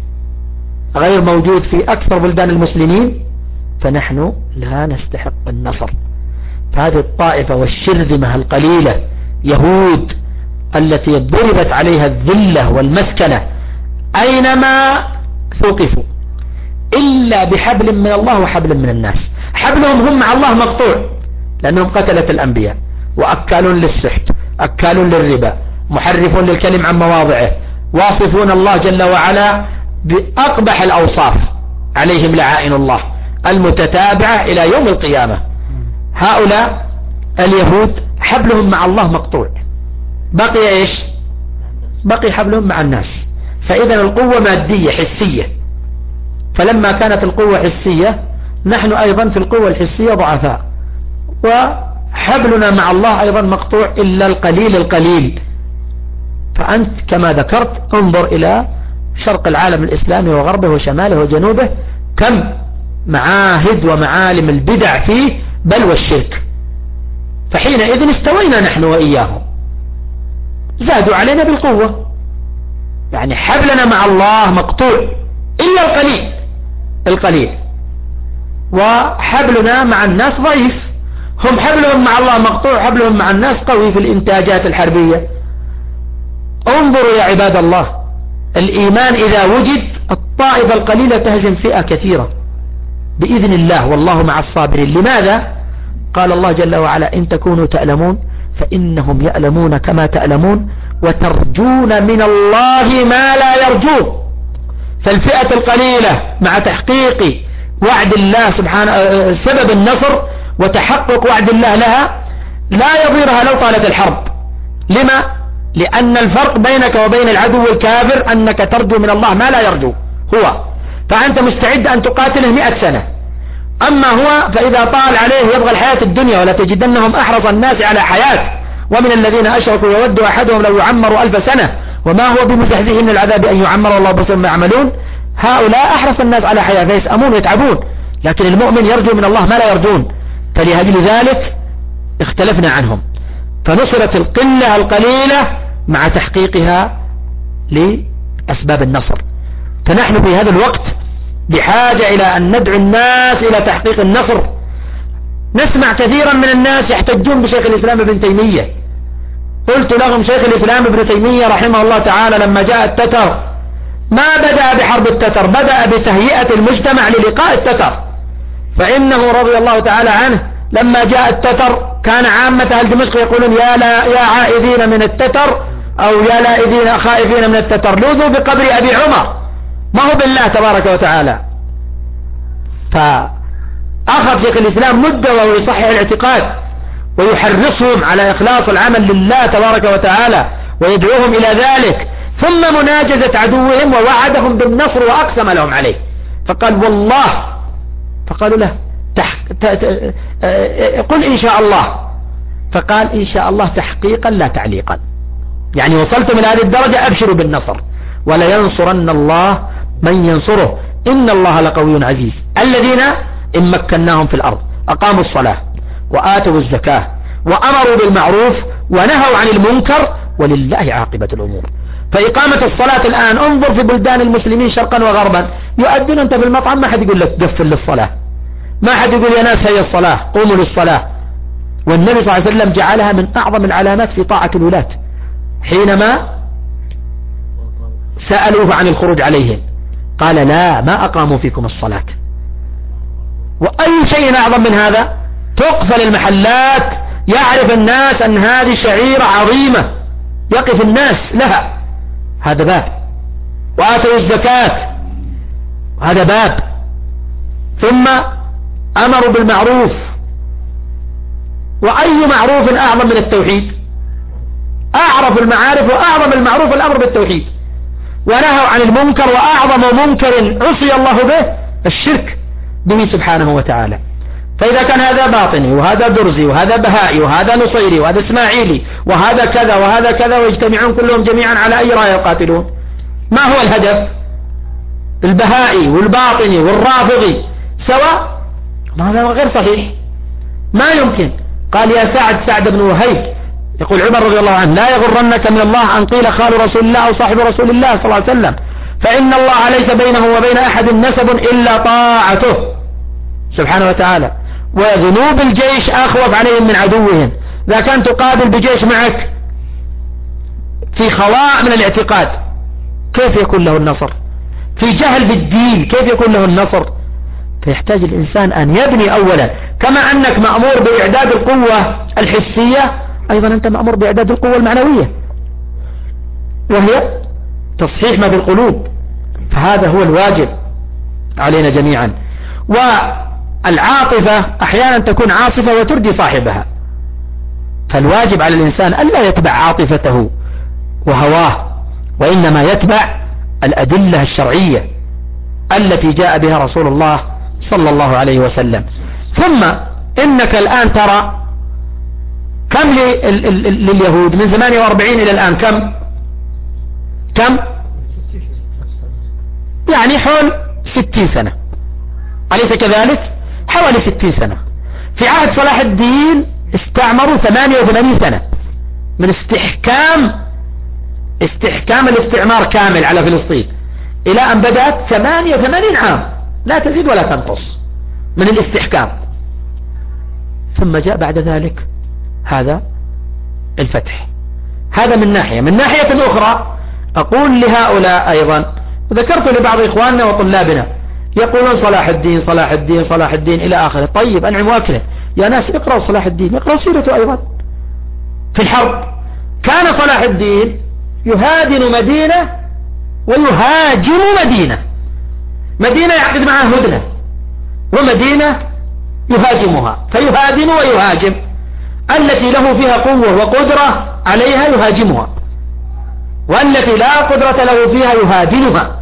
غير موجود في أكثر بلدان المسلمين فنحن لا نستحق النصر. فهذه الطائفة والشرذمة القليلة يهود التي ضربت عليها الذلة والمسكنة أينما ثوقفوا إلا بحبل من الله وحبل من الناس. حبلهم هم مع الله مقطوع لأنهم قتلة الأنبياء وأكالون للسحت، أكالون للربا، محرفون للكلم عن مواضعه، واصفون الله جل وعلا بأقبح الأوصاف، عليهم لعائن الله المتتابعة إلى يوم القيامة. هؤلاء اليهود حبلهم مع الله مقطوع، بقي إيش؟ بقي حبلهم مع الناس. فإذا القوة مادية حسية، فلما كانت القوة حسية نحن أيضا في القوة الحسية ضعفاء، وحبلنا مع الله أيضا مقطوع إلا القليل القليل. فأنت كما ذكرت انظر إلى شرق العالم الإسلامي وغربه وشماله وجنوبه كم معاهد ومعالم البدع فيه بل والشرك. فحينئذ استوينا نحن وإياهم، زادوا علينا بالقوة، يعني حبلنا مع الله مقطوع إلا القليل القليل، وحبلنا مع الناس ضعيف. هم حبلهم مع الله مقطوع، حبلهم مع الناس قوي في الإنتاجات الحربية. انظروا يا عباد الله، الإيمان إذا وجد الطائفة القليلة تهزم فئة كثيرة بإذن الله، والله مع الصابرين. لماذا؟ قال الله جل وعلا إن تكونوا تألمون فإنهم يألمون كما تألمون وترجون من الله ما لا يرجون. فالفئة القليلة مع تحقيق وعد الله سبحانه سبب النصر وتحقق وعد الله لها لا يضيرها لو طالت الحرب. لما؟ لأن الفرق بينك وبين العدو الكافر أنك ترجو من الله ما لا يرجو هو، فأنت مستعد أن تقاتله 100 سنة. أما هو فإذا طال عليه يبغى الحياة الدنيا، ولا تجدنهم أحرص الناس على حياة ومن الذين أشركوا يود أحدهم لو يعمر 1000 سنة وما هو بمزحزحه من العذاب أن يعمر والله بصير ما يعملون. هؤلاء أحرص الناس على حياة فيسأمون ويتعبون، لكن المؤمن يرجو من الله ما لا يرجون. فلأجل ذلك اختلفنا عنهم، فنصرت القلة القليلة مع تحقيقها لأسباب النصر. فنحن في هذا الوقت بحاجة إلى أن ندعو الناس إلى تحقيق النصر. نسمع كثيرا من الناس يحتجون بشيخ الإسلام ابن تيمية. قلت لهم شيخ الإسلام ابن تيمية رحمه الله تعالى لما جاء التتر ما بدأ بحرب التتر، بدأ بتهيئة المجتمع للقاء التتر. فإنه رضي الله تعالى عنه لما جاء التتر كان عامة أهل دمشق يقولون يا عائذين من التتر أو يا لائذين خائفين من التتر لوذوا بقبر أبي عمر، ما هو بالله تبارك وتعالى. فأخذ شيخ الإسلام مدة وهو يصحح الاعتقاد ويحرصهم على إخلاص العمل لله تبارك وتعالى ويدعوهم إلى ذلك، ثم مناجزة عدوهم ووعدهم بالنصر وأقسم لهم عليه. فقال والله، فقالوا له قل إن شاء الله، فقال إن شاء الله تحقيقا لا تعليقا، يعني وصلتم إلى هذه الدرجة أبشروا بالنصر ولينصرن الله من ينصره إن الله لقوي عزيز. الذين إن مكناهم في الأرض أقاموا الصلاة وآتوا الزكاة وأمروا بالمعروف ونهوا عن المنكر ولله عاقبة الأمور. فإقامة الصلاة الآن انظر في بلدان المسلمين شرقا وغربا يؤذن أنت في المطعم ما حد يقول لك قفل للصلاة، ما حد يقول يا ناس هي الصلاة قوموا للصلاة. والنبي صلى الله عليه وسلم جعلها من أعظم العلامات في طاعة الولاة حينما سألوه عن الخروج عليهم قال لا ما أقاموا فيكم الصلاة. وأي شيء أعظم من هذا؟ تقفل المحلات، يعرف الناس أن هذه شعيرة عظيمة يقف الناس لها، هذا باب. وآتوا الزكاة، هذا باب. ثم أمروا بالمعروف، وأي معروف أعظم من التوحيد؟ أعرف المعارف وأعظم المعروف الأمر بالتوحيد. ونهوا عن المنكر، وأعظم منكر عصي الله به الشرك به سبحانه وتعالى. فإذا كان هذا باطني وهذا درزي وهذا بهائي وهذا نصيري وهذا اسماعيلي وهذا كذا وهذا كذا، ويجتمعون كلهم جميعا على أي راية يقاتلون؟ ما هو الهدف؟ البهائي والباطني والرافضي سواء؟ هذا غير صحيح، ما يمكن. قال يا سعد بن وهيب، يقول عمر رضي الله عنه: لا يغرنك من الله أن قيل خال رسول الله أو صاحب رسول الله صلى الله عليه وسلم، فإن الله ليس بينه وبين أحد نسب إلا طاعته سبحانه وتعالى، وذنوب الجيش أخوف عليهم من عدوهم. إذا كان تقابل بجيش معك في خواء من الاعتقاد، كيف يكون له النصر؟ في جهل بالدين، كيف يكون له النصر؟ فيحتاج الإنسان أن يبني أولا. كما أنك مأمور بإعداد القوة الحسية، أيضا أنت مأمور بإعداد القوة المعنوية، وهي تصحيح ما بالقلوب. فهذا هو الواجب علينا جميعا. والعاطفة أحيانا تكون عاصفة وتردي صاحبها، فالواجب على الإنسان ألا يتبع عاطفته وهواه، وإنما يتبع الأدلة الشرعية التي جاء بها رسول الله صلى الله عليه وسلم. ثم إنك الآن ترى كم لليهود من 48 إلى الآن؟ كم يعني حول 60 سنة، أليس كذلك؟ حوالي 60 سنة. في عهد صلاح الدين استعمروا 88 سنة من استحكام الاستعمار كامل على فلسطين، إلى أن بدأت 88 عام لا تزيد ولا تنقص من الاستحكام. ثم جاء بعد ذلك هذا الفتح. هذا من ناحية. من ناحية أخرى أقول لهؤلاء أيضا، ذكرت لبعض إخواننا وطلابنا يقولون صلاح الدين صلاح الدين صلاح الدين إلى آخره. طيب أنعم واكله يا ناس، اقرأوا صلاح الدين، اقرأوا سيرته أيضا. في الحرب كان صلاح الدين يهادن مدينة ويهاجم مدينة يعقد معها هدنة، ومدينة يهاجمها، فيهادن ويهاجم. التي له فيها قوة وقدرة عليها يهاجمها، والتي لا قدرة له فيها يهادنها،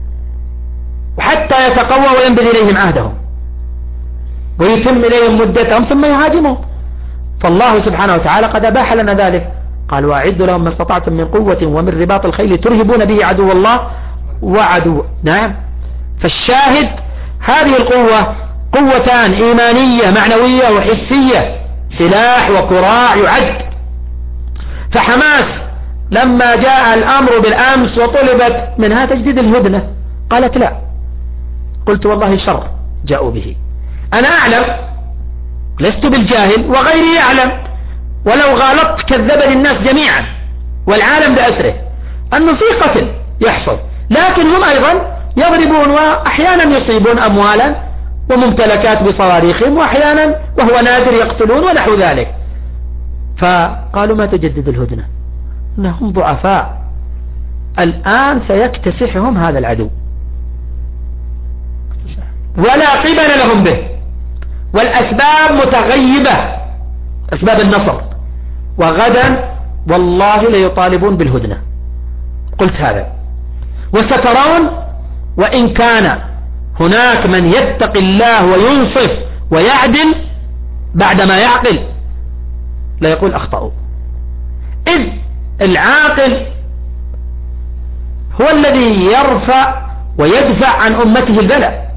وحتى يتقوى وينبذ إليهم عهدهم ويتم إليهم مدتهم ثم يهاجمهم. فالله سبحانه وتعالى قد أباح لنا ذلك، قال: وأعدوا لهم ما استطعتم من قوة ومن رباط الخيل ترهبون به عدو الله وعدو. نعم. فالشاهد هذه القوة قوتان: إيمانية معنوية وحسية، سلاح وكراع يعد. فحماس لما جاء الأمر بالأمس وطلبت منها تجديد الهدنة قالت لا. قلت والله شر جاءوا به، أنا أعلم، لست بالجاهل وغيري يعلم، ولو غالطت كذبني الناس جميعا والعالم بأسره أنه في قتل يحصل، لكن هم أيضا يضربون وأحيانا يصيبون أموالا وممتلكات بصواريخهم، وأحيانا وهو نادر يقتلون ونحو ذلك. فقالوا ما تجدد الهدنة، إنهم ضعفاء، الآن سيكتسحهم هذا العدو ولا قبل لهم به، والأسباب متغيبة، أسباب النصر، وغدا والله ليطالبون بالهدنة. قلت هذا، وسترون وإن كان هناك من يتقي الله وينصف ويعدل بعدما يعقل لا يقول أخطأوا، إذ العاقل هو الذي يرفع ويدفع عن أمته البلاء.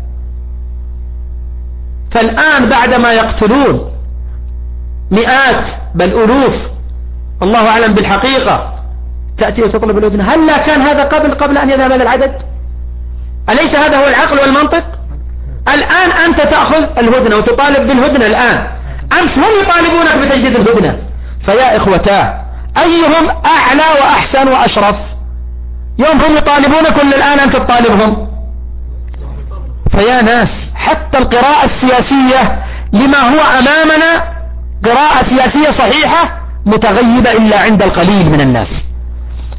فالآن بعدما يقتلون مئات بل ألوف، الله أعلم بالحقيقة، تأتي وتطلب الهدنة. هل لا كان هذا قبل أن يذهب هذا العدد؟ أليس هذا هو العقل والمنطق؟ الآن أنت تأخذ الهدنة وتطالب بالهدنة الآن، أمس هم يطالبونك بتجديد الهدنة. فيا إخوتاه، أيهم أعلى وأحسن وأشرف؟ يوم هم يطالبونك ولا الآن أنت تطالبهم؟ فيا ناس، حتى القراءة السياسية لما هو أمامنا قراءة سياسية صحيحة متغيبة إلا عند القليل من الناس،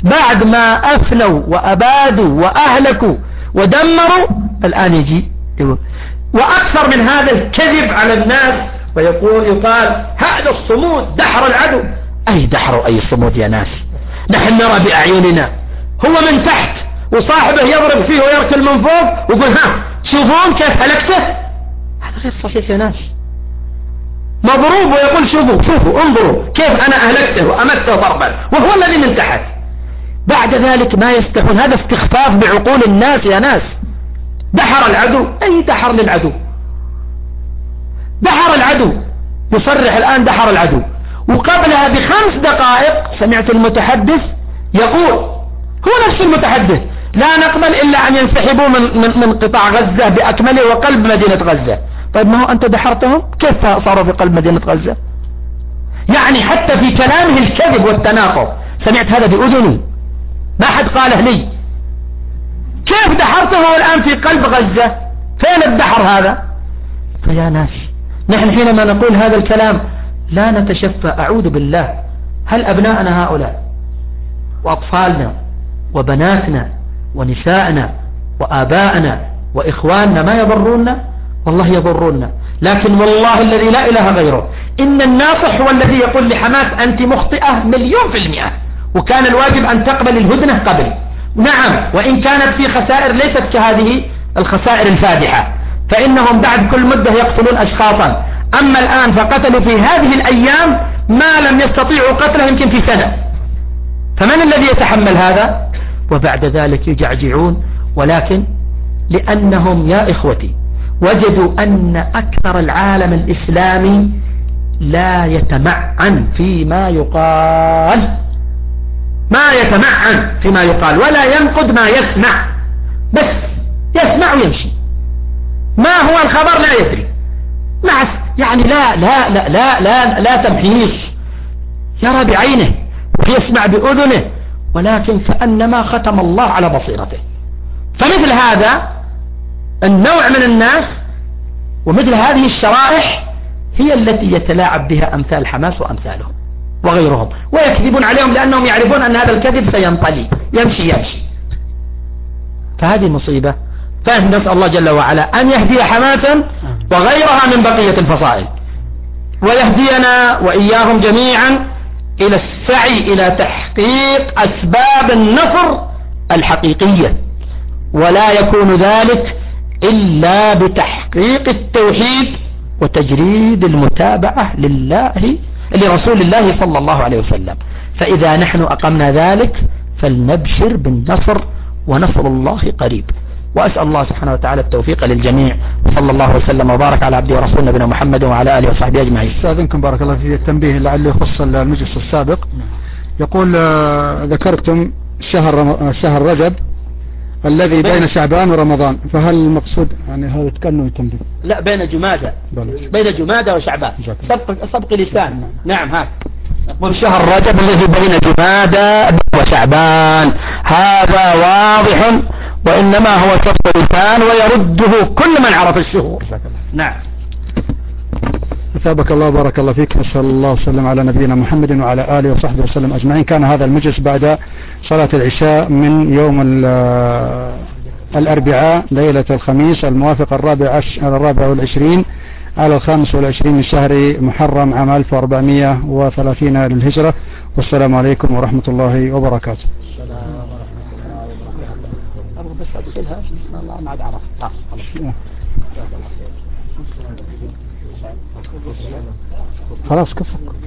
بعد ما أفنوا وأبادوا وأهلكوا ودمروا، الآن يجي وأكثر من هذا الكذب على الناس، ويقال هذا الصمود دحر العدو. أي دحر أي صمود يا ناس؟ نحن نرى بأعيننا هو من تحت وصاحبه يضرب فيه ويركل من فوق ويقول ها شوفون كيف هلكته. هذا غير صحيح يا ناس. مضروب ويقول شوفوا انظروا كيف أنا أهلكته وأمته ضربا وهو الذي من تحت. بعد ذلك ما يستحون. هذا استخفاف بعقول الناس يا ناس. دحر العدو، أي دحر للعدو؟ دحر العدو، يصرح الآن دحر العدو. وقبلها ب5 دقائق سمعت المتحدث يقول، هو نفس المتحدث، لا نقبل إلا أن ينسحبوا من قطاع غزة بأكمله وقلب مدينة غزة. طيب ما هو أنت دحرتهم، كيف صاروا في قلب مدينة غزة؟ يعني حتى في كلامه الكذب والتناقض. سمعت هذا بأذني، ما حد قاله لي. كيف دحرته الآن في قلب غزة؟ فين الدحر هذا؟ فيا ناس، نحن حينما نقول هذا الكلام لا نتشفى، أعوذ بالله. هل أبناءنا هؤلاء وأطفالنا وبناتنا ونساءنا وآباءنا وإخواننا ما يضروننا؟ والله يضروننا. لكن والله الذي لا إله غيره، إن الناصح هو الذي يقول لحماس أنت مخطئة 100%، وكان الواجب أن تقبل الهدنة قبل. نعم، وإن كانت في خسائر ليست كهذه الخسائر الفادحة، فإنهم بعد كل مدة يقتلون أشخاصا. أما الآن فقتلوا في هذه الأيام ما لم يستطيعوا قتله يمكن في سنة. فمن الذي يتحمل هذا؟ وبعد ذلك يجعجعون. ولكن لأنهم يا إخوتي وجدوا أن أكثر العالم الإسلامي لا يتمعن فيما يقال، ولا ينقد ما يسمع، بس يسمع ويمشي. ما هو الخبر لا يدري. يعني لا تمحيص، يرى بعينه ويسمع بأذنه، ولكن كأنما ختم الله على بصيرته. فمثل هذا النوع من الناس ومثل هذه الشرائح هي التي يتلاعب بها أمثال حماس وأمثالهم وغيرهم، ويكذبون عليهم لأنهم يعرفون أن هذا الكذب سينطلي يمشي. فهذه مصيبة. فنسأل الله جل وعلا أن يهدي حماسا وغيرها من بقية الفصائل، ويهدينا وإياهم جميعا إلى السعي إلى تحقيق أسباب النصر الحقيقية، ولا يكون ذلك إلا بتحقيق التوحيد وتجريد المتابعة لرسول الله صلى الله عليه وسلم. فإذا نحن أقمنا ذلك فلنبشر بالنصر، ونصر الله قريب. وأسأل الله سبحانه وتعالى التوفيق للجميع، وصلى الله وسلم وبارك على عبده ورسوله نبينا محمد وعلى آله وصحبه أجمعين. استاذنكم بارك الله في التنبيه لعله يخص المجلس السابق. يقول ذكرتم شهر رجب الذي بين شعبان ورمضان، فهل المقصود يعني هذا كأنه تنبيه؟ لا، بين جمادى وشعبان، سبق لسان. نعم، هذا يقول شهر رجب الذي بين جمادى وشعبان، هذا واضح، وإنما هو سبق لسان ويرده كل من عرف الشهور. نعم. أثابك الله بارك الله فيك. نسأل الله وسلم على نبينا محمد وعلى آله وصحبه وسلم أجمعين. كان هذا المجلس بعد صلاة العشاء من يوم الأربعاء ليلة الخميس الموافق 24 على 25 من شهر محرم عام 1430 للهجرة. والسلام عليكم ورحمة الله وبركاته. خلاص كفك.